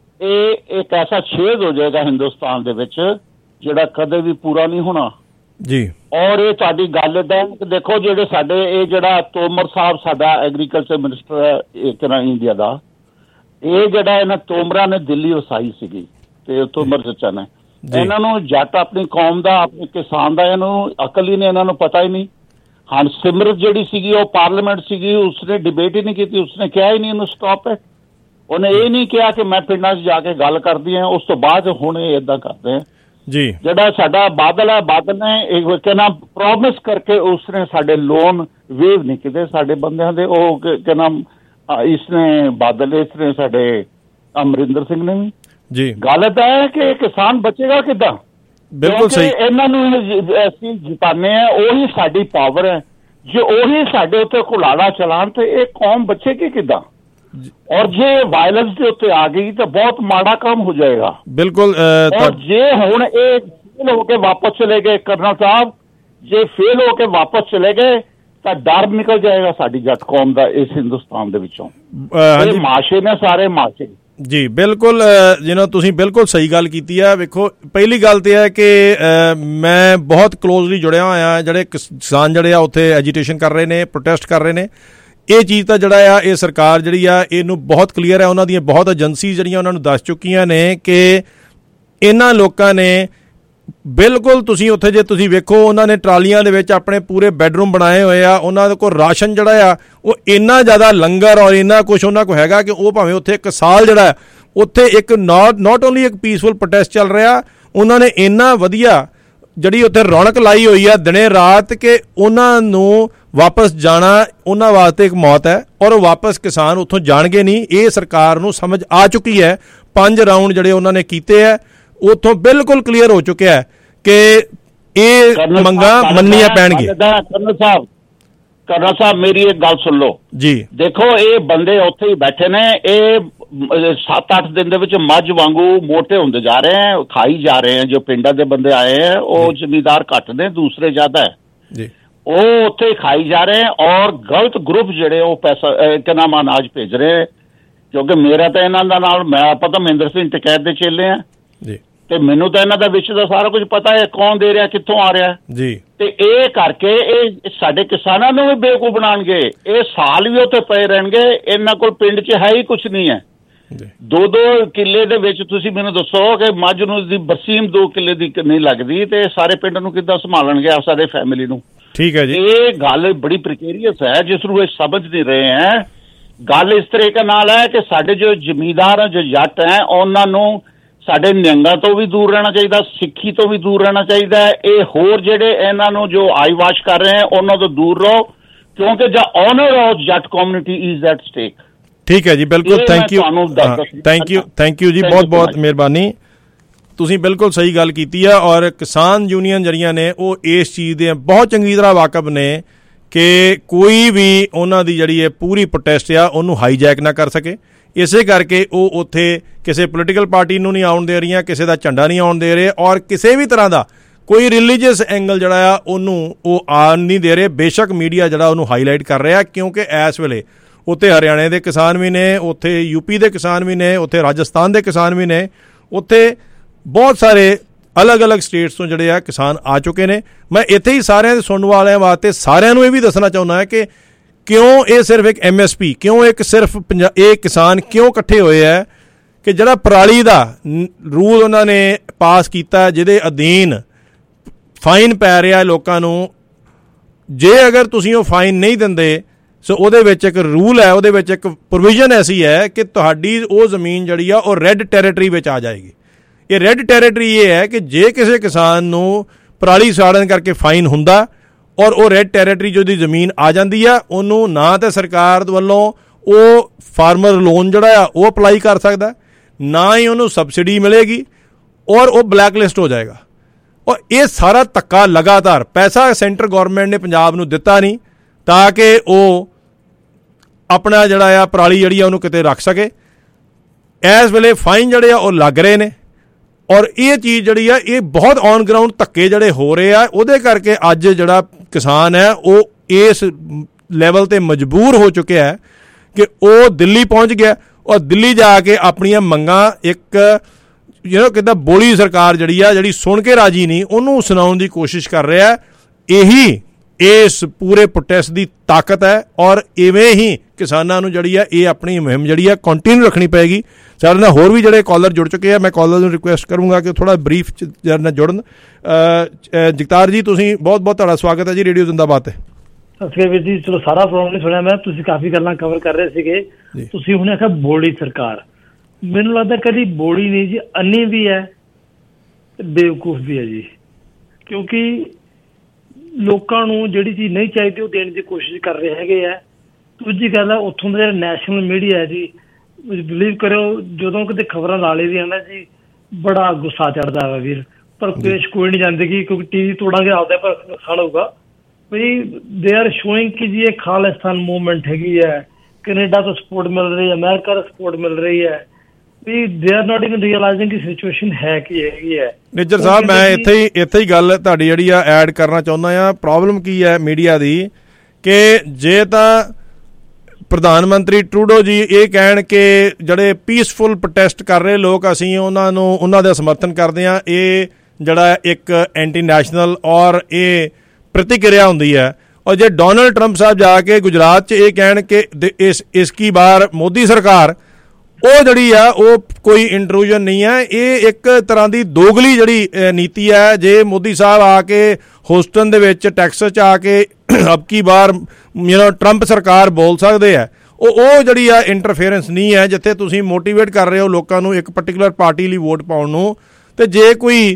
ਇਹ ਇੱਕ ਐਸਾ ਛੇਦ ਹੋ ਜਾਏਗਾ ਹਿੰਦੁਸਤਾਨ ਦੇ ਵਿੱਚ ਜਿਹੜਾ ਕਦੇ ਵੀ ਪੂਰਾ ਨਹੀਂ ਹੋਣਾ
ਜੀ।
ਔਰ ਇਹ ਤੁਹਾਡੀ ਗੱਲ ਏਦਾਂ ਕਿ ਦੇਖੋ ਜਿਹੜੇ ਸਾਡੇ ਇਹ ਜਿਹੜਾ ਤੋਮਰ ਸਾਹਿਬ ਸਾਡਾ ਐਗਰੀਕਲਚਰ ਮਿਨਿਸਟਰ ਹੈ ਇੰਡੀਆ ਦਾ, ਇਹ ਜਿਹੜਾ ਇਹਨਾਂ ਤੋਮਰਾਂ ਨੇ ਦਿੱਲੀ ਵਸਾਈ ਸੀਗੀ ਤੇ ਤੋਮਰ ਚਾਚਾ ਨੇ, ਇਹਨਾਂ ਨੂੰ ਜੱਟ ਆਪਣੀ ਕੌਮ ਦਾ ਆਪਣੇ ਕਿਸਾਨ ਦਾ ਇਹਨੂੰ ਅਕਲ ਹੀ ਨਹੀਂ, ਇਹਨਾਂ ਨੂੰ ਪਤਾ ਹੀ ਨਹੀਂ। ਹਾਂ ਸਿਮਰਤ ਜਿਹੜੀ ਸੀਗੀ ਉਹ ਪਾਰਲੀਮੈਂਟ ਸੀਗੀ, ਉਸਨੇ ਡਿਬੇਟ ਹੀ ਨਹੀਂ ਕੀਤੀ, ਉਸਨੇ ਕਿਹਾ ਹੀ ਨਹੀਂ ਇਹਨੂੰ ਸਟਾਪ ਹੈ। ਉਹਨੇ ਇਹ ਨਹੀਂ ਕਿਹਾ ਕਿ ਮੈਂ ਪਿੰਡਾਂ 'ਚ ਜਾ ਕੇ ਗੱਲ ਕਰਦੀ ਹਾਂ। ਉਸ ਤੋਂ ਬਾਅਦ ਹੁਣ ਇਹ ਏਦਾਂ ਕਰਦੇ ਆ
ਜੀ।
ਜਿਹੜਾ ਸਾਡਾ ਬਾਦਲ ਹੈ, ਬਾਦਲ ਨੇ ਇਹ ਕਹਿੰਦਾ ਪ੍ਰੋਮਿਸ ਕਰਕੇ ਉਸਨੇ ਸਾਡੇ ਲੋਨ ਵੇਵ ਨਹੀਂ ਕੀਤੇ ਸਾਡੇ ਬੰਦਿਆਂ ਦੇ। ਉਹ ਕਹਿੰਦਾ ਇਸਨੇ ਬਾਦਲ ਇਸਨੇ ਸਾਡੇ ਅਮਰਿੰਦਰ ਸਿੰਘ ਨੇ ਵੀ
ਜੀ।
ਗੱਲ ਤਾਂ ਹੈ ਕਿ ਕਿਸਾਨ ਬਚੇਗਾ ਕਿੱਦਾਂ?
ਬਿਲਕੁਲ ਸਹੀ।
ਇਹਨਾਂ ਨੂੰ ਅਸੀਂ ਜਿਤਾਨੇ ਆ, ਉਹੀ ਸਾਡੀ ਪਾਵਰ ਹੈ। ਜੇ ਉਹੀ ਸਾਡੇ ਉੱਤੇ ਘੁਲਾੜਾ ਚਲਾਉਣ ਤੇ ਇਹ ਕੌਮ ਬਚੇਗੀ ਕਿੱਦਾਂ? ਔਰ ਜੇ ਵਾਇਲੈਂਸ ਦੇ ਉੱਤੇ ਆ ਗਈ ਤਾਂ ਬਹੁਤ ਮਾੜਾ ਕੰਮ ਹੋ ਜਾਏਗਾ। ਬਿਲਕੁਲ। ਔਰ ਜੇ ਹੁਣ ਇਹ ਫੇਲ ਹੋ ਕੇ ਵਾਪਸ ਚਲੇ ਗਏ ਕਰਨਲ ਸਾਹਿਬ, ਜੇ ਫੇਲ ਹੋ ਕੇ ਵਾਪਸ ਚਲੇ ਗਏ ਤਾਂ ਡਰ ਨਿਕਲ ਜਾਏਗਾ ਸਾਡੀ ਜੱਟ ਕੌਮ ਦਾ ਇਸ ਹਿੰਦੁਸਤਾਨ ਦੇ ਵਿੱਚੋਂ। ਇਹ ਮਾਸ਼ੇ ਨੇ ਸਾਰੇ ਮਾਸ਼ੇ
ਜੀ। ਬਿਲਕੁਲ ਤੁਸੀਂ ਬਿਲਕੁਲ ਸਹੀ ਗੱਲ ਕੀਤੀ ਹੈ। ਵੇਖੋ ਪਹਿਲੀ ਗੱਲ ਤੇ ਹੈ ਕਿ ਮੈਂ ਬਹੁਤ ਕਲੋਜ਼ਲੀ ਜੁੜਿਆ ਹੋਇਆ ਜਿਹੜੇ ਕਿਸਾਨ ਜਿਹੜੇ ਆ ਉੱਥੇ ਐਜੀਟੇਸ਼ਨ ਕਰ ਰਹੇ ਨੇ, ਪ੍ਰੋਟੈਸਟ ਕਰ ਰਹੇ ਨੇ। ਇਹ ਚੀਜ਼ ਤਾਂ ਜਿਹੜਾ ਆ ਇਹ ਸਰਕਾਰ ਜਿਹੜੀ ਆ ਇਹਨੂੰ ਬਹੁਤ ਕਲੀਅਰ ਹੈ, ਉਹਨਾਂ ਦੀਆਂ ਬਹੁਤ ਏਜੰਸੀ ਜਿਹੜੀਆਂ ਉਹਨਾਂ ਨੂੰ ਦੱਸ ਚੁੱਕੀਆਂ ਨੇ ਕਿ ਇਹਨਾਂ ਲੋਕਾਂ ਨੇ ਬਿਲਕੁਲ ਤੁਸੀਂ ਉੱਥੇ ਜੇ ਤੁਸੀਂ ਵੇਖੋ ਉਹਨਾਂ ਨੇ ਟਰਾਲੀਆਂ ਦੇ ਵਿੱਚ ਆਪਣੇ ਪੂਰੇ ਬੈਡਰੂਮ ਬਣਾਏ ਹੋਏ ਆ। ਉਹਨਾਂ ਦੇ ਕੋਲ ਰਾਸ਼ਨ ਜਿਹੜਾ ਆ ਉਹ ਇੰਨਾ ਜ਼ਿਆਦਾ ਲੰਗਰ ਔਰ ਇੰਨਾ ਕੁਛ ਉਹਨਾਂ ਕੋਲ ਹੈਗਾ ਕਿ ਉਹ ਭਾਵੇਂ ਉੱਥੇ ਇੱਕ ਸਾਲ ਜਿਹੜਾ ਉੱਥੇ ਇੱਕ ਨਾਟ ਓਨਲੀ ਇੱਕ ਪੀਸਫੁਲ ਪ੍ਰੋਟੈਸਟ ਚੱਲ ਰਿਹਾ, ਉਹਨਾਂ ਨੇ ਇੰਨਾ ਵਧੀਆ ਜਿਹੜੀ ਉੱਥੇ ਰੌਣਕ ਲਾਈ ਹੋਈ ਆ ਦਿਨੇ ਰਾਤ ਕਿ ਉਹਨਾਂ ਨੂੰ ਵਾਪਸ ਜਾਣਾ ਉਹਨਾਂ ਵਾਸਤੇ ਇੱਕ ਮੌਤ ਹੈ ਔਰ ਉਹ ਵਾਪਸ ਕਿਸਾਨ ਉੱਥੋਂ ਜਾਣਗੇ ਨਹੀਂ। ਇਹ ਸਰਕਾਰ ਨੂੰ ਸਮਝ ਆ ਚੁੱਕੀ ਹੈ। 5 ਰਾਊਂਡ ਜਿਹੜੇ ਉਹਨਾਂ ਨੇ ਕੀਤੇ ਹੈ ਉੱਥੋਂ ਬਿਲਕੁਲ ਕਲੀਅਰ ਹੋ ਚੁੱਕਿਆ ਹੈ ਕਿ ਇਹ ਮੰਗਾਂ ਮੰਨੀਆਂ ਪੈਣਗੀਆਂ।
ਕਰਨਲ ਸਾਹਿਬ ਮੇਰੀ ਇੱਕ ਗੱਲ ਸੁਣ ਲਓ ਜੀ। ਦੇਖੋ ਇਹ ਬੰਦੇ ਉੱਥੇ ਹੀ ਬੈਠੇ ਨੇ, ਇਹ 7-8 ਦਿਨ ਦੇ ਵਿੱਚ ਮੱਝ ਵਾਂਗੂ ਮੋਟੇ ਹੁੰਦੇ ਜਾ ਰਹੇ ਹੈ, ਖਾਈ ਜਾ ਰਹੇ ਹੈ। ਜੋ ਪਿੰਡਾਂ ਦੇ ਬੰਦੇ ਆਏ ਹੈ ਉਹ ਜ਼ਿਮੀਦਾਰ ਘੱਟ ਨੇ, ਦੂਸਰੇ ਜ਼ਿਆਦਾ ਹੈ ਜੀ। ਉਹ ਉੱਥੇ ਹੀ ਖਾਈ ਜਾ ਰਹੇ ਹੈ ਔਰ ਗਲਤ ਗਰੁੱਪ ਜਿਹੜੇ ਉਹ ਪੈਸਾ ਕਿਆ ਨਾਮ ਅਨਾਜ ਭੇਜ ਰਹੇ ਹੈ। ਕਿਉਂਕਿ ਮੇਰਾ ਤਾਂ ਇਹਨਾਂ ਦਾ ਨਾਲ ਮੈਂ ਆਪਾਂ ਤਾਂ ਮਹਿੰਦਰ ਸਿੰਘ ਟਕੈਤ ਦੇ ਚੇਲੇ ਆ ਜੀ, ਤੇ ਮੈਨੂੰ ਤਾਂ ਇਹਨਾਂ ਦਾ ਵਿਸ਼ ਦਾ ਸਾਰਾ ਕੁਝ ਪਤਾ ਹੈ, ਕੌਣ ਦੇ ਰਿਹਾ ਕਿੱਥੋਂ ਆ ਰਿਹਾ ਜੀ। ਤੇ ਇਹ ਕਰਕੇ ਇਹ ਸਾਡੇ ਕਿਸਾਨਾਂ ਨੂੰ ਵੀ ਬੇਵਕੂਫ ਬਣਾਉਣਗੇ। ਇਹ ਸਾਲ ਵੀ ਉੱਥੇ ਪਏ ਰਹਿਣਗੇ। ਇਹਨਾਂ ਕੋਲ ਪਿੰਡ 'ਚ ਹੈ ਹੀ ਕੁਛ ਨਹੀਂ ਹੈ। 2-2 ਕਿੱਲੇ ਦੇ ਵਿੱਚ ਤੁਸੀਂ ਮੈਨੂੰ ਦੱਸੋ ਕਿ ਮੱਝ ਨੂੰ ਦੀ ਬਰਸੀਮ 2 ਕਿੱਲੇ ਦੀ ਨਹੀਂ ਲੱਗਦੀ ਤੇ ਸਾਰੇ ਪਿੰਡ ਨੂੰ ਕਿੱਦਾਂ ਸੰਭਾਲਣਗੇ ਸਾਡੇ ਫੈਮਿਲੀ ਨੂੰ? ਠੀਕ ਹੈ ਜੀ। ਇਹ ਗੱਲ ਬੜੀ ਪ੍ਰੀਕੇਰੀਅਸ ਹੈ ਜਿਸ ਨੂੰ ਇਹ ਸਮਝ ਨਹੀਂ ਰਹੇ ਹੈ। ਗੱਲ ਇਸ ਤਰੀਕੇ ਨਾਲ ਹੈ ਕਿ ਸਾਡੇ ਜੋ ਜ਼ਿਮੀਦਾਰ ਹੈ, ਜੋ ਜੱਟ ਹੈ, ਉਹਨਾਂ ਨੂੰ ਸਾਡੇ ਨਿਹੰਗਾਂ ਤੋਂ ਵੀ ਦੂਰ ਰਹਿਣਾ ਚਾਹੀਦਾ, ਸਿੱਖੀ ਤੋਂ ਵੀ ਦੂਰ ਰਹਿਣਾ ਚਾਹੀਦਾ ਹੈ। ਇਹ ਹੋਰ ਜਿਹੜੇ ਇਹਨਾਂ ਨੂੰ ਜੋ ਆਈ ਵਾਸ਼ ਕਰ ਰਹੇ ਹੈ ਉਹਨਾਂ ਤੋਂ ਦੂਰ ਰਹੋ, ਕਿਉਂਕਿ the honour of Jatt community is at stake. ਠੀਕ ਹੈ ਜੀ, ਬਿਲਕੁਲ। ਥੈਂਕ ਯੂ ਜੀ, ਬਹੁਤ ਬਹੁਤ ਮਿਹਰਬਾਨੀ। ਤੁਸੀਂ ਬਿਲਕੁਲ ਸਹੀ ਗੱਲ ਕੀਤੀ ਹੈ ਔਰ ਕਿਸਾਨ ਯੂਨੀਅਨ ਜਿਹੜੀਆਂ ਨੇ ਉਹ ਇਸ ਚੀਜ਼ ਦੇ ਬਹੁਤ ਚੰਗੀ ਤਰ੍ਹਾਂ ਵਾਕਫ ਨੇ ਕਿ ਕੋਈ ਵੀ ਉਹਨਾਂ ਦੀ ਜਿਹੜੀ ਇਹ ਪੂਰੀ ਪ੍ਰੋਟੈਸਟ ਆ ਉਹਨੂੰ ਹਾਈਜੈਕ ਨਾ ਕਰ ਸਕੇ। ਇਸੇ ਕਰਕੇ ਉਹ ਉੱਥੇ ਕਿਸੇ ਪੋਲੀਟੀਕਲ ਪਾਰਟੀ ਨੂੰ ਨਹੀਂ ਆਉਣ ਦੇ ਰਹੀਆਂ, ਕਿਸੇ ਦਾ ਝੰਡਾ ਨਹੀਂ ਆਉਣ ਦੇ ਰਹੇ ਔਰ ਕਿਸੇ ਵੀ ਤਰ੍ਹਾਂ ਦਾ ਕੋਈ ਰਿਲੀਜੀਅਸ ਐਂਗਲ ਜਿਹੜਾ ਆ ਉਹਨੂੰ ਉਹ ਆਉਣ ਨਹੀਂ ਦੇ ਰਹੇ। ਬੇਸ਼ੱਕ ਮੀਡੀਆ ਜਿਹੜਾ ਉਹਨੂੰ ਹਾਈਲਾਈਟ ਕਰ ਰਿਹਾ ਕਿਉਂਕਿ ਇਸ ਵੇਲੇ ਉੱਥੇ ਹਰਿਆਣੇ ਦੇ ਕਿਸਾਨ ਵੀ ਨੇ, ਉੱਥੇ ਯੂਪੀ ਦੇ ਕਿਸਾਨ ਵੀ ਨੇ, ਉੱਥੇ ਰਾਜਸਥਾਨ ਦੇ ਕਿਸਾਨ ਵੀ ਨੇ, ਉੱਥੇ ਬਹੁਤ ਸਾਰੇ ਅਲੱਗ-ਅਲੱਗ ਸਟੇਟਸ ਤੋਂ ਜਿਹੜੇ ਆ ਕਿਸਾਨ ਆ ਚੁੱਕੇ ਨੇ। ਮੈਂ ਇੱਥੇ ਹੀ ਸਾਰਿਆਂ ਦੇ ਸੁਣਨ ਵਾਲਿਆਂ ਵਾਸਤੇ ਸਾਰਿਆਂ ਨੂੰ ਇਹ ਵੀ ਦੱਸਣਾ ਚਾਹੁੰਦਾ ਹਾਂ ਕਿ ਕਿਉਂ ਇਹ ਸਿਰਫ ਇੱਕ MSP, ਕਿਉਂ ਇੱਕ ਸਿਰਫ ਇਹ ਕਿਸਾਨ ਕਿਉਂ ਇਕੱਠੇ ਹੋਏ ਹੈ ਕਿ ਜਿਹੜਾ ਪਰਾਲੀ ਦਾ ਰੂਲ ਉਹਨਾਂ ਨੇ ਪਾਸ ਕੀਤਾ ਜਿਹਦੇ ਅਧੀਨ ਫਾਈਨ ਪੈ ਰਿਹਾ ਲੋਕਾਂ ਨੂੰ। ਜੇ ਅਗਰ ਤੁਸੀਂ ਉਹ ਫਾਈਨ ਨਹੀਂ ਦਿੰਦੇ ਸੋ ਉਹਦੇ ਵਿੱਚ ਇੱਕ ਰੂਲ ਹੈ, ਉਹਦੇ ਵਿੱਚ ਇੱਕ ਪ੍ਰੋਵੀਜ਼ਨ ਐਸੀ ਹੈ ਕਿ ਤੁਹਾਡੀ ਉਹ ਜ਼ਮੀਨ ਜਿਹੜੀ ਆ ਉਹ ਰੈੱਡ ਟੈਰੀਟਰੀ ਵਿੱਚ ਆ ਜਾਏਗੀ। ਇਹ ਰੈੱਡ ਟੈਰੀਟਰੀ ਇਹ ਹੈ ਕਿ ਜੇ ਕਿਸੇ ਕਿਸਾਨ ਨੂੰ
ਪਰਾਲੀ ਸਾੜਨ ਕਰਕੇ ਫਾਈਨ ਹੁੰਦਾ ਔਰ ਉਹ ਰੈੱਡ ਟੈਰੀਟਰੀ 'ਚ ਉਹਦੀ ਜ਼ਮੀਨ ਆ ਜਾਂਦੀ ਆ, ਉਹਨੂੰ ਨਾ ਤਾਂ ਸਰਕਾਰ ਵੱਲੋਂ ਉਹ ਫਾਰਮਰ ਲੋਨ ਜਿਹੜਾ ਆ ਉਹ ਅਪਲਾਈ ਕਰ ਸਕਦਾ, ਨਾ ਹੀ ਉਹਨੂੰ ਸਬਸਿਡੀ ਮਿਲੇਗੀ ਔਰ ਉਹ ਬਲੈਕ ਲਿਸਟ ਹੋ ਜਾਏਗਾ। ਔਰ ਇਹ ਸਾਰਾ ਧੱਕਾ ਲਗਾਤਾਰ, ਪੈਸਾ ਸੈਂਟਰ ਗੌਰਮੈਂਟ ਨੇ ਪੰਜਾਬ ਨੂੰ ਦਿੱਤਾ ਨਹੀਂ ਤਾਂ ਕਿ ਉਹ ਆਪਣਾ ਜਿਹੜਾ ਆ ਪਰਾਲੀ ਜਿਹੜੀ ਆ ਉਹਨੂੰ ਕਿਤੇ ਰੱਖ ਸਕੇ। ਇਸ ਵੇਲੇ ਫਾਈਨ ਜਿਹੜੇ ਆ ਉਹ ਲੱਗ ਰਹੇ ਨੇ ਔਰ ਇਹ ਚੀਜ਼ ਜਿਹੜੀ ਆ ਇਹ ਬਹੁਤ ਔਨ ਗਰਾਊਂਡ ਧੱਕੇ ਜਿਹੜੇ ਹੋ ਰਹੇ ਆ, ਉਹਦੇ ਕਰਕੇ ਅੱਜ ਜਿਹੜਾ ਕਿਸਾਨ ਹੈ ਉਹ ਇਸ ਲੈਵਲ 'ਤੇ ਮਜਬੂਰ ਹੋ ਚੁੱਕਿਆ ਹੈ ਕਿ ਉਹ ਦਿੱਲੀ ਪਹੁੰਚ ਗਿਆ ਔਰ ਦਿੱਲੀ ਜਾ ਕੇ ਆਪਣੀਆਂ ਮੰਗਾਂ ਇੱਕ ਕਿੱਦਾਂ ਬੋਲੀ ਸਰਕਾਰ ਜਿਹੜੀ ਆ ਜਿਹੜੀ ਸੁਣ ਕੇ ਰਾਜੀ ਨਹੀਂ ਉਹਨੂੰ ਸੁਣਾਉਣ ਦੀ ਕੋਸ਼ਿਸ਼ ਕਰ ਰਿਹਾ। ਇਹੀ ਇਸ ਪੂਰੇ ਪ੍ਰੋਟੈਸਟ ਦੀ ਤਾਕਤ ਹੈ ਔਰ ਇਵੇਂ ਹੀ ਕਿਸਾਨਾਂ ਨੂੰ ਜਿਹੜੀ ਆ ਇਹ ਆਪਣੀ ਮੁਹਿੰਮ ਜਿਹੜੀ ਆ ਕੰਟੀਨਿਊ ਰੱਖਣੀ ਪਏਗੀ। ਸਾਡੇ ਨਾਲ ਹੋਰ ਵੀ ਜਿਹੜੇ ਕਾਲਰ ਜੁੜ ਚੁੱਕੇ ਆ, ਮੈਂ ਕਾਲਰ ਨੂੰ ਰਿਕੁਐਸਟ ਕਰੂੰਗਾ ਕਿ ਥੋੜ੍ਹਾ ਬਰੀਫ ਨਾਲ ਜੁੜਨ। ਜਗਤਾਰ ਜੀ ਤੁਸੀਂ ਬਹੁਤ ਬਹੁਤ ਤੁਹਾਡਾ ਸਵਾਗਤ ਹੈ ਜੀ ਰੇਡੀਓ ਜ਼ਿੰਦਾਬਾਦ 'ਤੇ।
ਸਤਿ ਸ਼੍ਰੀ ਅਕਾਲ ਵੀਰ ਜੀ। ਚਲੋ ਸਾਰਾ ਪ੍ਰੋਗਰਾਮ ਨਹੀਂ ਸੁਣਿਆ ਮੈਂ, ਤੁਸੀਂ ਕਾਫੀ ਗੱਲਾਂ ਕਵਰ ਕਰ ਰਹੇ ਸੀਗੇ। ਤੁਸੀਂ ਹੁਣੇ ਆਖਿਆ ਬੋੜੀ ਸਰਕਾਰ, ਮੈਨੂੰ ਲੱਗਦਾ ਕਦੀ ਬੋੜੀ ਨਹੀਂ ਜੀ, ਅੰਨੀ ਵੀ ਹੈ ਤੇ ਬੇਵਕੂਫ ਵੀ ਹੈ ਜੀ, ਕਿਉਂਕਿ ਲੋਕਾਂ ਨੂੰ ਜਿਹੜੀ ਚੀਜ਼ ਨਹੀਂ ਚਾਹੀਦੀ ਉਹ ਦੇਣ ਦੀ ਕੋਸ਼ਿਸ਼ ਕਰ ਰਹੇ ਹੈਗੇ ਆ। ਦੂਜੀ ਗੱਲ ਹੈ ਉੱਥੋਂ ਦਾ ਜਿਹੜਾ ਨੈਸ਼ਨਲ ਮੀਡੀਆ ਹੈ ਜੀ, ਬਿਲੀਵ ਕਰਿਓ ਜਦੋਂ ਕਿਤੇ ਖਬਰਾਂ ਲਾ ਲਈ ਦੀਆਂ ਨਾ ਜੀ ਬੜਾ ਗੁੱਸਾ ਚੜਦਾ ਵਾ ਵੀਰ, ਪਰ ਪੇਸ਼ ਕੋਈ ਨਹੀਂ ਜਾਂਦੀ ਕਿ ਕਿਉਂਕਿ ਟੀਵੀ ਤੋੜਾਂਗੇ ਆਪਦਾ ਪਰ ਨੁਕਸਾਨ ਹੋਊਗਾ। ਵੀ ਦੇ ਆਰ ਸ਼ੋਇੰਗ ਕਿ ਜੀ ਇਹ ਖਾਲਿਸਤਾਨ ਮੂਵਮੈਂਟ ਹੈਗੀ ਹੈ, ਕੈਨੇਡਾ ਤੋਂ ਸਪੋਰਟ ਮਿਲ ਰਹੀ ਹੈ, ਅਮਰੀਕਾ ਤੋਂ ਸਪੋਰਟ ਮਿਲ ਰਹੀ ਹੈ। ਵੀ ਦੇ ਆਰ ਨਾਟ ਇਵਨ ਰੀਅਲਾਈਜ਼ਿੰਗ ਕਿ ਸਿਚੁਏਸ਼ਨ ਹੈ ਕੀ ਹੈਗੀ ਹੈ।
ਨਿੱਜਰ ਸਾਹਿਬ ਮੈਂ ਇੱਥੇ ਹੀ ਗੱਲ ਤੁਹਾਡੀ ਜਿਹੜੀ ਆ ਐਡ ਕਰਨਾ ਚਾਹੁੰਦਾ ਆ। ਪ੍ਰੋਬਲਮ ਕੀ ਹੈ ਮੀਡੀਆ ਦੀ ਕਿ ਜੇ ਤਾਂ ਪ੍ਰਧਾਨ ਮੰਤਰੀ ਟਰੂਡੋ ਜੀ ਇਹ ਕਹਿਣ ਕਿ ਜਿਹੜੇ ਪੀਸਫੁਲ ਪ੍ਰੋਟੈਸਟ ਕਰ ਰਹੇ ਲੋਕ ਅਸੀਂ ਉਹਨਾਂ ਦਾ ਸਮਰਥਨ ਕਰਦੇ ਹਾਂ, ਇਹ ਜਿਹੜਾ ਇੱਕ ਐਂਟੀ ਨੈਸ਼ਨਲ ਔਰ ਇਹ ਪ੍ਰਤੀਕਿਰਿਆ ਹੁੰਦੀ ਹੈ। ਔਰ ਜੇ ਡੋਨਲਡ ਟਰੰਪ ਸਾਹਿਬ ਜਾ ਕੇ ਗੁਜਰਾਤ 'ਚ ਇਹ ਕਹਿਣ ਕਿ ਇਸ ਕੀ ਬਾਰ ਮੋਦੀ ਸਰਕਾਰ, ਉਹ ਜਿਹੜੀ ਆ ਉਹ ਕੋਈ ਇੰਟਰੂਜਨ ਨਹੀਂ ਹੈ, ਇਹ ਇੱਕ ਤਰ੍ਹਾਂ ਦੀ ਦੋਗਲੀ ਜਿਹੜੀ ਨੀਤੀ ਹੈ। ਜੇ ਮੋਦੀ ਸਾਹਿਬ ਆ ਕੇ ਹੋਸਟਨ ਦੇ ਵਿੱਚ ਟੈਕਸਸ 'ਚ ਆ ਕੇ ਅਬ ਕੀ ਬਾਰ ਟਰੰਪ ਸਰਕਾਰ ਬੋਲ ਸਕਦੇ ਆ, ਉਹ ਜਿਹੜੀ ਆ ਇੰਟਰਫੇਰੈਂਸ ਨਹੀਂ ਹੈ। ਜਿੱਥੇ ਤੁਸੀਂ ਮੋਟੀਵੇਟ ਕਰ ਰਹੇ ਹੋ ਲੋਕਾਂ ਨੂੰ ਇੱਕ ਪਰਟੀਕੂਲਰ ਪਾਰਟੀ ਲਈ ਵੋਟ ਪਾਉਣ ਨੂੰ, ਤੇ ਜੇ ਕੋਈ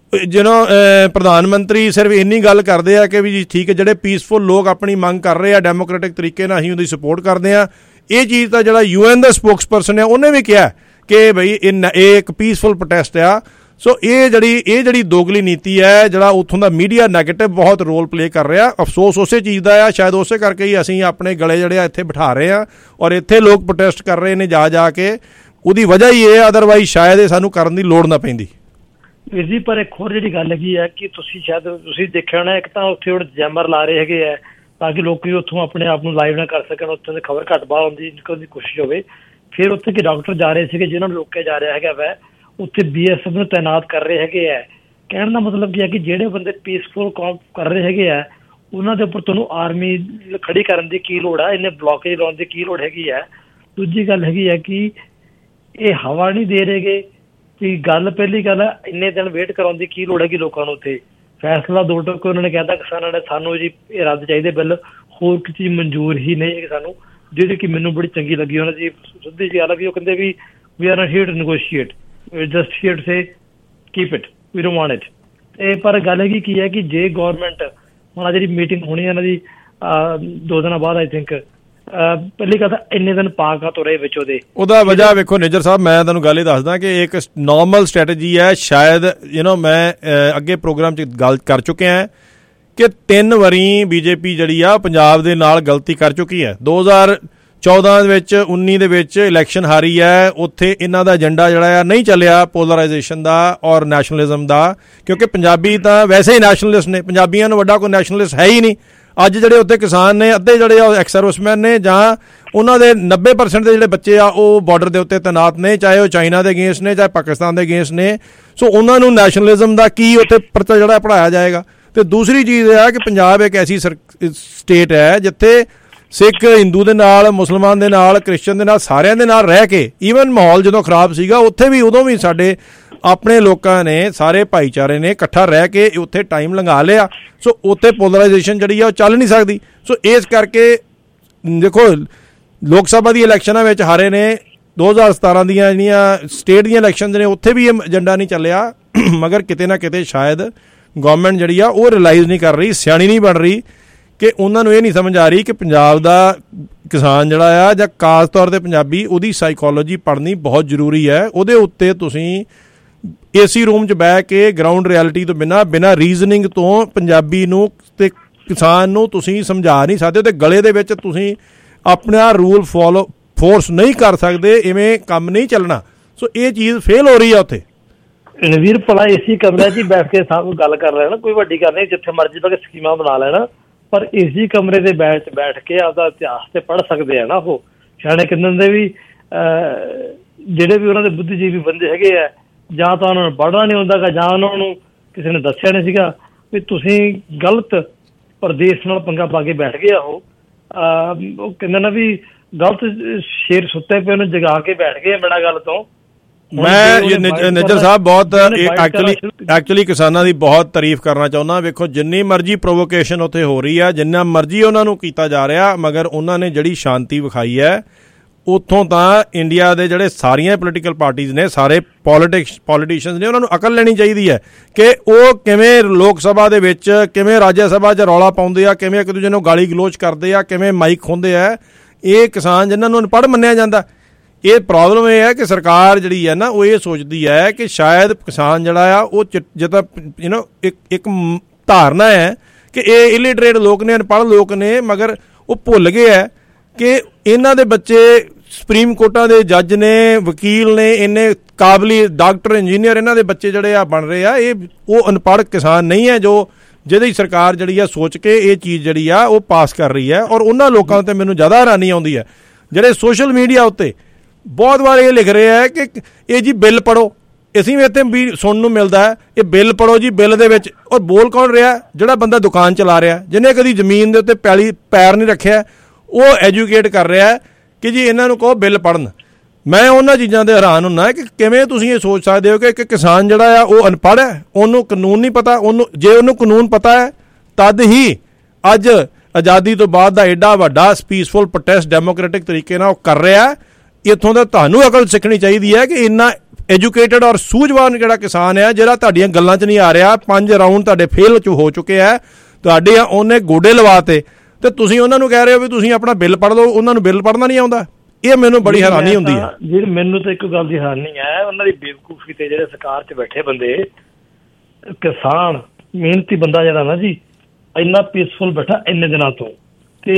ਪ੍ਰਧਾਨ ਮੰਤਰੀ ਸਿਰਫ ਇੰਨੀ ਗੱਲ ਕਰਦੇ ਆ ਕਿ ਵੀ ਜੀ ਠੀਕ ਹੈ ਜਿਹੜੇ ਪੀਸਫੁਲ ਲੋਕ ਆਪਣੀ ਮੰਗ ਕਰ ਰਹੇ ਆ ਡੈਮੋਕ੍ਰੈਟਿਕ ਤਰੀਕੇ ਨਾਲ ਅਸੀਂ ਉਹਦੀ ਸਪੋਰਟ ਕਰਦੇ ਹਾਂ। ਇਹ ਚੀਜ਼ ਤਾਂ ਜਿਹੜਾ UN ਦਾ ਸਪੋਕਸਪਰਸਨ ਹੈ ਉਹਨੇ ਵੀ ਕਿਹਾ ਕਿ ਬਈ ਇਹ ਇੱਕ ਪੀਸਫੁਲ ਪ੍ਰੋਟੈਸਟ ਆ। ਸੋ ਇਹ ਜਿਹੜੀ ਦੋਗਲੀ ਨੀਤੀ ਹੈ, ਜਿਹੜਾ ਉੱਥੋਂ ਦਾ ਮੀਡੀਆ ਨੈਗੇਟਿਵ ਬਹੁਤ ਰੋਲ ਪਲੇ ਕਰ ਰਿਹਾ। ਅਫਸੋਸ ਉਸੇ ਚੀਜ਼ ਦਾ ਆ, ਸ਼ਾਇਦ ਉਸੇ ਕਰਕੇ ਹੀ ਅਸੀਂ ਆਪਣੇ ਗਲੇ ਜਿਹੜੇ ਆ ਇੱਥੇ ਬਿਠਾ ਰਹੇ ਹਾਂ ਔਰ ਇੱਥੇ ਲੋਕ ਪ੍ਰੋਟੈਸਟ ਕਰ ਰਹੇ ਨੇ ਜਾ ਕੇ। ਉਹਦੀ ਵਜ੍ਹਾ ਹੀ ਇਹ, ਅਦਰਵਾਈਜ਼ ਸ਼ਾਇਦ ਇਹ ਸਾਨੂੰ ਕਰਨ ਦੀ ਲੋੜ ਨਾ ਪੈਂਦੀ।
ਵੀਰ ਜੀ ਪਰ ਇੱਕ ਹੋਰ ਜਿਹੜੀ ਗੱਲ ਹੈਗੀ ਹੈ ਕਿ ਤੁਸੀਂ ਦੇਖਿਆ ਹੋਣਾ, ਇੱਕ ਤਾਂ ਉੱਥੇ ਹੁਣ ਜੈਮਰ ਲਾ ਰਹੇ ਹੈਗੇ ਆ ਤਾਂ ਕਿ ਲੋਕ ਉੱਥੋਂ ਆਪਣੇ ਆਪ ਨੂੰ ਲਾਈਵ ਨਾ ਕਰ ਸਕਣ, ਉੱਥੋਂ ਦੀ ਖਬਰ ਘੱਟ ਬਾਹਰ ਆਉਣ ਦੀ ਕੋਸ਼ਿਸ਼ ਹੋਵੇ। ਫਿਰ ਉੱਥੇ ਕਿ ਡਾਕਟਰ ਜਾ ਰਹੇ ਸੀਗੇ ਜਿਨ੍ਹਾਂ ਨੂੰ ਰੋਕਿਆ ਜਾ ਰਿਹਾ ਹੈਗਾ ਵੈ, ਉੱਥੇ BSF ਨੂੰ ਤਾਇਨਾਤ ਕਰ ਰਹੇ ਹੈਗੇ ਆ। ਕਹਿਣ ਦਾ ਮਤਲਬ ਕੀ ਹੈ ਕਿ ਜਿਹੜੇ ਬੰਦੇ ਪੀਸਫੁਲ ਕੰਮ ਕਰ ਰਹੇ ਹੈਗੇ ਆ ਉਹਨਾਂ ਦੇ ਉੱਪਰ ਤੁਹਾਨੂੰ ਆਰਮੀ ਖੜੀ ਕਰਨ ਦੀ ਕੀ ਲੋੜ ਹੈ, ਇਹਨੇ ਬਲੋਕੇਜ ਲਾਉਣ ਦੀ ਕੀ ਲੋੜ ਹੈਗੀ ਹੈ। ਦੂਜੀ ਗੱਲ ਹੈਗੀ ਹੈ ਕਿ ਇਹ ਹਵਾ ਨਹੀਂ ਦੇ ਰਹੇਗੇ ਕਿ ਗੱਲ, ਪਹਿਲੀ ਗੱਲ ਇੰਨੇ ਦਿਨ ਵੇਟ ਕਰਾਉਣ ਦੀ ਕੀ ਲੋੜ ਹੈਗੀ ਲੋਕਾਂ ਨੂੰ। ਉੱਥੇ ਫੈਸਲਾ 2 ਟੋਕੇ ਉਹਨਾਂ ਨੇ ਕਹਿਤਾ ਕਿਸਾਨਾਂ ਨੇ ਸਾਨੂੰ ਜੀ ਇਹ ਰੱਦ ਚਾਹੀਦੇ ਬਿੱਲ, ਹੋਰ ਕਿਸੇ ਚੀਜ਼ ਮਨਜ਼ੂਰ ਹੀ ਨਹੀਂ ਹੈ ਸਾਨੂੰ, ਜਿਹੜੀ ਕਿ ਮੈਨੂੰ ਬੜੀ ਚੰਗੀ ਲੱਗੀ ਉਹਨਾਂ ਦੀ ਸਿੱਧੀ ਜਿਹੀ ਗੱਲ ਵੀ ਉਹ ਕਹਿੰਦੇ ਵੀ we are not here to negotiate, we just here to say keep it, we don't want it. ਇਹ ਪਰ ਗੱਲ ਹੈਗੀ ਕੀ ਹੈ ਕਿ ਜੇ ਗੌਰਮੈਂਟ ਹੁਣ ਜਿਹੜੀ ਮੀਟਿੰਗ ਹੋਣੀ ਇਹਨਾਂ ਦੀ 2 ਦਿਨਾਂ ਬਾਅਦ, ਆਈ ਥਿੰਕ ਪਹਿਲੀ ਗੱਲ ਤਾਂ ਇੰਨੇ ਦਿਨ ਪਾਕ ਤੋਂ ਰਹੇ ਵਿੱਚ ਉਹਦਾ
ਵਜ੍ਹਾ ਵੇਖੋ ਨਿੱਜਰ ਸਾਹਿਬ, ਮੈਂ ਤੁਹਾਨੂੰ ਗੱਲ ਇਹ ਦੱਸਦਾ ਕਿ ਇੱਕ ਨੋਰਮਲ ਸਟ੍ਰੈਟਜੀ ਹੈ। ਸ਼ਾਇਦ ਮੈਂ ਅੱਗੇ ਪ੍ਰੋਗਰਾਮ 'ਚ ਗੱਲ ਕਰ ਚੁੱਕਿਆ ਕਿ 3 ਵਾਰੀ BJP ਜਿਹੜੀ ਆ ਪੰਜਾਬ ਦੇ ਨਾਲ ਗਲਤੀ ਕਰ ਚੁੱਕੀ ਹੈ। 2014 ਦੇ ਵਿੱਚ, 19 ਦੇ ਵਿੱਚ ਇਲੈਕਸ਼ਨ ਹਾਰੀ ਹੈ। ਉੱਥੇ ਇਹਨਾਂ ਦਾ ਏਜੰਡਾ ਜਿਹੜਾ ਆ ਨਹੀਂ ਚੱਲਿਆ ਪੋਲਰਾਈਜੇਸ਼ਨ ਦਾ ਔਰ ਨੈਸ਼ਨਲਿਜ਼ਮ ਦਾ, ਕਿਉਂਕਿ ਪੰਜਾਬੀ ਤਾਂ ਵੈਸੇ ਹੀ ਨੈਸ਼ਨਲਿਸਟ ਨੇ, ਪੰਜਾਬੀਆਂ ਨੂੰ ਵੱਡਾ ਕੋਈ ਨੈਸ਼ਨਲਿਸਟ ਹੈ ਹੀ ਨਹੀਂ। ਅੱਜ ਜਿਹੜੇ ਉੱਥੇ ਕਿਸਾਨ ਨੇ ਅੱਧੇ ਜਿਹੜੇ ਆ ਐਕਸ ਸਰਵਿਸਮੈਨ ਨੇ, ਜਾਂ ਉਹਨਾਂ ਦੇ 90% ਦੇ ਜਿਹੜੇ ਬੱਚੇ ਆ ਉਹ ਬਾਰਡਰ ਦੇ ਉੱਤੇ ਤੈਨਾਤ ਨੇ, ਚਾਹੇ ਉਹ ਚਾਈਨਾ ਦੇ ਅਗੇਂਸਟ ਨੇ ਚਾਹੇ ਪਾਕਿਸਤਾਨ ਦੇ ਅਗੇਂਸਟ ਨੇ। ਸੋ ਉਹਨਾਂ ਨੂੰ ਨੈਸ਼ਨਲਿਜ਼ਮ ਦਾ ਕੀ ਉੱਥੇ ਪਰਚਾ ਜਿਹੜਾ ਪੜ੍ਹਾਇਆ ਜਾਏਗਾ। ਤੇ ਦੂਸਰੀ ਚੀਜ਼ ਇਹ ਹੈ ਕਿ ਪੰਜਾਬ ਇੱਕ ਐਸੀ ਸਟੇਟ ਹੈ ਜਿੱਥੇ ਸਿੱਖ ਹਿੰਦੂ ਦੇ ਨਾਲ, ਮੁਸਲਮਾਨ ਦੇ ਨਾਲ, ਕ੍ਰਿਸਚਨ ਦੇ ਨਾਲ, ਸਾਰਿਆਂ ਦੇ ਨਾਲ ਰਹਿ ਕੇ, ਈਵਨ ਮਾਹੌਲ ਜਦੋਂ ਖਰਾਬ ਸੀਗਾ ਉੱਥੇ ਵੀ ਉਦੋਂ ਵੀ ਸਾਡੇ ਆਪਣੇ ਲੋਕਾਂ ਨੇ, ਸਾਰੇ ਭਾਈਚਾਰੇ ਨੇ ਇਕੱਠਾ ਰਹਿ ਕੇ ਉੱਥੇ ਟਾਈਮ ਲੰਘਾ ਲਿਆ। ਸੋ ਉੱਥੇ ਪੋਲਰਾਈਜੇਸ਼ਨ ਜਿਹੜੀ ਆ ਉਹ ਚੱਲ ਨਹੀਂ ਸਕਦੀ। ਸੋ ਇਸ ਕਰਕੇ ਦੇਖੋ ਲੋਕ ਸਭਾ ਦੀ ਇਲੈਕਸ਼ਨਾਂ ਵਿੱਚ ਹਾਰੇ ਨੇ, 2017 ਦੀਆਂ ਜਿਹੜੀਆਂ ਸਟੇਟ ਦੀਆਂ ਇਲੈਕਸ਼ਨ ਨੇ ਉੱਥੇ ਵੀ ਇਹ ਏਜੰਡਾ ਨਹੀਂ ਚੱਲਿਆ। ਮਗਰ ਕਿਤੇ ਨਾ ਕਿਤੇ ਸ਼ਾਇਦ ਗੌਰਮੈਂਟ ਜਿਹੜੀ ਆ ਉਹ ਰਿਲਾਈਜ਼ ਨਹੀਂ ਕਰ ਰਹੀ, ਸਿਆਣੀ ਨਹੀਂ ਬਣ ਰਹੀ, ਕਿ ਉਹਨਾਂ ਨੂੰ ਇਹ ਨਹੀਂ ਸਮਝ ਆ ਰਹੀ ਕਿ ਪੰਜਾਬ ਦਾ ਕਿਸਾਨ ਜਿਹੜਾ ਆ ਜਾਂ ਖਾਸ ਤੌਰ 'ਤੇ ਪੰਜਾਬੀ, ਉਹਦੀ ਸਾਈਕੋਲੋਜੀ ਪੜ੍ਹਨੀ ਬਹੁਤ ਜ਼ਰੂਰੀ ਹੈ। ਉਹਦੇ ਉੱਤੇ ਤੁਸੀਂ ਏਸੀ ਰੂਮ 'ਚ ਬਹਿ ਕੇ ਗਰਾਊਂਡ ਰਿਐਲਿਟੀ ਤੋਂ ਬਿਨਾਂ ਰੀਜ਼ਨਿੰਗ ਤੋਂ ਪੰਜਾਬੀ ਨੂੰ ਅਤੇ ਕਿਸਾਨ ਨੂੰ ਤੁਸੀਂ ਸਮਝਾ ਨਹੀਂ ਸਕਦੇ। ਉਹਦੇ ਗਲੇ ਦੇ ਵਿੱਚ ਤੁਸੀਂ ਆਪਣਾ ਰੂਲ ਫੋਰਸ ਨਹੀਂ ਕਰ ਸਕਦੇ, ਇਵੇਂ ਕੰਮ ਨਹੀਂ ਚੱਲਣਾ। ਸੋ ਇਹ ਚੀਜ਼ ਫੇਲ ਹੋ ਰਹੀ ਆ ਉੱਥੇ।
ਰਣਵੀਰ ਭਲਾ ਏਸੀ ਕਮਰੇ 'ਚ ਬੈਠ ਕੇ ਸਭ ਗੱਲ ਕਰ ਲੈਣਾ, ਕੋਈ ਵੱਡੀ ਗੱਲ ਨਹੀਂ, ਜਿੱਥੇ ਮਰਜ਼ੀ ਬਹਿ ਕੇ ਸਕੀਮਾਂ ਬਣਾ ਲੈਣਾ, ਪਰ ਏਸੀ ਕਮਰੇ ਦੇ ਬੈਠ ਕੇ ਆਪਦਾ ਇਤਿਹਾਸ ਤੇ ਪੜ੍ਹ ਸਕਦੇ ਆ ਨਾ। ਉਹ ਸਿਆਣੇ ਕਿੰਨੇ ਦੇ ਵੀ ਜਿਹੜੇ ਵੀ ਉਹਨਾਂ ਦੇ ਬੁੱਧੀਜੀਵੀ ਬੰਦੇ ਹੈਗੇ ਆ, ਜਾਂ ਤਾਂ ਉਹਨਾਂ ਨੂੰ ਪੜ੍ਹਨਾ ਨਹੀਂ ਆਉਂਦਾ ਗਾ, ਜਾਂ ਉਹਨਾਂ ਨੂੰ ਕਿਸੇ ਨੇ ਦੱਸਿਆ ਨਹੀਂ ਸੀਗਾ ਵੀ ਤੁਸੀਂ ਗਲਤ ਪ੍ਰਦੇਸ਼ ਨਾਲ ਪੰਗਾ ਪਾ ਕੇ ਬੈਠ ਗਏ। ਉਹ ਕਹਿੰਦੇ ਨਾ ਵੀ ਗਲਤ ਸ਼ੇਰ ਸੁੱਤੇ ਪਏ ਉਹਨੂੰ ਜਗਾ ਕੇ ਬੈਠ ਗਏ ਬਿਨਾਂ ਗੱਲ ਤੋਂ।
ਮੈਂ ਨਿੱਜਰ ਸਾਹਿਬ ਬਹੁਤ ਐਕਚੁਅਲੀ ਕਿਸਾਨਾਂ ਦੀ ਬਹੁਤ ਤਾਰੀਫ ਕਰਨਾ ਚਾਹੁੰਦਾ। ਵੇਖੋ ਜਿੰਨੀ ਮਰਜ਼ੀ ਪ੍ਰੋਵੋਕੇਸ਼ਨ ਉੱਥੇ ਹੋ ਰਹੀ ਹੈ, ਜਿੰਨਾ ਮਰਜ਼ੀ ਉਹਨਾਂ ਨੂੰ ਕੀਤਾ ਜਾ ਰਿਹਾ, ਮਗਰ ਉਹਨਾਂ ਨੇ ਜਿਹੜੀ ਸ਼ਾਂਤੀ ਵਿਖਾਈ ਹੈ, ਉੱਥੋਂ ਤਾਂ ਇੰਡੀਆ ਦੇ ਜਿਹੜੇ ਸਾਰੀਆਂ ਪੋਲੀਟੀਕਲ ਪਾਰਟੀਜ਼ ਨੇ, ਸਾਰੇ ਪੋਲੀਟੀਸ਼ੀਅਨਸ ਨੇ, ਉਹਨਾਂ ਨੂੰ ਅਕਲ ਲੈਣੀ ਚਾਹੀਦੀ ਹੈ ਕਿ ਉਹ ਕਿਵੇਂ ਲੋਕ ਸਭਾ ਦੇ ਵਿੱਚ, ਕਿਵੇਂ ਰਾਜ ਸਭਾ 'ਚ ਰੌਲਾ ਪਾਉਂਦੇ ਆ, ਕਿਵੇਂ ਇੱਕ ਦੂਜੇ ਨੂੰ ਗਾਲੀ ਗਲੋਚ ਕਰਦੇ ਆ, ਕਿਵੇਂ ਮਾਈਕ ਖੋਂਦੇ ਆ। ਇਹ ਕਿਸਾਨ ਜਿਨ੍ਹਾਂ ਨੂੰ ਅਨਪੜ੍ਹ ਮੰਨਿਆ ਜਾਂਦਾ। ਇਹ ਪ੍ਰੋਬਲਮ ਇਹ ਹੈ ਕਿ ਸਰਕਾਰ ਜਿਹੜੀ ਹੈ ਨਾ, ਉਹ ਇਹ ਸੋਚਦੀ ਹੈ ਕਿ ਸ਼ਾਇਦ ਕਿਸਾਨ ਜਿਹੜਾ ਆ ਉਹ ਜਿੱਦਾਂ ਇੱਕ ਧਾਰਨਾ ਹੈ ਕਿ ਇਹ ਇਲਿਟਰੇਟ ਲੋਕ ਨੇ, ਅਨਪੜ੍ਹ ਲੋਕ ਨੇ, ਮਗਰ ਉਹ ਭੁੱਲ ਗਏ ਹੈ ਕਿ ਇਹਨਾਂ ਦੇ ਬੱਚੇ ਸੁਪਰੀਮ ਕੋਰਟਾਂ ਦੇ ਜੱਜ ਨੇ, ਵਕੀਲ ਨੇ, ਇੰਨੇ ਕਾਬਲੀ ਡਾਕਟਰ, ਇੰਜੀਨੀਅਰ, ਇਹਨਾਂ ਦੇ ਬੱਚੇ ਜਿਹੜੇ ਆ ਬਣ ਰਹੇ ਆ। ਇਹ ਉਹ ਅਨਪੜ੍ਹ ਕਿਸਾਨ ਨਹੀਂ ਹੈ ਜਿਹਦੀ ਸਰਕਾਰ ਜਿਹੜੀ ਆ ਸੋਚ ਕੇ ਇਹ ਚੀਜ਼ ਜਿਹੜੀ ਆ ਉਹ ਪਾਸ ਕਰ ਰਹੀ ਹੈ। ਔਰ ਉਹਨਾਂ ਲੋਕਾਂ 'ਤੇ ਮੈਨੂੰ ਜ਼ਿਆਦਾ ਹੈਰਾਨੀ ਆਉਂਦੀ ਹੈ ਜਿਹੜੇ ਸੋਸ਼ਲ ਮੀਡੀਆ ਉੱਤੇ ਬਹੁਤ ਵਾਰ ਇਹ ਲਿਖ ਰਹੇ ਹੈ ਕਿ ਇਹ ਜੀ ਬਿੱਲ ਪੜ੍ਹੋ। ਅਸੀਂ ਵੀ ਇੱਥੇ ਵੀ ਸੁਣਨ ਨੂੰ ਮਿਲਦਾ ਹੈ, ਇਹ ਬਿੱਲ ਪੜ੍ਹੋ ਜੀ, ਬਿੱਲ ਦੇ ਵਿੱਚ। ਔਰ ਬੋਲ ਕੌਣ ਰਿਹਾ? ਜਿਹੜਾ ਬੰਦਾ ਦੁਕਾਨ ਚਲਾ ਰਿਹਾ, ਜਿਹਨੇ ਕਦੀ ਜ਼ਮੀਨ ਦੇ ਉੱਤੇ ਪੈਰ ਨਹੀਂ ਰੱਖਿਆ, ਉਹ ਐਜੂਕੇਟ ਕਰ ਰਿਹਾ ਕਿ ਜੀ ਇਹਨਾਂ ਨੂੰ ਕਹੋ ਬਿੱਲ ਪੜ੍ਹਨ। ਮੈਂ ਉਹਨਾਂ ਚੀਜ਼ਾਂ 'ਤੇ ਹੈਰਾਨ ਹੁੰਦਾ ਕਿ ਕਿਵੇਂ ਤੁਸੀਂ ਇਹ ਸੋਚ ਸਕਦੇ ਹੋ ਕਿ ਇੱਕ ਕਿਸਾਨ ਜਿਹੜਾ ਆ ਉਹ ਅਨਪੜ੍ਹ ਹੈ, ਉਹਨੂੰ ਕਾਨੂੰਨ ਨਹੀਂ ਪਤਾ। ਜੇ ਉਹਨੂੰ ਕਾਨੂੰਨ ਪਤਾ ਹੈ ਤਦ ਹੀ ਅੱਜ ਆਜ਼ਾਦੀ ਤੋਂ ਬਾਅਦ ਦਾ ਐਡਾ ਵੱਡਾ ਪੀਸਫੁਲ ਪ੍ਰੋਟੈਸਟ ਡੈਮੋਕ੍ਰੈਟਿਕ ਤਰੀਕੇ ਨਾਲ ਉਹ ਕਰ ਰਿਹਾ। ਇੱਥੋਂ ਦਾ ਤੁਹਾਨੂੰ ਅਕਲ ਸਿੱਖਣੀ ਚਾਹੀਦੀ ਹੈ ਕਿ ਇੰਨਾ ਐਜੂਕੇਟਡ ਔਰ ਸੂਝਵਾਨ ਜਿਹੜਾ ਕਿਸਾਨ ਹੈ, ਜਿਹੜਾ ਤੁਹਾਡੀਆਂ ਗੱਲਾਂ 'ਚ ਨਹੀਂ ਆ ਰਿਹਾ, 5 ਰਾਊਂਡ ਤੁਹਾਡੇ ਫੇਲ ਹੋ ਚੁੱਕੇ ਹੈ, ਤੁਹਾਡੇ ਉਹਨੇ ਗੋਡੇ ਲਵਾਤੇ, ਤੇ ਤੁਸੀਂ ਉਹਨਾਂ ਨੂੰ ਕਹਿ ਰਹੇ ਹੋ ਵੀ ਤੁਸੀਂ ਆਪਣਾ ਬਿੱਲ ਪੜ੍ਹ ਲਓ। ਉਹਨਾਂ ਨੂੰ ਬਿੱਲ ਪੜ੍ਹਨਾ ਨਹੀਂ ਆਉਂਦਾ। ਇਹ ਮੈਨੂੰ ਬੜੀ ਹੈਰਾਨੀ ਹੁੰਦੀ ਹੈ।
ਜਿਹੜੀ ਮੈਨੂੰ ਤਾਂ ਇੱਕ ਗੱਲ ਦੀ ਹੈਰਾਨੀ ਹੈ, ਉਹਨਾਂ ਦੀ ਬੇਵਕੂਫੀ ਤੇ ਜਿਹੜੇ ਸਰਕਾਰ 'ਚ ਬੈਠੇ ਬੰਦੇ, ਕਿਸਾਨ ਮਿਹਨਤੀ ਬੰਦਾ ਜਿਹੜਾ ਨਾ ਜੀ, ਇੰਨਾ ਪੀਸਫੁਲ ਬੈਠਾ ਇੰਨੇ ਦਿਨਾਂ ਤੋਂ, ਤੇ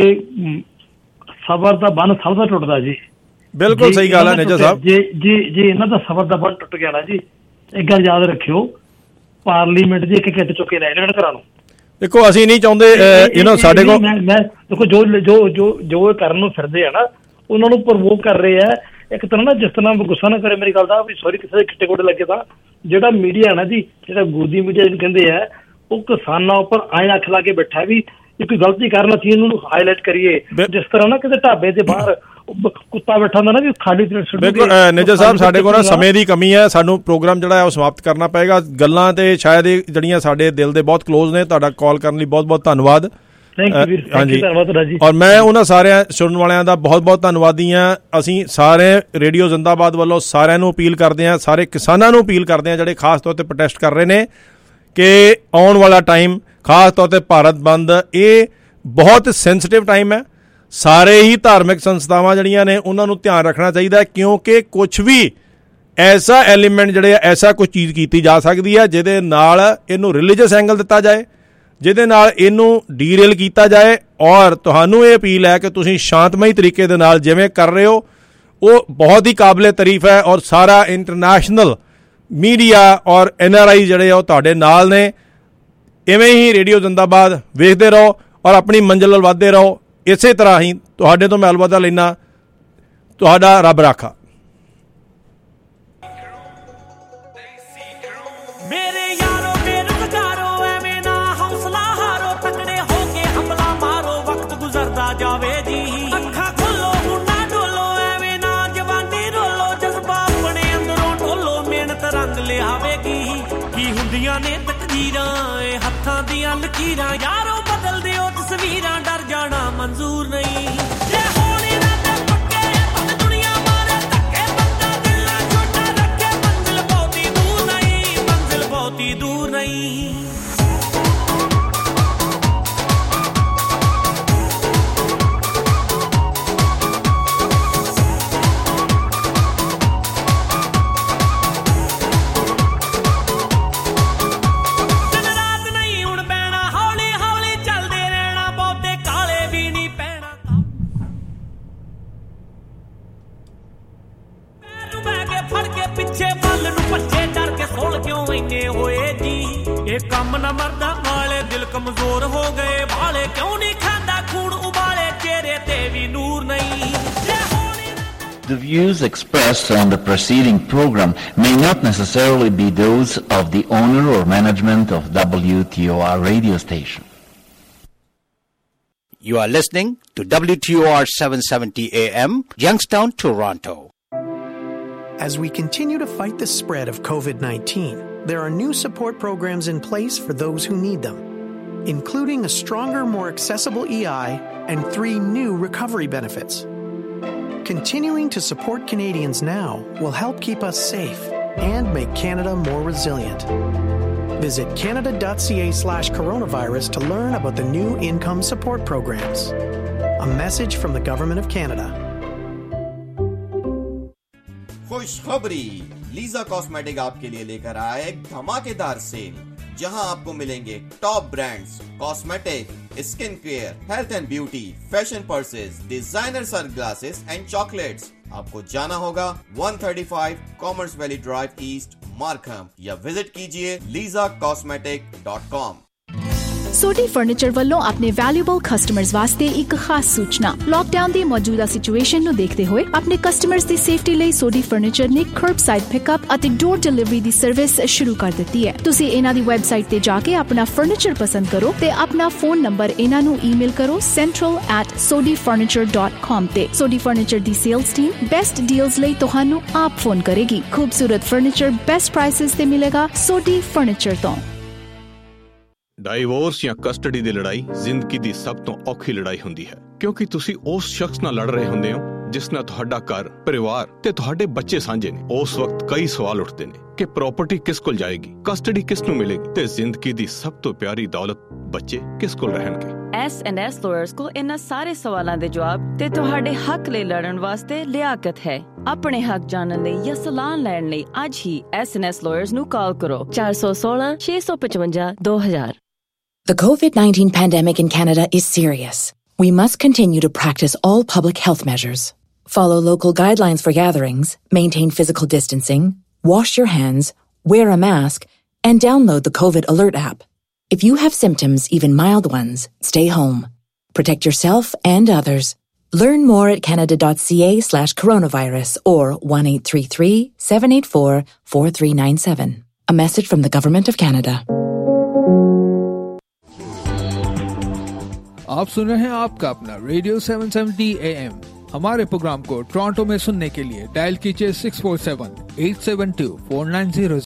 ਸਬਰ ਦਾ ਬੰਨ ਸਭ ਦਾ ਟੁੱਟਦਾ ਜੀ। ਬਿਲਕੁਲ ਸਹੀ ਗੱਲ ਹੈ ਨਿੱਜਰ ਸਾਹਿਬ। ਜੇ ਇਹਨਾਂ ਦਾ ਸਬਰ ਦਾ ਬੰਨ ਟੁੱਟ ਗਿਆ ਨਾ ਜੀ, ਇੱਕ ਗੱਲ ਯਾਦ ਰੱਖਿਓ, ਪਾਰਲੀਮੈਂਟ ਦੀ ਇੱਕ ਕਿੱਟ ਚੁੱਕੇ ਲੈ ਜਾਣ ਘਰਾਂ ਨੂੰ। ਦੇਖੋ ਅਸੀਂ ਨਹੀਂ ਚਾਹੁੰਦੇ ਸਾਡੇ ਕੋਲ, ਮੈਂ ਦੇਖੋ ਜੋ ਕਰਨ ਨੂੰ ਫਿਰਦੇ ਆ ਨਾ, ਉਹਨਾਂ ਨੂੰ ਪ੍ਰਵੋਕ ਕਰ ਰਹੇ ਆ ਇੱਕ ਤਰ੍ਹਾਂ ਨਾ। ਜਿਸ ਤਰ੍ਹਾਂ ਗੁੱਸਾ ਨਾ ਕਰੇ ਮੇਰੀ ਗੱਲ ਦਾ, ਵੀ ਸੌਰੀ ਕਿਸੇ ਦੇ ਕਿੱਟੇ ਕੋਟੇ ਲੱਗੇ ਤਾਂ ਜਿਹੜਾ ਮੀਡੀਆ ਨਾ ਜੀ, ਜਿਹੜਾ ਗੋਦੀ ਮੀਡੀਆ ਜਿਹਨੂੰ ਕਹਿੰਦੇ ਆ, ਉਹ ਕਿਸਾਨਾਂ ਉੱਪਰ ਐਂ ਅੱਖ ਲਾ ਕੇ ਬੈਠਾ ਵੀ ਜੇ ਕੋਈ ਗਲਤੀ ਕਰਨ ਅਸੀਂ ਇਹਨੂੰ ਹਾਈਲਾਈਟ ਕਰੀਏ। ਜਿਸ ਤਰ੍ਹਾਂ ਨਾ ਕਿਤੇ ਢਾਬੇ ਦੇ ਬਾਹਰ ਕੁੱਤਾ ਬੈਠਾ ਹੁੰਦਾ ਨਾ ਵੀ ਖਾਲੀ
ਬਿਲਕੁਲ। ਨਿੱਜਰ ਸਾਹਿਬ ਸਾਡੇ ਕੋਲ ਸਮੇਂ ਦੀ ਕਮੀ ਹੈ, ਸਾਨੂੰ ਪ੍ਰੋਗਰਾਮ ਜਿਹੜਾ ਹੈ ਉਹ ਸਮਾਪਤ ਕਰਨਾ ਪਏਗਾ। ਗੱਲਾਂ ਤੇ ਸ਼ਾਇਦ ਇਹ ਜਿਹੜੀਆਂ ਸਾਡੇ ਦਿਲ ਦੇ ਬਹੁਤ ਕਲੋਜ਼ ਨੇ। ਤੁਹਾਡਾ ਕਾਲ ਕਰਨ ਲਈ ਬਹੁਤ ਬਹੁਤ ਧੰਨਵਾਦ। ਹਾਂਜੀ, ਔਰ ਮੈਂ ਉਹਨਾਂ ਸਾਰਿਆਂ ਸੁਣਨ ਵਾਲਿਆਂ ਦਾ ਬਹੁਤ ਬਹੁਤ ਧੰਨਵਾਦੀ ਹਾਂ। ਅਸੀਂ ਸਾਰੇ ਰੇਡੀਓ ਜ਼ਿੰਦਾਬਾਦ ਵੱਲੋਂ ਸਾਰਿਆਂ ਨੂੰ ਅਪੀਲ ਕਰਦੇ ਹਾਂ, ਸਾਰੇ ਕਿਸਾਨਾਂ ਨੂੰ ਅਪੀਲ ਕਰਦੇ ਹਾਂ ਜਿਹੜੇ ਖਾਸ ਤੌਰ 'ਤੇ ਪ੍ਰੋਟੈਸਟ ਕਰ ਰਹੇ ਨੇ, ਕਿ ਆਉਣ ਵਾਲਾ ਟਾਈਮ ਖਾਸ ਤੌਰ 'ਤੇ ਭਾਰਤ ਬੰਦ ਇਹ ਬਹੁਤ ਸੈਂਸਿਟਿਵ ਟਾਈਮ ਹੈ। ਸਾਰੇ ਹੀ ਧਾਰਮਿਕ ਸੰਸਥਾਵਾਂ ਜਿਹੜੀਆਂ ਨੇ ਉਹਨਾਂ ਨੂੰ ਧਿਆਨ ਰੱਖਣਾ ਚਾਹੀਦਾ, ਕਿਉਂਕਿ ਕੁਛ ਵੀ ਐਸਾ ਐਲੀਮੈਂਟ ਜਿਹੜੇ ਐਸਾ ਕੁਛ ਚੀਜ਼ ਕੀਤੀ ਜਾ ਸਕਦੀ ਹੈ ਜਿਹਦੇ ਨਾਲ ਇਹਨੂੰ ਰਿਲੀਜੀਅਸ ਐਂਗਲ ਦਿੱਤਾ ਜਾਏ, ਜਿਹਦੇ ਨਾਲ ਇਹਨੂੰ ਡੀਰੇਲ ਕੀਤਾ ਜਾਏ। ਔਰ ਤੁਹਾਨੂੰ ਇਹ ਅਪੀਲ ਹੈ ਕਿ ਤੁਸੀਂ ਸ਼ਾਂਤਮਈ ਤਰੀਕੇ ਦੇ ਨਾਲ ਜਿਵੇਂ ਕਰ ਰਹੇ ਹੋ ਉਹ ਬਹੁਤ ਹੀ ਕਾਬਲੇ ਤਾਰੀਫ ਹੈ। ਔਰ ਸਾਰਾ ਇੰਟਰਨੈਸ਼ਨਲ ਮੀਡੀਆ ਔਰ NRI ਜਿਹੜੇ ਆ ਉਹ ਤੁਹਾਡੇ ਨਾਲ ਨੇ। ਇਵੇਂ ਹੀ ਰੇਡੀਓ ਜ਼ਿੰਦਾਬਾਦ ਵੇਖਦੇ ਰਹੋ ਔਰ ਆਪਣੀ ਮੰਜ਼ਿਲ ਵੱਲ ਵੱਧਦੇ ਰਹੋ। ਇਸੇ ਤਰ੍ਹਾਂ ਹੀ ਤੁਹਾਡੇ ਤੋਂ ਮੈਂ ਅਲਵਿਦਾ ਲੈਣਾ। ਤੁਹਾਡਾ ਰੱਬ ਰਾਖਾ।
ਨੇ ਤਕਦੀਰਾਂ ਹੱਥਾਂ ਦੀਆਂ ਲਕੀਰਾਂ, ਯਾਰੋ ਬਦਲ ਦਿਓ ਤਸਵੀਰਾਂ, ਡਰ ਜਾਣਾ ਮਨਜ਼ੂਰ ਨਹੀਂ। ਜੇ ਹੋਣੀ ਨਾ ਤੇ ਪੱਕੇ ਪਰ ਦੁਨੀਆ ਮਾਰੇ ਧੱਕੇ, ਬੰਦਾ ਦਿਲ ਨਾ ਛੋਟਾ ਰੱਖੇ, ਮੰਜ਼ਿਲ ਬਹੁਤੀ ਦੂਰ ਨਹੀਂ, ਮੰਜ਼ਿਲ ਬਹੁਤੀ ਦੂਰ ਨਹੀਂ। ਜੇ ਕੰਮ ਨਾ ਮਰਦਾ ਵਾਲੇ ਦਿਲ ਕਮਜ਼ੋਰ ਹੋ ਗਏ ਵਾਲੇ ਕਿਉਂ ਨਹੀਂ ਖਾਂਦਾ ਖੂਨ ਉਬਾਲੇ ਚਿਹਰੇ ਤੇ ਵੀ ਨੂਰ ਨਹੀਂ
The views expressed on the preceding program may not necessarily be those of the owner or management of WTOR radio station.
You are listening to WTOR 770 AM, Youngstown, Toronto.
As we continue to fight the spread of COVID-19, there are new support programs in place for those who need them, including a stronger, more accessible EI and 3 new recovery benefits. Continuing to support Canadians now will help keep us safe and make Canada more resilient. Visit canada.ca/coronavirus to learn about the new income support programs. A message from the Government of Canada.
खुशखबरी, Leeza cosmetic आपके लिए लेकर आया एक धमाकेदार cell जहां आपको मिलेंगे top brands, cosmetic, skin care, health and beauty, fashion purses, designer sunglasses and chocolates. आपको जाना होगा 135 Commerce Valley Drive East, Markham, या विजिट कीजिए lisacosmetic.com।
सोडी फर्नीचर ਵੱਲੋਂ ਆਪਣੇ ਵੈਲਿਊਬਲ ਕਸਟਮਰਸ ਵਾਸਤੇ ਇੱਕ ਖਾਸ ਸੂਚਨਾ। ਲਾਕਡਾਊਨ ਦੀ ਮੌਜੂਦਾ ਸਿਚੁਏਸ਼ਨ ਨੂੰ ਦੇਖਦੇ ਹੋਏ ਆਪਣੇ ਕਸਟਮਰਸ ਦੀ ਸੇਫਟੀ ਲਈ ਸੋਡੀ ਫਰਨੀਚਰ ਨੇ ਕਰਬਸਾਈਡ ਪਿਕਅਪ ਅਤੇ ਡੋਰ ਡਿਲੀਵਰੀ ਦੀ ਸਰਵਿਸ ਸ਼ੁਰੂ ਕਰ ਦਿੱਤੀ ਹੈ। ਤੁਸੀਂ ਇਹਨਾਂ ਦੀ ਵੈਬਸਾਈਟ ਤੇ ਜਾ ਕੇ ਆਪਣਾ ਫਰਨੀਚਰ ਪਸੰਦ ਕਰੋ ਤੇ ਆਪਣਾ ਫੋਨ ਨੰਬਰ ਇਹਨਾਂ ਨੂੰ ਈਮੇਲ ਕਰੋ central@sodifurniture.com ਤੇ। ਸੋਡੀ ਫਰਨੀਚਰ ਦੀ ਸੇਲਸ ਟੀਮ ਬੈਸਟ ਡੀਲਸ ਲਈ ਤੁਹਾਨੂੰ ਆਪ ਫੋਨ ਕਰੇਗੀ। ਖੂਬਸੂਰਤ ਫਰਨੀਚਰ ਬੈਸਟ ਪ੍ਰਾਈਸਸ ਤੇ ਮਿਲੇਗਾ ਸੋਡੀ ਫਰਨੀਚਰ ਤੋਂ।
ਡਾਈਵੋਰਸ ਜਾਂ ਕਸਟਡੀ ਦੀ ਲੜਾਈ ਜ਼ਿੰਦਗੀ ਦੀ ਸਭ ਤੋਂ ਔਖੀ ਲੜਾਈ ਹੁੰਦੀ ਹੈ ਕਿਉਂਕਿ ਤੁਸੀਂ ਉਸ ਸ਼ਖਸ ਨਾਲ ਲੜ ਰਹੇ ਹੁੰਦੇ ਹੋ ਜਿਸ ਨਾਲ ਤੁਹਾਡਾ ਘਰ, ਪਰਿਵਾਰ ਤੇ ਤੁਹਾਡੇ ਬੱਚੇ ਸਾਂਝੇ ਨੇ। ਉਸ ਵਕਤ ਕਈ ਸਵਾਲ ਉੱਠਦੇ ਨੇ ਕਿ ਪ੍ਰਾਪਰਟੀ ਕਿਸ ਕੋਲ ਜਾਏਗੀ, ਕਸਟਡੀ ਕਿਸ ਨੂੰ ਮਿਲੇਗੀ ਤੇ ਜ਼ਿੰਦਗੀ ਦੀ ਸਭ ਤੋਂ ਪਿਆਰੀ ਦੌਲਤ ਬੱਚੇ ਕਿਸ ਕੋਲ ਰਹਿਣਗੇ।
S&S ਲਾਇਰਸ ਕੋਲ ਇਹਨਾਂ ਸਾਰੇ ਸਵਾਲਾਂ ਦੇ ਜਵਾਬ ਤੇ ਤੁਹਾਡੇ ਹੱਕ ਲਈ ਲੜਨ ਵਾਸਤੇ ਲਿਆਕਤ ਹੈ। ਆਪਣੇ ਹੱਕ ਜਾਣਨ ਲਈ ਜਾਂ ਸਲਾਹ ਲੈਣ ਲਈ ਅੱਜ ਹੀ S&S ਲਾਇਰਸ ਨੂੰ ਕਾਲ ਕਰੋ 416 655 2000।
The COVID-19 pandemic in Canada is serious. We must continue to practice all public health measures. Follow local guidelines for gatherings, maintain physical distancing, wash your hands, wear a mask, and download the COVID Alert app. If you have symptoms, even mild ones, stay home. Protect yourself and others. Learn more at canada.ca/coronavirus or 1-833-784-4397. A message from the Government of Canada.
आप सुन रहे हैं आपका अपना radio 770 AM। हमारे program को Toronto में सुनने के लिए डायल कीजिए 647-872-4900